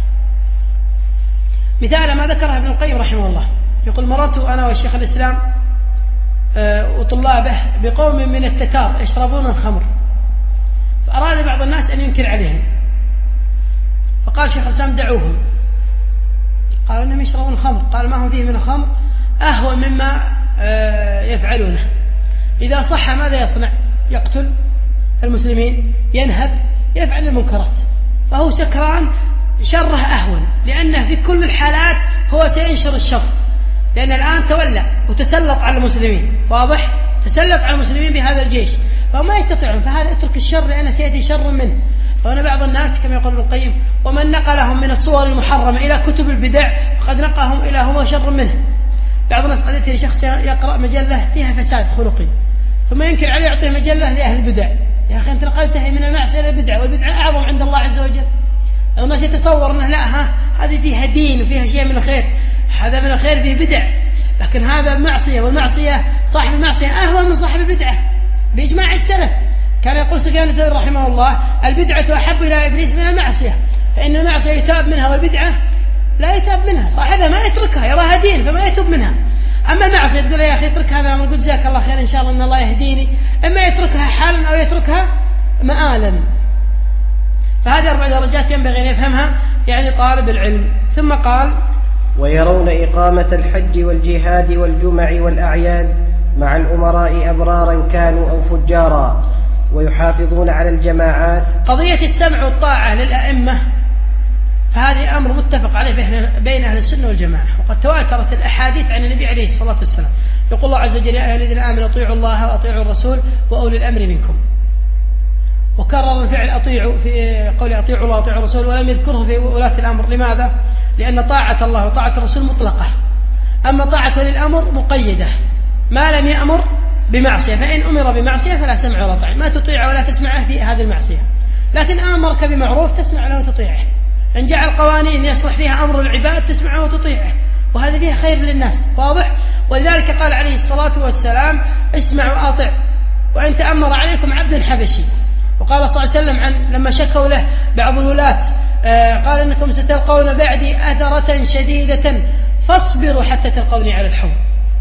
مثال ما ذكره ابن القيم رحمه الله، يقول مررت أنا والشيخ الإسلام وطلابه بقوم من التتار يشربون الخمر، فأراد بعض الناس أن ينكر عليهم، فقال شيخ الإسلام دعوهم. قال أنهم يشربون الخمر، قال ما هو فيه من الخمر أهون مما يفعلونه، إذا صح ماذا يصنع؟ يقتل المسلمين، ينهب، يفعل المنكرات، فهو سكران شره أهون، لأنه في كل الحالات هو سينشر الشر، لأن الآن تولى وتسلط على المسلمين، واضح؟ تسلط على المسلمين بهذا الجيش، فما يستطيعون، فهذا اترك الشر لأنه سيأتي شر منه. فهنا بعض الناس كما يقول ابن القيم ومن نقلهم من الصور المحرمة إلى كتب البدع فقد نقلهم إلى هو شر منه. بعض الناس قد يأتي شخص يقرأ مجلة فيها فساد خلقي ثم ينكر عليه يعطيه مجلة لأهل البدع، يا أخي أنت نقلتها من المعصية إلى البدع، والبدع أعظم عند الله عز وجل. الناس يتصور أنه لا ها هذه فيها دين وفيها شيء من الخير، هذا من الخير فيه بدع، لكن هذا معصية، والمعصية صاحب المعصية أهون من صاحب البدعة بإجماع السلف. كان يقول سفيان الثوري رحمه الله البدعة أحب إلى إبليس من المعصية، فإن المعصية يتاب منها والبدعة لا يتاب منها، صاحبها ما يتركها يراها دين فما يتوب منها. أما المعصية تقول يا أخي اترك هذا، أنا قلت جزاك الله خير إن شاء الله إن الله يهديني، إما يتركها حالا أو يتركها مآلا. فهذه أربع درجات ينبغي أن يفهمها يعني طالب العلم. ثم قال: ويرون إقامة الحج والجهاد والجمع والأعياد مع الأمراء أبرارا كانوا أو فجارا، ويحافظون على الجماعات. قضية السمع والطاعة للأئمة فهذه أمر متفق عليه بين أهل السنة والجماعة، وقد تواترت الأحاديث عن النبي عليه الصلاة والسلام. يقول الله عز وجل: يا أيها الذين آمنوا أطيعوا الله وأطيعوا الرسول وأولي الأمر منكم. وكرر الفعل أطيعوا في قول أطيعوا الله وأطيعوا الرسول، ولم يذكره في ولاة الأمر. لماذا؟ لأن طاعة الله وطاعة الرسول مطلقة، أما طاعة ولي الأمر مقيدة ما لم يأمر بمعصية، فإن أمر بمعصية فلا سمع ولا طاعة، ما تطيع ولا تسمع في هذه المعصية. لكن أمرك بمعروف تسمع له وتطيعه، إن جعل قوانين يصلح فيها أمر العباد تسمعه وتطيعه، وهذا فيها خير للناس. واضح؟ ولذلك قال عليه الصلاة والسلام: اسمع وأطع وإن تأمر عليكم عبد حبشي. وقال صلى الله عليه وسلم عن لما شكوا له بعض الولاة قال: إنكم ستلقون بعدي أثرة شديدة فاصبروا حتى تلقوني على الحوض.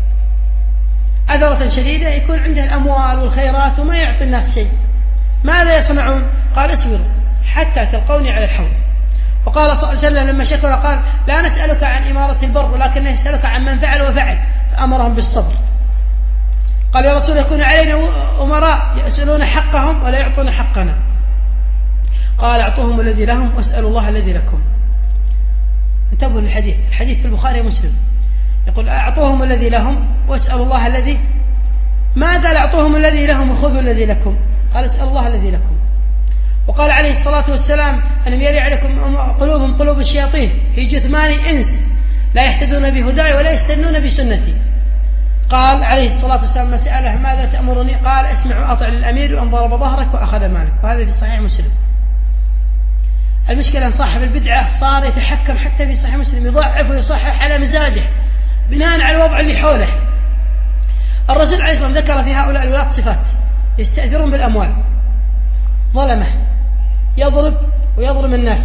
أثرة شديدة يكون عنده الأموال والخيرات وما يعطي الناس شيء، ماذا يصنعون؟ قال: اصبروا حتى تلقوني على الحوض. وقال صلى الله عليه وسلم لما شكوا قال: لا نسألك عن إمارة البر ولكن نسألك عن من فعل وفعل، فأمرهم بالصبر. قال: يا رسول يكون علينا أمراء يسألون حقهم ولا يعطون حقنا. قال: اعطوهم الذي لهم واسألوا الله الذي لكم. انتبهوا للحديث، الحديث في البخاري ومسلم، يقول: اعطوهم الذي لهم واسألوا الله الذي. ما قال اعطوهم الذي لهم وخذوا الذي لكم، قال اسألوا الله الذي لكم. وقال عليه الصلاة والسلام: ألم يري عليكم قلوبهم قلوب الشياطين في جثمان إنس لا يهتدون بهداي ولا يستنون بسنتي. قال عليه الصلاة والسلام: ما سأله ماذا تأمرني؟ قال: اسمع وأطع للأمير وأن ضرب ظهرك وأخذ مالك. وهذا في صحيح مسلم. المشكلة أن صاحب البدعة صار يتحكم حتى في صحيح مسلم، يضعف ويصحح على مزاجه بناء على الوضع اللي حوله. الرسول عليه الصلاة والسلام ذكر في هؤلاء الولاة صفات: يستأثرون بالأموال، ظلمه، يضرب ويظلم الناس،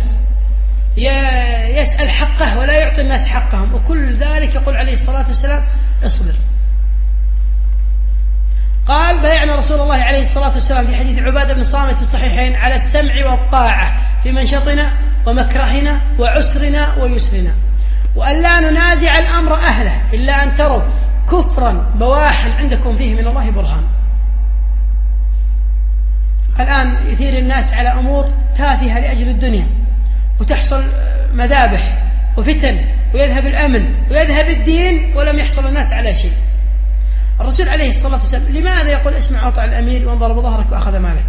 يسأل حقه ولا يعطي الناس حقهم، وكل ذلك يقول عليه الصلاة والسلام: اصبر. قال: بايعنا رسول الله عليه الصلاة والسلام في حديث عبادة بن صامت في الصحيحين على السمع والطاعة في منشطنا ومكرهنا وعسرنا ويسرنا، وأن لا ننازع الأمر أهله إلا أن تروا كفرا بواحا عندكم فيه من الله برهان. الآن يثير الناس على أمور تافهة لأجل الدنيا، وتحصل مذابح وفتن ويذهب الأمن ويذهب الدين ولم يحصل الناس على شيء. الرسول عليه الصلاة والسلام لماذا يقول: اسمع وأطع الأمير وأن ضرب ظهرك وأخذ مالك؟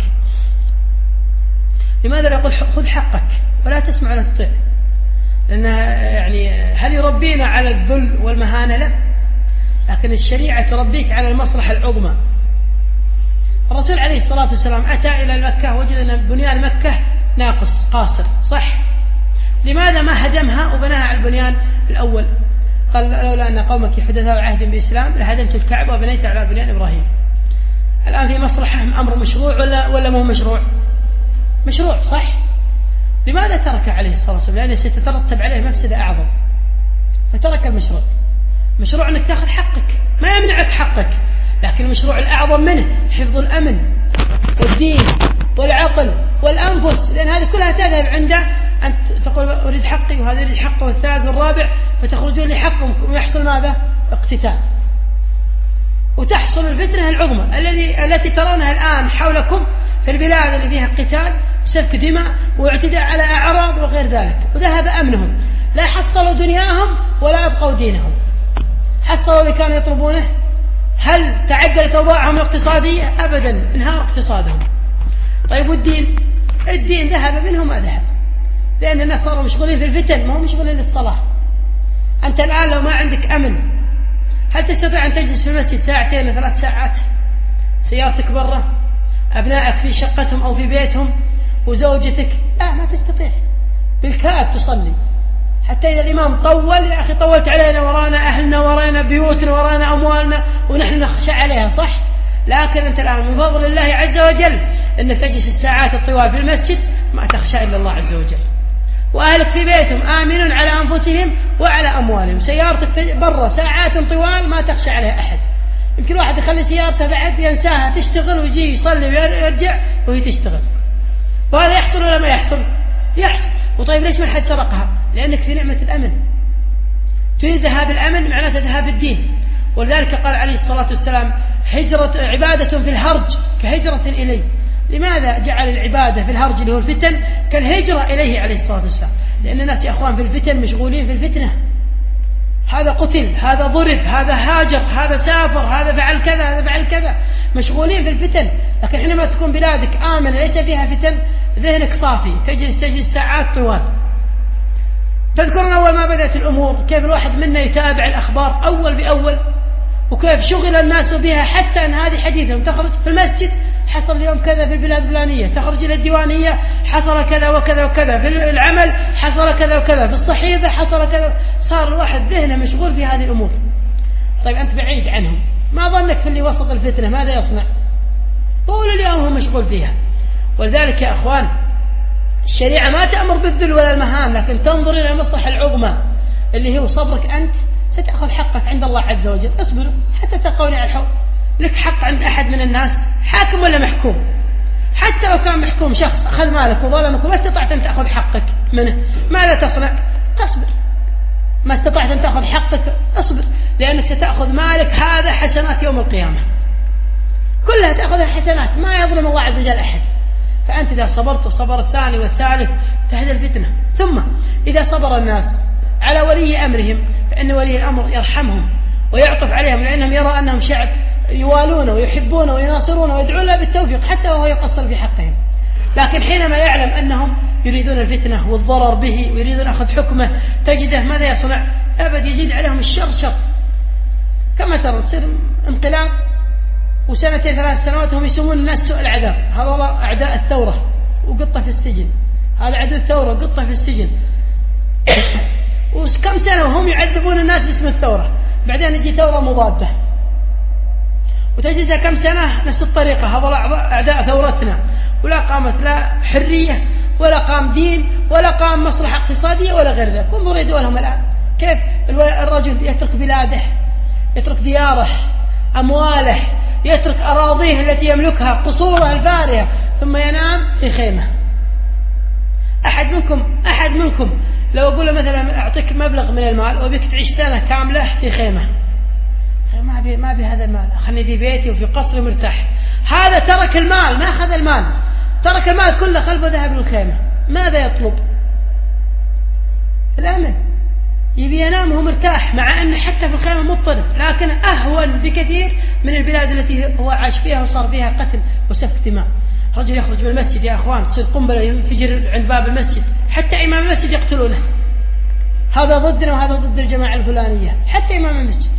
لماذا يقول: خذ حقك ولا تسمع ولا تطيع؟ لأن يعني هل يربينا على الذل والمهانة؟ لا، لكن الشريعة تربيك على المصلحة العظمى. الرسول عليه الصلاة والسلام أتى إلى مكة وجد أن بنيان مكة ناقص قاصر، صح؟ لماذا ما هدمها وبناها على البنيان الأول؟ قال: لولا أن قومك حدثوا عهد بإسلام لهدمت الكعبة وبنيتها على بنيان إبراهيم. الآن في مصلحة أمر مشروع ولا ولا مو مشروع؟ مشروع، صح؟ لماذا ترك عليه الصلاة والسلام؟ لأنه ستترتب عليه مفسدة أعظم، فترك المشروع. مشروع أنك تأخذ حقك، ما يمنعك حقك، لكن المشروع الأعظم منه حفظ الأمن والدين والعقل والأنفس، لأن هذه كلها تذهب عنده أن تقول أريد حقي وهذا يريد حقه والثالث والرابع، فتخرجون لحقهم ويحصل ماذا؟ اقتتال، وتحصل الفتنة العظمى الذي التي ترونها الآن حولكم في البلاد اللي فيها قتال سفك دماء واعتداء على أعراض وغير ذلك، وذهب أمنهم، لا حصلوا دنياهم ولا أبقوا دينهم. حصلوا اللي كانوا يطلبونه؟ هل تعدلت أوضاعهم الاقتصادية؟ أبدا، انهار اقتصادهم. طيب والدين؟ الدين ذهب منهم ما ذهب، لأن الناس صاروا مشغولين في الفتن، ما هم مشغولين للصلاة. أنت الآن لو ما عندك أمن هل تستطيع أن تجلس في المسجد ساعتين ثلاث ساعات؟ سيارتك برا، أبنائك في شقتهم أو في بيتهم، وزوجتك؟ لا، ما تستطيع. بالكاد تصلي، حتى إذا الإمام طول: يا أخي طولت علينا ورانا أهلنا أهلنا ورانا بيوتنا ورانا أموالنا ونحن نخشى عليها، صح؟ لكن أنت الآن من فضل الله عز وجل أنك تجلس الساعات الطوال في المسجد ما تخشى إلا الله عز وجل، وأهلك في بيتهم آمنون على أنفسهم وعلى أموالهم، سيارتك برا ساعات طوال ما تخشى عليها أحد. يمكن واحد يخلي سيارته بعد ينساها تشتغل ويجي يصلي ويرجع وهي تشتغل، وهذا يحصل ولا ما يحصل؟ يحصل. وطيب ليش ما حد سرقها؟ لأنك في نعمة الأمن. تريد ذهاب الأمن معناته ذهاب الدين. ولذلك قال عليه الصلاة والسلام هجرة عبادة في الهرج كهجرة إليه. لماذا جعل العبادة في الهرج اللي هو الفتن كالهجرة إليه عليه الصلاة والسلام؟ لأن الناس يا أخوان في الفتن مشغولين في الفتنة، هذا قتل، هذا ضرب، هذا هاجر، هذا سافر، هذا فعل كذا، هذا فعل كذا، مشغولين في الفتن. لكن حينما تكون بلادك آمنة ليس فيها فتن ذهنك صافي، تجلس تجلس ساعات طوال. تذكرون أول ما بدأت الأمور كيف الواحد منا يتابع الأخبار أول بأول، وكيف شغل الناس بها، حتى أن هذه حديثهم تخرج في المسجد حصل اليوم كذا في البلاد الفلانية، تخرج إلى الديوانية حصل كذا وكذا وكذا، في العمل حصل كذا وكذا، في الصحيفة حصل كذا. صار الواحد ذهنه مشغول في هذه الأمور. طيب أنت بعيد عنهم، ما ظنك في اللي وسط الفتنة ماذا يصنع؟ طول اليوم هو مشغول فيها. ولذلك يا أخوان الشريعة ما تأمر بالذل ولا المهان، لكن تنظر إلى المصلحة العظمى اللي هو صبرك. أنت ستأخذ حقك عند الله عز وجل، اصبر حتى تلقوني على الحوض. لك حق عند أحد من الناس، حاكم ولا محكوم؟ حتى لو كان محكوم شخص أخذ مالك وظلمك وما استطعت أن تأخذ حقك منه، ماذا تصنع؟ تصبر. ما استطعت أن تأخذ حقك اصبر، لأنك ستأخذ مالك هذا حسنات يوم القيامة، كلها تأخذها حسنات، ما يظلم الله عز وجل أحد. فأنت إذا صبرت وصبر الثاني والثالث تهدى الفتنة. ثم إذا صبر الناس على ولي أمرهم فإن ولي الأمر يرحمهم ويعطف عليهم، لأنهم يرى أنهم شعب يوالونه ويحبونه ويناصرونه ويدعون له بالتوفيق حتى وهو يقصر في حقهم. لكن حينما يعلم أنهم يريدون الفتنة والضرر به ويريدون أخذ حكمه تجده ماذا يصنع؟ أبد يزيد عليهم الشر شر. كما ترى تصير انقلاب وسنتين ثلاث سنوات هم يسمون الناس سوء العذاب، هذول أعداء الثورة وقطة في السجن، هذا عدو الثورة وقطة في السجن. وكم سنة وهم يعذبون الناس باسم الثورة، بعدين يجي ثورة مضادة وتجدها كم سنة نفس الطريقة، هذول أعداء ثورتنا، ولا قامت لا حرية ولا قام دين ولا قام مصلحة اقتصادية ولا غير ذلك. انظروا دولهم الآن كيف الرجل يترك بلاده، يترك دياره، أمواله، يترك أراضيه التي يملكها، قصوره الفارهة، ثم ينام في خيمة. أحد منكم أحد منكم لو أقول له مثلا أعطيك مبلغ من المال وبيك تعيش سنة كاملة في خيمة، ما بي ما بي هذا المال، خلني في بيتي وفي قصري مرتاح. هذا ترك المال، ما أخذ المال، ترك المال كله خلفه ذهب للخيمة. ماذا يطلب؟ الأمن، يبي ينام وهو مرتاح، مع أن حتى في الخيمة مضطرب، لكن أهون بكثير من البلاد التي هو عاش فيها وصار فيها قتل وسفك دماء. رجل يخرج من المسجد يا أخوان تصير قنبلة ينفجر عند باب المسجد، حتى إمام المسجد يقتلونه، هذا ضدنا وهذا ضد الجماعة الفلانية، حتى إمام المسجد.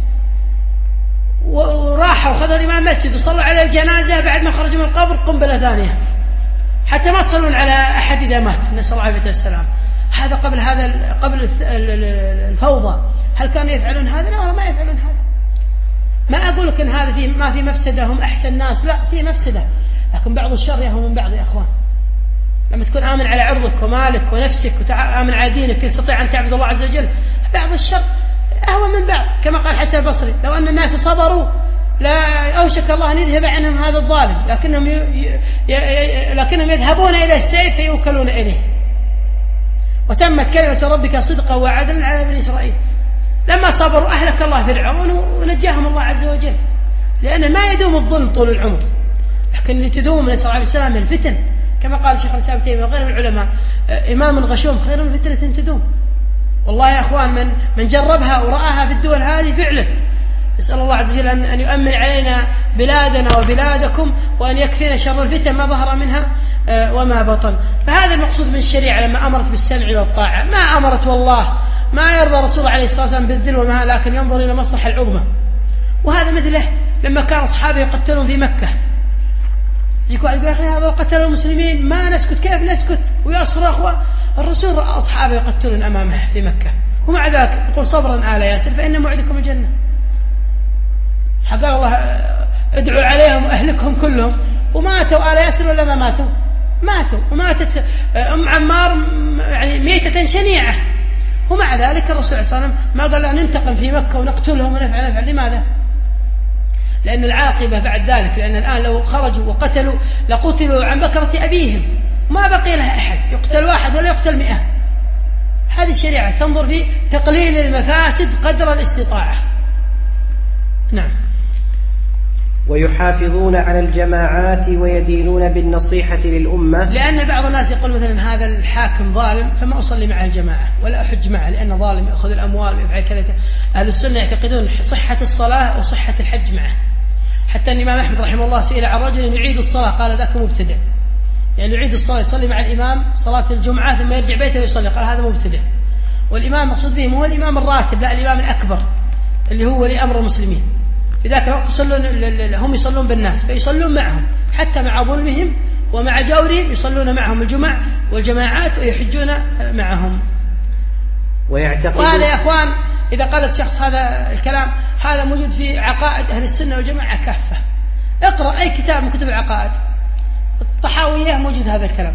وراحوا وخذوا الإمام المسجد وصلوا على الجنازة، بعد ما خرجوا من القبر قنبلة ثانية، حتى ما تصلون على أحد إذا مات، نسأل الله عليه السلام. هذا قبل هذا قبل الفوضى، هل كانوا يفعلون هذا؟ لا، ما يفعلون هذا. ما أقول لك إن هذا فيه ما في مفسدة، هم أحسن ناس، لا، في مفسدة، لكن بعض الشر يهون من بعض يا أخوان. لما تكون آمن على عرضك ومالك ونفسك وآمن على دينك تستطيع أن تعبد الله عز وجل، بعض الشر أهون من بعض. كما قال حسن البصري لو أن الناس صبروا لا أوشك الله أن يذهب عنهم هذا الظالم، لكنهم, ي... ي... ي... لكنهم يذهبون إلى السيف فيوكلون إليه. وتمت كلمة ربك صدقا وعدلا على بني إسرائيل، لما صبروا أهلك الله فرعون ونجاهم الله عز وجل، لأن ما يدوم الظلم طول العمر، لكن اللي تدوم نسأل الله عليه السلام من الفتن، كما قال الشيخ الإسلام تيمية وغير العلماء إمام غشوم خير من فتنة تدوم. والله يا أخوان من من جربها ورآها في الدول هذه فعلا، نسأل الله عز وجل أن يؤمن علينا بلادنا وبلادكم، وأن يكفينا شر الفتن ما ظهر منها وما بطن. فهذا المقصود من الشريعة لما أمرت بالسمع والطاعة، ما أمرت والله ما يرضى رسول الله عليه الصلاة والسلام بالذل وما، لكن ينظر إلى مصلحة العظمى. وهذا مثله لما كان أصحابه يقتلون في مكة، يجيك واحد يقول أخي هذا قتلوا المسلمين ما نسكت، كيف نسكت؟ ويصرخ. الرسول رأى أصحابه يقتلون أمامه في مكة ومع ذلك يقول صبرا آل ياسر فإن موعدكم الجنة. حق الله ادعوا عليهم وأهلكهم كلهم، وماتوا آل ياسر ولا ما ماتوا؟ ماتوا. وماتت أم عمار يعني ميتة شنيعة، ومع ذلك الرسول صلى الله عليه وسلم ما قال له ننتقم في مكة ونقتلهم ونفعل نفعل. لماذا؟ لأن العاقبة بعد ذلك، لأن الآن لو خرجوا وقتلوا لقتلوا عن بكرة أبيهم، ما بقي لها أحد، يقتل واحد ولا يقتل مئة. هذه الشريعة تنظر في تقليل المفاسد قدر الاستطاعة. نعم. ويحافظون على الجماعات ويدينون بالنصيحة للأمة، لأن بعض الناس يقول مثلا هذا الحاكم ظالم فما أصلي معه الجماعة ولا أحج معه لأنه ظالم يأخذ الأموال ويفعل كذا. أهل السنة يعتقدون صحة الصلاة وصحة الحج معه. حتى أن الإمام أحمد رحمه الله سئل عن رجل يعيد الصلاة قال ذاك مبتدع، يعني يعيد الصلاة يصلي مع الإمام صلاة الجمعة ثم يرجع بيته ويصلي، قال هذا مبتدع. والإمام مقصود به هو الإمام الراتب لا الإمام الأكبر اللي هو ولي أمر المسلمين. في ذاك الوقت يصلون هم يصلون بالناس فيصلون معهم حتى مع ظلمهم ومع جورهم، يصلون معهم الجمع والجماعات ويحجون معهم. وهذا يا أخوان إذا قال الشخص هذا الكلام هذا موجود في عقائد أهل السنة والجماعة كافة. اقرأ أي كتاب من كتب العقائد الطحاوية موجود هذا الكلام،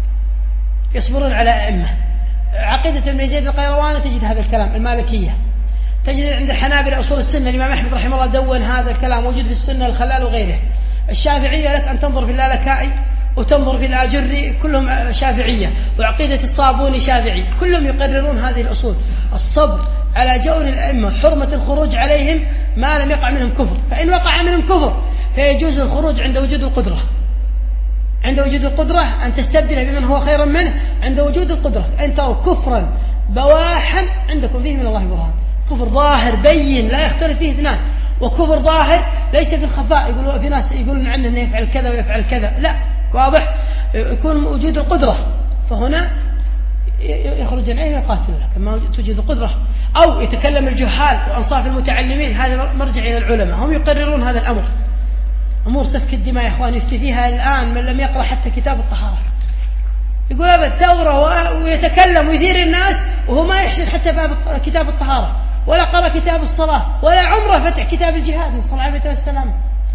يصبرون على أئمة. عقيدة ابن زيد القيرواني تجد هذا الكلام. المالكية تجد عند الحنابلة أصول السنة الإمام أحمد رحمه الله دون هذا الكلام موجود في السنة الخلال وغيره. الشافعية لك أن تنظر في اللالكائي وتنظر في الآجري كلهم شافعية، وعقيدة الصابوني شافعي، كلهم يقررون هذه الأصول. الصبر على جور الأئمة، حرمة الخروج عليهم ما لم يقع منهم كفر، فإن وقع منهم كفر فيجوز الخروج عند وجود القدرة. عند وجود القدرة أن تستبدل بمن هو خير منه عند وجود القدرة. أن تروا كفرا بواحا عندكم فيه من الله برهان، كفر ظاهر بين لا يختلف فيه اثنان، وكفر ظاهر ليس في الخفاء يقولوا في ناس يقولون عنه أنه يفعل كذا ويفعل كذا، لا واضح يكون وجود القدرة فهنا يخرج عليه ويقاتل لك كما توجد القدرة. أو يتكلم الجهال وأنصاف المتعلمين، هذا مرجع إلى العلماء هم يقررون هذا الأمر. أمور سفك الدماء يا إخوان يفتي فيها الآن من لم يقرأ حتى كتاب الطهارة، يقول أبد ثورة ويتكلم ويثير الناس وهو ما يحسن حتى باب كتاب الطهارة ولا قرأ كتاب الصلاة ولا عمره فتح كتاب الجهاد نسأل الله العافية والسلامة.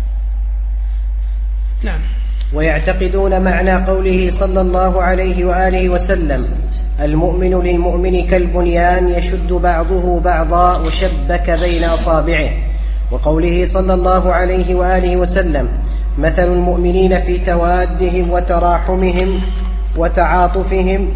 نعم. ويعتقدون معنى قوله صلى الله عليه وآله وسلم المؤمن للمؤمن كالبنيان يشد بعضه بعضا وشبك بين أصابعه، وقوله صلى الله عليه وآله وسلم مثل المؤمنين في توادهم وتراحمهم وتعاطفهم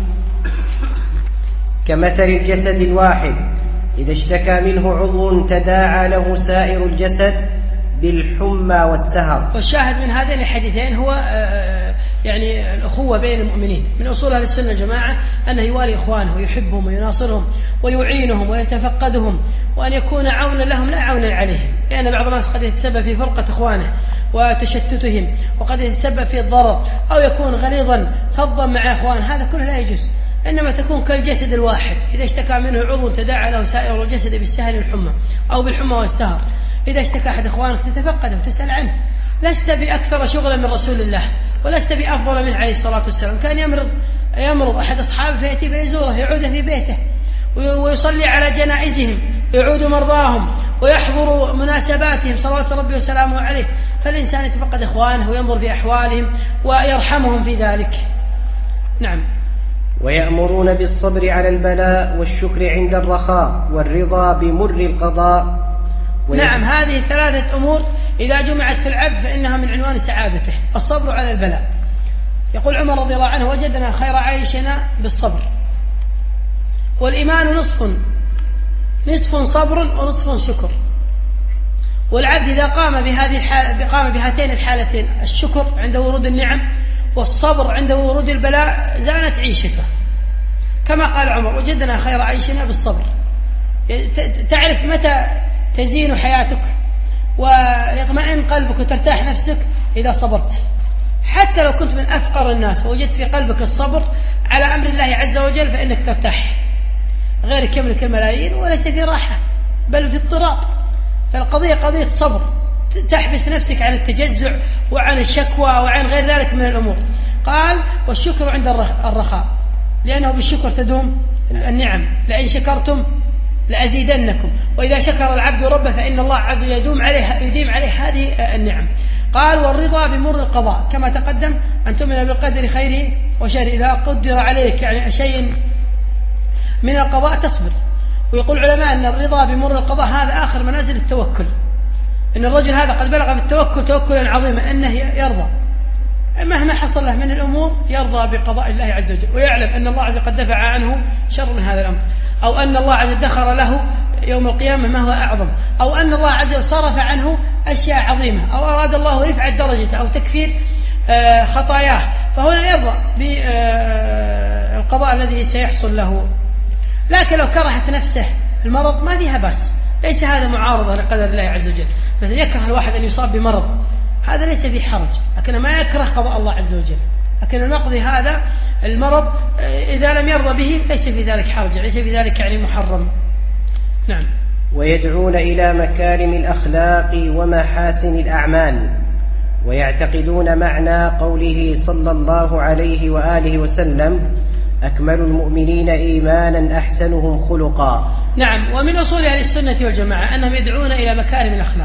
كمثل الجسد الواحد إذا اشتكى منه عضو تداعى له سائر الجسد بالحمى والسهر. والشاهد من هذين الحديثين هو يعني الأخوة بين المؤمنين. من أصول أهل السنة الجماعة أنه يوالي إخوانه ويحبهم ويناصرهم ويعينهم ويتفقدهم، وأن يكون عونا لهم لا عونا عليهم، لأن بعض الناس قد يتسبب في فرقة إخوانه وتشتتهم، وقد يتسبب في الضرر أو يكون غليظا فظا مع إخوانه، هذا كله لا يجوز. إنما تكون كالجسد الواحد إذا اشتكى منه عضو تداعى له سائر الجسد بالسهر والحمى أو بالحمى والسهر. إذا اشتكى أحد إخوانك تتفقده وتسأل عنه، لست بأكثر شغلا من رسول الله ولست بأفضل منه عليه الصلاة والسلام. كان يمرض يمرض أحد أصحابه فيأتي فيزوره يعوده في بيته ويصلي على جنائزهم يعود مرضاهم ويحضر مناسباتهم صلوات ربي وسلامه عليه. فالإنسان يتفقد إخوانه وينظر في أحوالهم ويرحمهم في ذلك. نعم. ويأمرون بالصبر على البلاء والشكر عند الرخاء والرضا بمر القضاء. نعم، هذه ثلاثة أمور إذا جمعت في العبد فإنها من عنوان سعادته. الصبر على البلاء. يقول عمر رضي الله عنه وجدنا خير عيشنا بالصبر. والإيمان نصف نصف صبر ونصف شكر. والعبد إذا قام بهذه الحالة قام بهاتين الحالتين، الشكر عند ورود النعم والصبر عند ورود البلاء، زانت عيشته. كما قال عمر وجدنا خير عيشنا بالصبر. تعرف متى تزين حياتك ويطمئن قلبك وترتاح نفسك إذا صبرت. حتى لو كنت من أفقر الناس ووجدت في قلبك الصبر على أمر الله عز وجل فإنك ترتاح. غيرك يملك الملايين وليس في راحة بل في اضطراب. فالقضية قضية صبر، تحبس نفسك عن التجزع وعن الشكوى وعن غير ذلك من الأمور. قال والشكر عند الرخاء، لأنه بالشكر تدوم النعم. لئن شكرتم لأزيدنكم وإذا شكر العبد ربه فإن الله عز وجل يدوم عليه يديم عليه هذه النعم. قال والرضا بمر القضاء كما تقدم أن تؤمن بالقدر خيره وشره، إذا قدر عليك يعني شيء من القضاء تصبر. ويقول العلماء أن الرضا بمر القضاء هذا آخر منازل التوكل، أن الرجل هذا قد بلغ في التوكل توكلا عظيما أنه يرضى مهما حصل له من الأمور، يرضى بقضاء الله عز وجل ويعلم أن الله عز وجل قد دفع عنه شر من هذا الأمر، أو أن الله عز وجل دخر له يوم القيامة ما هو أعظم، أو أن الله عز وجل صرف عنه أشياء عظيمة، أو أراد الله رفع درجته أو تكفير خطاياه، فهنا يرضى بالقضاء الذي سيحصل له. لكن لو كرهت نفسه المرض ما فيها بأس، ليس هذا معارضة لقدر الله عز وجل. مثلا يكره الواحد أن يصاب بمرض هذا ليس فيه حرج، لكن ما يكره قضاء الله عز وجل. لكن المقضي هذا المرض إذا لم يرضى به ليس في ذلك حرج، ليس في ذلك يعني محرم. نعم. ويدعون إلى مكارم الأخلاق ومحاسن الأعمال، ويعتقدون معنى قوله صلى الله عليه وآله وسلم أكمل المؤمنين إيمانا أحسنهم خلقا. نعم. ومن أصول أهل السنة والجماعة أنهم يدعون إلى مكارم الأخلاق.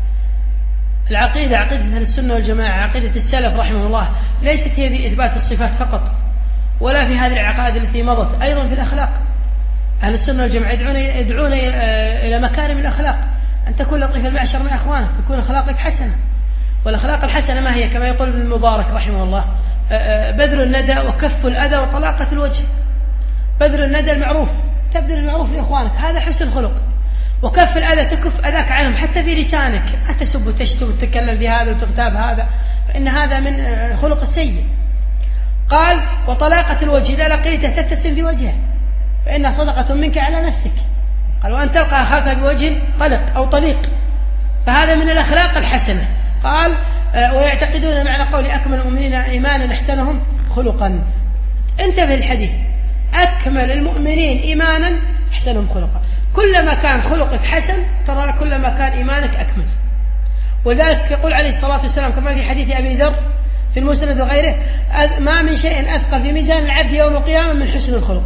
العقيدة عقيدة أهل السنة والجماعة عقيدة السلف رحمه الله ليست هي في إثبات الصفات فقط، ولا في هذه العقائد التي مضت، أيضا في الأخلاق. أهل السنة والجماعة يدعون, يدعون إلى مكارم الأخلاق، أن تكون لطيف المعشر مع أخوانك، تكون أخلاقك حسنة. والأخلاق الحسنة ما هي؟ كما يقول ابن المبارك رحمه الله بذل الندى وكف الأذى وطلاقة الوجه. بذل الندى المعروف، تبذل المعروف لإخوانك، هذا حسن خلق. وكف الأذى، تكف أذاك عنهم حتى في لسانك، لا تسب وتشتم وتتكلم في هذا وتغتاب هذا، فإن هذا من الخلق السيء. قال وطلاقة الوجه، إذا لقيته تبتسم في وجهه فإنها صدقة منك على نفسك. قال وأن تلقى أخاك بوجه طلق أو طليق، فهذا من الأخلاق الحسنة. قال ويعتقدون معنى قول أكمل المؤمنين إيمانا أحسنهم خلقا. انتبه الحديث، أكمل المؤمنين إيمانا أحسنهم خلقا. كلما كان خلقك حسن ترى كلما كان إيمانك أكمل. ولذلك يقول عليه الصلاة والسلام كما في حديث أبي ذر في المسند وغيره ما من شيء أثقل في ميزان العبد يوم القيامة من حسن الخلق.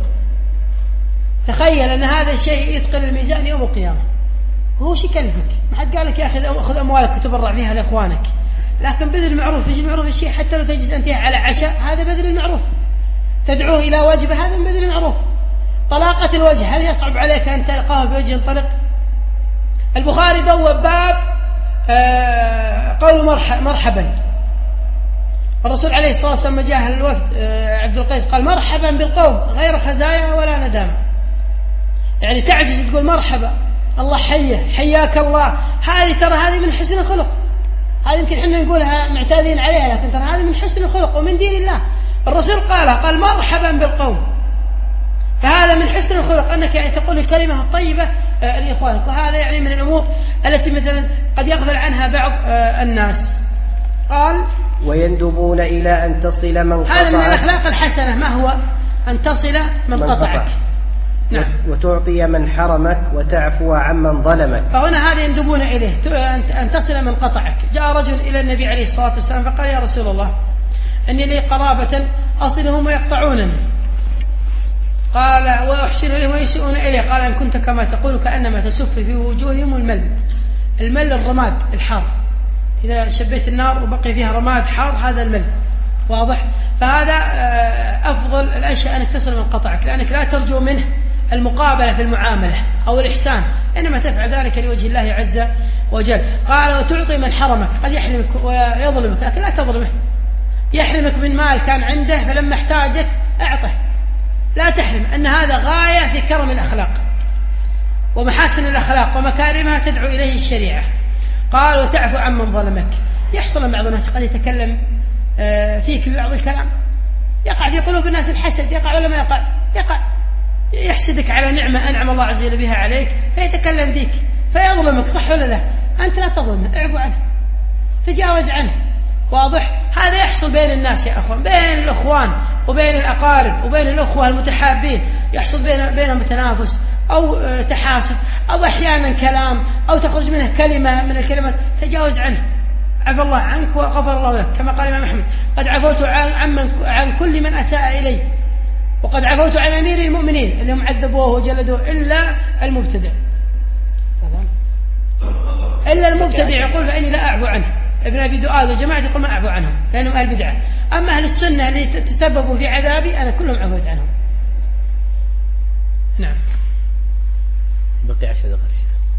تخيل أن هذا الشيء يثقل الميزان يوم القيامة، هو شيء كلفك، ما حد قالك يا أخي خذ أموالك وتبرع فيها لإخوانك، لكن بذل المعروف. يجي المعروف الشيء حتى لو تجلس أنت على عشاء، هذا بذل المعروف. تدعوه إلى وجبة، هذا من بذل المعروف. طلاقة الوجه، هل يصعب عليك أن تلقاه بوجه طلق؟ البخاري بوب باب قول مرحبا. الرسول عليه الصلاة والسلام جاء الوفد عبد القيس قال مرحبا بالقوم غير خزايا ولا ندامة، يعني تعجز تقول مرحبا الله حيه حياك الله. هذه ترى هذه من حسن الخلق، هذه يمكن احنا نقولها معتادين عليها، لكن ترى هذه من حسن الخلق ومن دين الله. الرسول قال قال مرحبا بالقوم، فهذا من حسن الخلق أنك يعني تقول الكلمة الطيبة لإخوانك. وهذا يعني من الأمور التي مثلا قد يغفل عنها بعض الناس. قال ويندبون إلى أن تصل من قطعك. هذا من الأخلاق الحسنة، ما هو؟ أن تصل من قطعك. نعم. وتعطي من حرمك وتعفو عمن ظلمك. فهنا هذا يندبون إليه، أن تصل من قطعك. جاء رجل إلى النبي عليه الصلاة والسلام فقال يا رسول الله أني لي قرابة أصلهم ويقطعونني، قال وأحسن إليهم ويسيئون إليه، قال إن كنت كما تقول كأنما تسف في وجوههم المل. المل الرماد الحار، إذا شبيت النار وبقي فيها رماد حار هذا المل، واضح؟ فهذا أفضل الأشياء أنك تصل من قطعك، لأنك لا ترجو منه المقابلة في المعاملة أو الإحسان، إنما تفعل ذلك لوجه الله عز وجل. قال وتعطي من حرمك، قد يحرمك ويظلمك لكن لا تظلمه. يحرمك من مال كان عنده فلما احتاجك أعطه، لا تحرم. أن هذا غاية في كرم الأخلاق ومحاسن الأخلاق ومكارمها تدعو إليه الشريعة. قال وتعفو عمن ظلمك. يحصل بعض الناس قد يتكلم فيك ببعض الكلام، يقع في قلوب الناس الحسد، يقع ولا ما يقع؟ يقع. يحسدك على نعمة أنعم الله عز وجل بها عليك فيتكلم فيك فيظلمك، صح ولا لا؟ أنت لا تظلمه، اعفو عنه، تجاوز عنه، واضح؟ هذا يحصل بين الناس يا أخوان، بين الأخوان وبين الأقارب وبين الأخوة المتحابين، يحصل بين بينهم تنافس أو تحاسد أو أحيانا كلام أو تخرج منه كلمة من الكلمات، تجاوز عنه، عفى الله عنك وغفر الله لك، كما قال الإمام أحمد قد عفوت عن, عن, عن كل من أساء إلي وقد عفوت عن أمير المؤمنين اللي هم عذبوه وجلدوه إلا المبتدع إلا المبتدع يقول فإني لا أعفو عنه. ابن أبي دؤاد وجماعة يقول ما أعفو عنهم لأنهم أهل بدعة. أما أهل السنة اللي تسببوا في عذابي أنا كلهم عفوت عنهم. نعم. بقي عشر دقائق.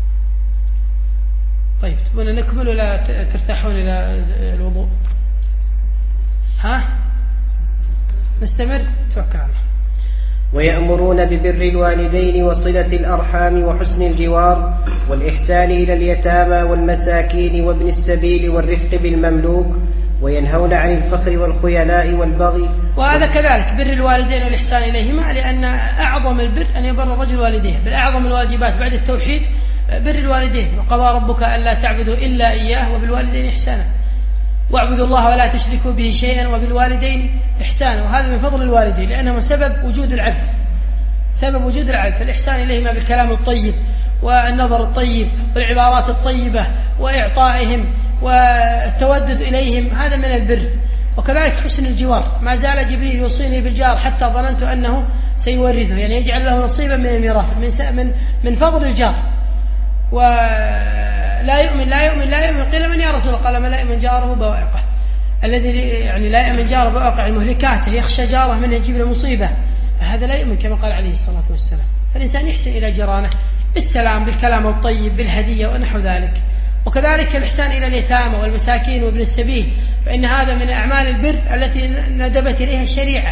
طيب تبون نكمل ولا ترتاحون إلى الوضوء؟ ها نستمر؟ توكل على الله. ويأمرون ببر الوالدين وصلة الأرحام وحسن الجوار والإحسان إلى اليتامى والمساكين وابن السبيل والرفق بالمملوك وينهون عن الفخر والخيلاء والبغي. وهذا كذلك بر الوالدين والإحسان إليهما، لأن أعظم البر أن يبر الرجل والديه، بل أعظم الواجبات بعد التوحيد بر الوالدين. وقضى ربك ألا تعبدوا إلا إياه وبالوالدين إحسانا واعبدوا الله ولا تشركوا به شيئا وبالوالدين إحسانا. وهذا من فضل الوالدين لأنه سبب وجود العبد، سبب وجود العبد. فالإحسان إليهما بالكلام الطيب والنظر الطيب والعبارات الطيبة وإعطائهم والتودد إليهم، هذا من البر. وكذلك حسن الجوار، ما زال جبريل يوصيني بالجار حتى ظننت أنه سيورثه، يعني يجعل له نصيبا من الميراث من من من فضل الجار. ولا يؤمن لا يؤمن لا يؤمن قيل من يا رسول الله؟ قال من لا يؤمن جاره بوائقه، الذي يعني لا يؤمن جاره بواقع مهلكاته، يخشى جاره من يجيب له مصيبة، هذا لا يؤمن كما قال عليه الصلاة والسلام. فالإنسان يحسن إلى جيرانه بالسلام بالكلام الطيب بالهدية ونحو ذلك. وكذلك الإحسان إلى اليتامى والمساكين وابن السبيل، فإن هذا من أعمال البر التي ندبت إليها الشريعة.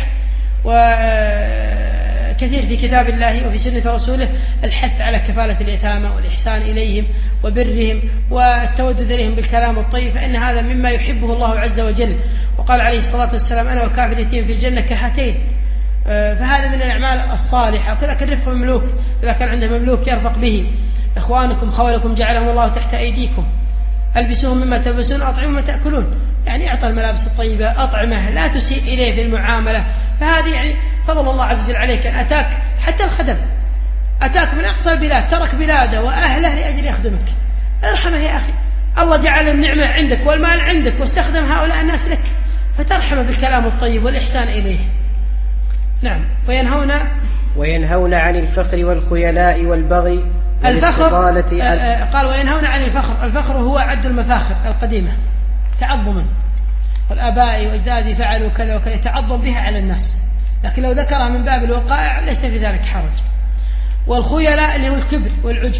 وكثير في كتاب الله وفي سنة رسوله الحث على كفالة اليتامى والإحسان إليهم وبرهم والتودد إليهم بالكلام الطيب، فإن هذا مما يحبه الله عز وجل. وقال عليه الصلاة والسلام أنا وكافل اليتيم في الجنة كهاتين. فهذا من الأعمال الصالحة. وكذلك الرفق بالمملوك، إذا كان عنده مملوك يرفق به. إخوانكم خولكم جعلهم الله تحت أيديكم، ألبسوهم مما تلبسون أطعموا مما تأكلون، يعني أعطى الملابس الطيبة، أطعمه، لا تسيء إليه في المعاملة. فهذه يعني فضل الله عز وجل عليك أن أتاك حتى الخدم أتاك من أقصى البلاد، ترك بلاده وأهله لأجل يخدمك، ارحمه يا أخي. الله جعل النعمة عندك والمال عندك واستخدم هؤلاء الناس لك، فترحمه بالكلام الطيب والإحسان إليه. نعم. وينهون وينهون عن الفخر والخيلاء والبغي. الفخر قال وينهون عن الفخر. الفخر هو عد المفاخر القديمة تعظما، والآباء وأجدادي فعلوا كذا وكذا، يتعظم بها على الناس، لكن لو ذكرها من باب الوقائع ليس في ذلك حرج. والخيلاء اللي هو الكبر والعجب.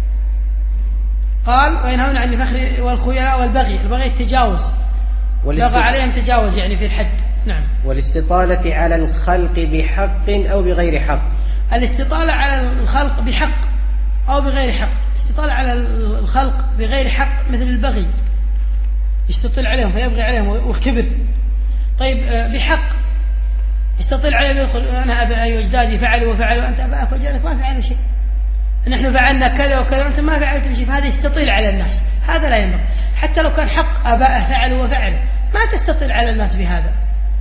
قال وينهون عن الفخر والخيلاء والبغي. البغي التجاوز، بغى عليهم تجاوز يعني في الحد. نعم. والاستطالة على الخلق بحق أو بغير حق. الاستطالة على الخلق بحق أو بغير حق. استطالة على الخلق بغير حق مثل البغي، يستطيل عليهم فيبغي عليهم والكبر. طيب بحق يستطيل عليهم يقول أنا أبي أجدادي فعلوا وفعلوا، أنت أباك وجدك ما فعلوا شيء، نحن فعلنا كذا وكذا وأنت ما فعلت شيء. فهذا يستطيل على الناس، هذا لا ينبغي. حتى لو كان حق آباءه فعلوا وفعلوا، ما تستطيل على الناس بهذا.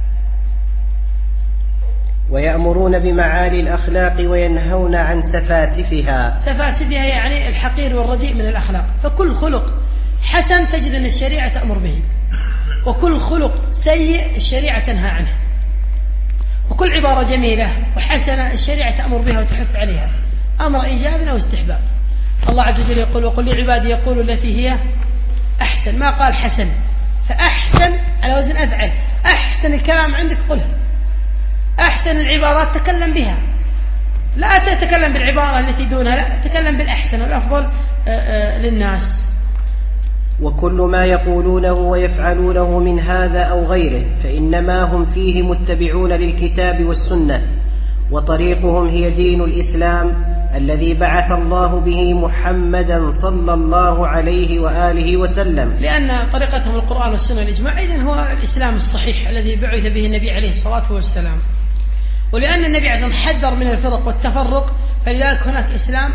ويأمرون بمعالي الأخلاق وينهون عن سفاسفها. سفاسفها يعني الحقير والرديء من الأخلاق. فكل خلق حسن تجد أن الشريعة تأمر به، وكل خلق سيء الشريعة تنهى عنه، وكل عبارة جميلة وحسنة الشريعة تأمر بها وتحث عليها، أمر إيجاب أو استحباب. الله عز وجل يقول وقل لعبادي يقولوا التي هي أحسن، ما قال حسن، فأحسن على وزن أفعل. أحسن الكلام عندك قله، أحسن العبارات تكلم بها، لا تتكلم بالعبارة التي دونها، لا تكلم بالأحسن والأفضل للناس. وكل ما يقولونه ويفعلونه من هذا أو غيره فإنما هم فيه متبعون للكتاب والسنة، وطريقهم هي دين الإسلام الذي بعث الله به محمدا صلى الله عليه وآله وسلم. لأن طريقتهم القرآن والسنة والإجماع إذن هو الإسلام الصحيح الذي بعث به النبي عليه الصلاة والسلام. ولأن النبي عليه الصلاة والسلام حذر من الفرق والتفرق، فلذلك هناك إسلام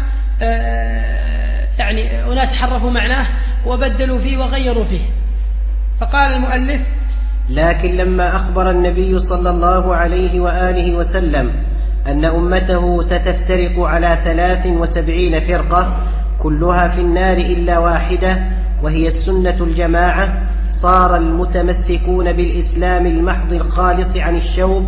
يعني أناس حرفوا معناه وبدلوا فيه وغيروا فيه. فقال المؤلف لكن لما أخبر النبي صلى الله عليه وآله وسلم أن أمته ستفترق على ثلاث وسبعين فرقة كلها في النار إلا واحدة وهي السنة الجماعة، صار المتمسكون بالإسلام المحض الخالص عن الشوب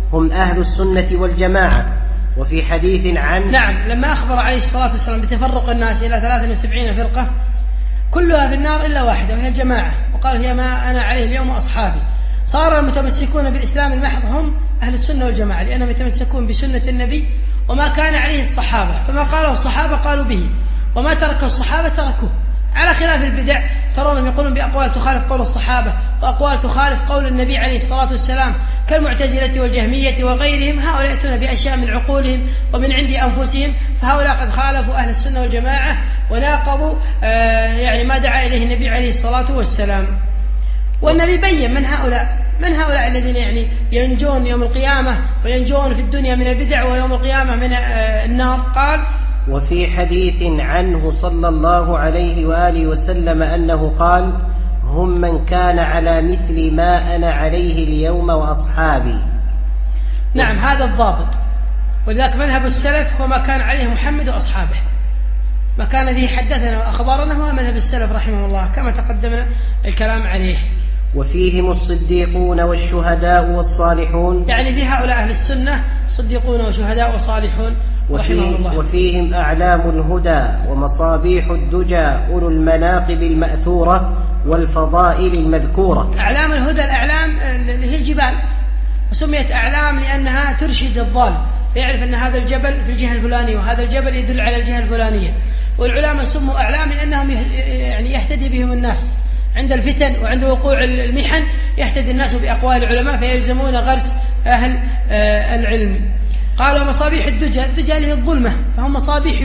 هم أهل السنة والجماعة. وفي حديث عن نعم لما أخبر عليه الصلاة والسلام بتفرق الناس إلى ثلاث وسبعين فرقة كلها في النار إلا واحدة وهي الجماعة، وقال هي ما أنا عليه اليوم وأصحابي. صار المتمسكون بالإسلام المحض هم أهل السنة والجماعة لأنهم يتمسكون بسنة النبي وما كان عليه الصحابة، فما قاله الصحابة قالوا به وما تركه الصحابة تركوه، على خلاف البدع ترونهم يقولون بأقوال تخالف قول الصحابة وأقوال تخالف قول النبي عليه الصلاة والسلام كالمعتزلة والجهمية وغيرهم. هؤلاء يأتون بأشياء من عقولهم ومن عند أنفسهم، فهؤلاء قد خالفوا أهل السنة والجماعة وناقضوا آه يعني ما دعا إليه النبي عليه الصلاة والسلام. والنبي بين من هؤلاء من هؤلاء الذين يعني ينجون يوم القيامة وينجون في الدنيا من البدع ويوم القيامة من آه النار. قال وفي حديث عنه صلى الله عليه وآله وسلم أنه قال هم من كان على مثل ما أنا عليه اليوم وأصحابي. نعم هذا الضابط، ولذلك مذهب السلف هو ما كان عليه محمد وأصحابه، ما كان به حدثنا وأخبارنا هو مذهب السلف رحمه الله كما تقدم الكلام عليه. وفيهم الصديقون والشهداء والصالحون، يعني في هؤلاء أهل السنة صديقون وشهداء وصالحون رحمه الله. وفيهم أعلام الهدى ومصابيح الدجى أولو المناقب المأثورة والفضائل المذكورة. أعلام الهدى الأعلام اللي هي الجبال، وسميت أعلام لأنها ترشد الضال فيعرف أن هذا الجبل في الجهة الفلانية وهذا الجبل يدل على الجهة الفلانية. والعلماء سموا أعلام لأنهم يعني يهتدي بهم الناس عند الفتن وعند وقوع المحن، يهتدي الناس بأقوال العلماء فيلزمون غرس أهل العلم. قالوا مصابيح الدجى، الدجى هي الظلمة، فهم مصابيح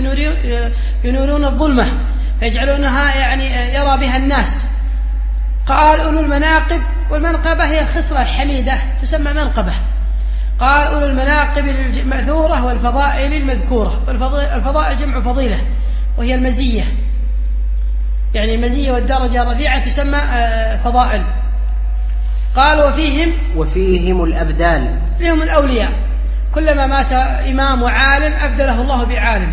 ينورون الظلمة فيجعلونها يعني يرى بها الناس. قال أولو المناقب، والمنقبة هي الخصلة الحميدة تسمى منقبة. قال أولو المناقب المأثورة والفضائل المذكورة، والفضائل جمع فضيلة وهي المزية، يعني المزية والدرجة الرفيعة تسمى فضائل. قال وفيهم وفيهم الأبدال، لهم الأولياء، كلما مات إمام وعالم أبدله الله بعالم،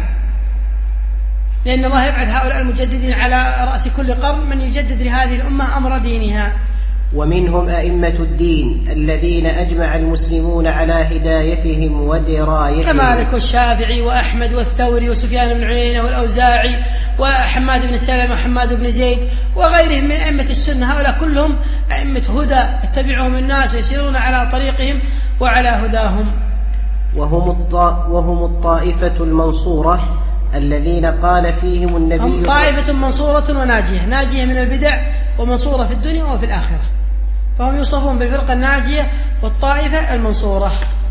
لأن الله يبعث هؤلاء المجددين على رأس كل قرن من يجدد لهذه الأمة أمر دينها. ومنهم أئمة الدين الذين أجمع المسلمون على هدايتهم ودرايتهم كمالك والشافعي وأحمد والثوري وسفيان بن عيينة والأوزاعي وحماد بن سلمة وحماد بن زيد وغيرهم من أئمة السنة. هؤلاء كلهم أئمة هدى يتبعهم الناس ويسيرون على طريقهم وعلى هداهم. وهم, الط... وهم الطائفة المنصورة الذين قال فيهم النبي هم طائفة منصورة وناجية، ناجية من البدع ومنصورة في الدنيا وفي الآخرة، فهم يوصفون بالفرقة الناجية والطائفة المنصورة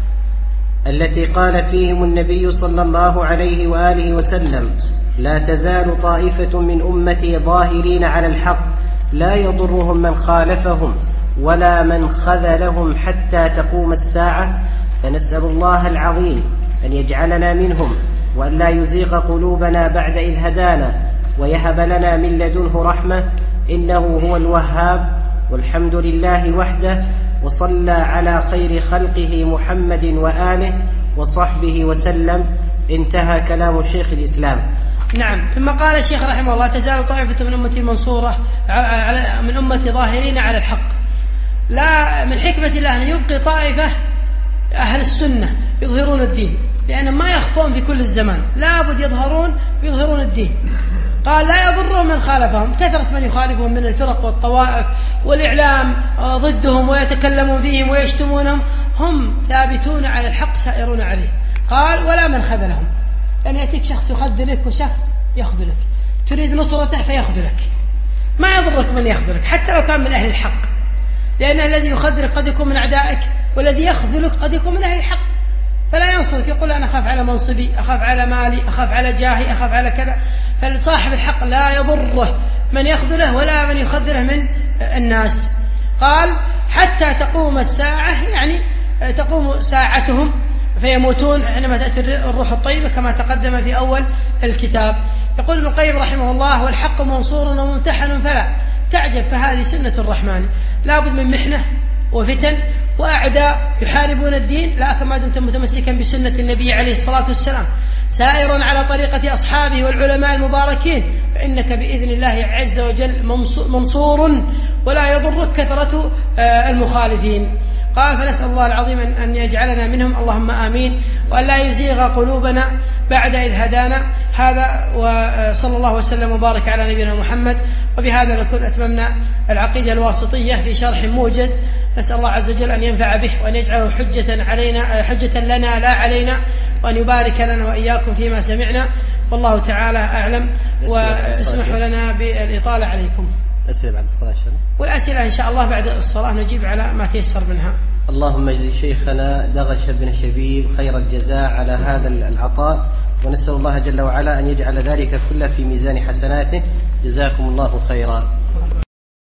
التي قال فيهم النبي صلى الله عليه وآله وسلم لا تزال طائفة من أمتي ظاهرين على الحق لا يضرهم من خالفهم ولا من خذلهم حتى تقوم الساعة. فنسأل الله العظيم أن يجعلنا منهم وأن لا يزيغ قلوبنا بعد إذ هدانا ويهب لنا من لدنه رحمة إنه هو الوهاب. والحمد لله وحده، وصلى على خير خلقه محمد وآله وصحبه وسلم. انتهى كلام شيخ الإسلام. نعم. ثم قال الشيخ رحمه الله تزال طائفة من أمتي منصورة من أمتي ظاهرين على الحق. لا من حكمة الله أن يبقي طائفة أهل السنة يظهرون الدين، لأن ما يخفون في كل الزمان، لا بد يظهرون يظهرون الدين. قال لا يضرهم من خالفهم، كثرة من يخالفهم من الفرق والطوائف والإعلام ضدهم ويتكلمون فيهم ويشتمونهم، هم ثابتون على الحق سائرون عليه. قال ولا من خذلهم، يعني يأتيك شخص يخذلك وشخص يخذلك، تريد نصرته فيخذلك، ما يضرك من يخذلك حتى لو كان من أهل الحق، لأن الذي يخذلك قد يكون من أعدائك والذي يخذلك قد يكون من أهل الحق، فلا ينصرك، يقول أنا أخاف على منصبي، أخاف على مالي، أخاف على جاهي، أخاف على كذا. فصاحب الحق لا يضره من يخذله ولا من يخذله من الناس. قال حتى تقوم الساعة، يعني تقوم ساعتهم فيموتون حينما تأتي الروح الطيبة كما تقدم في أول الكتاب. يقول ابن القيم رحمه الله والحق منصور وممتحن فلا تعجب، فهذه سنة الرحمن، لا بد من محنة وفتن وأعداء يحاربون الدين، لكن ما دمت متمسكا بسنة النبي عليه الصلاة والسلام سائرا على طريقة أصحابه والعلماء المباركين، فإنك بإذن الله عز وجل منصور ولا يضرك كثرة المخالفين. قال فنسأل الله العظيم أن يجعلنا منهم اللهم آمين، وأن لا يزيغ قلوبنا بعد إذ هدانا. هذا وصلى الله وسلم وبارك على نبينا محمد. وبهذا نكون أتممنا العقيدة الواسطية في شرح موجز. نسأل الله عز وجل أن ينفع به وأن يجعله حجة علينا حجة لنا لا علينا، وأن يبارك لنا وإياكم فيما سمعنا، والله تعالى أعلم. واسمحوا لنا بالإطالة عليكم. أسئلة بعد الصلاة إن شاء الله، والأسئلة إن شاء الله بعد الصلاة نجيب على ما تيسر منها. اللهم اجزي شيخنا دغش بن شبيب خير الجزاء على هذا العطاء، ونسأل الله جل وعلا أن يجعل ذلك كله في ميزان حسناته. جزاكم الله خيرا.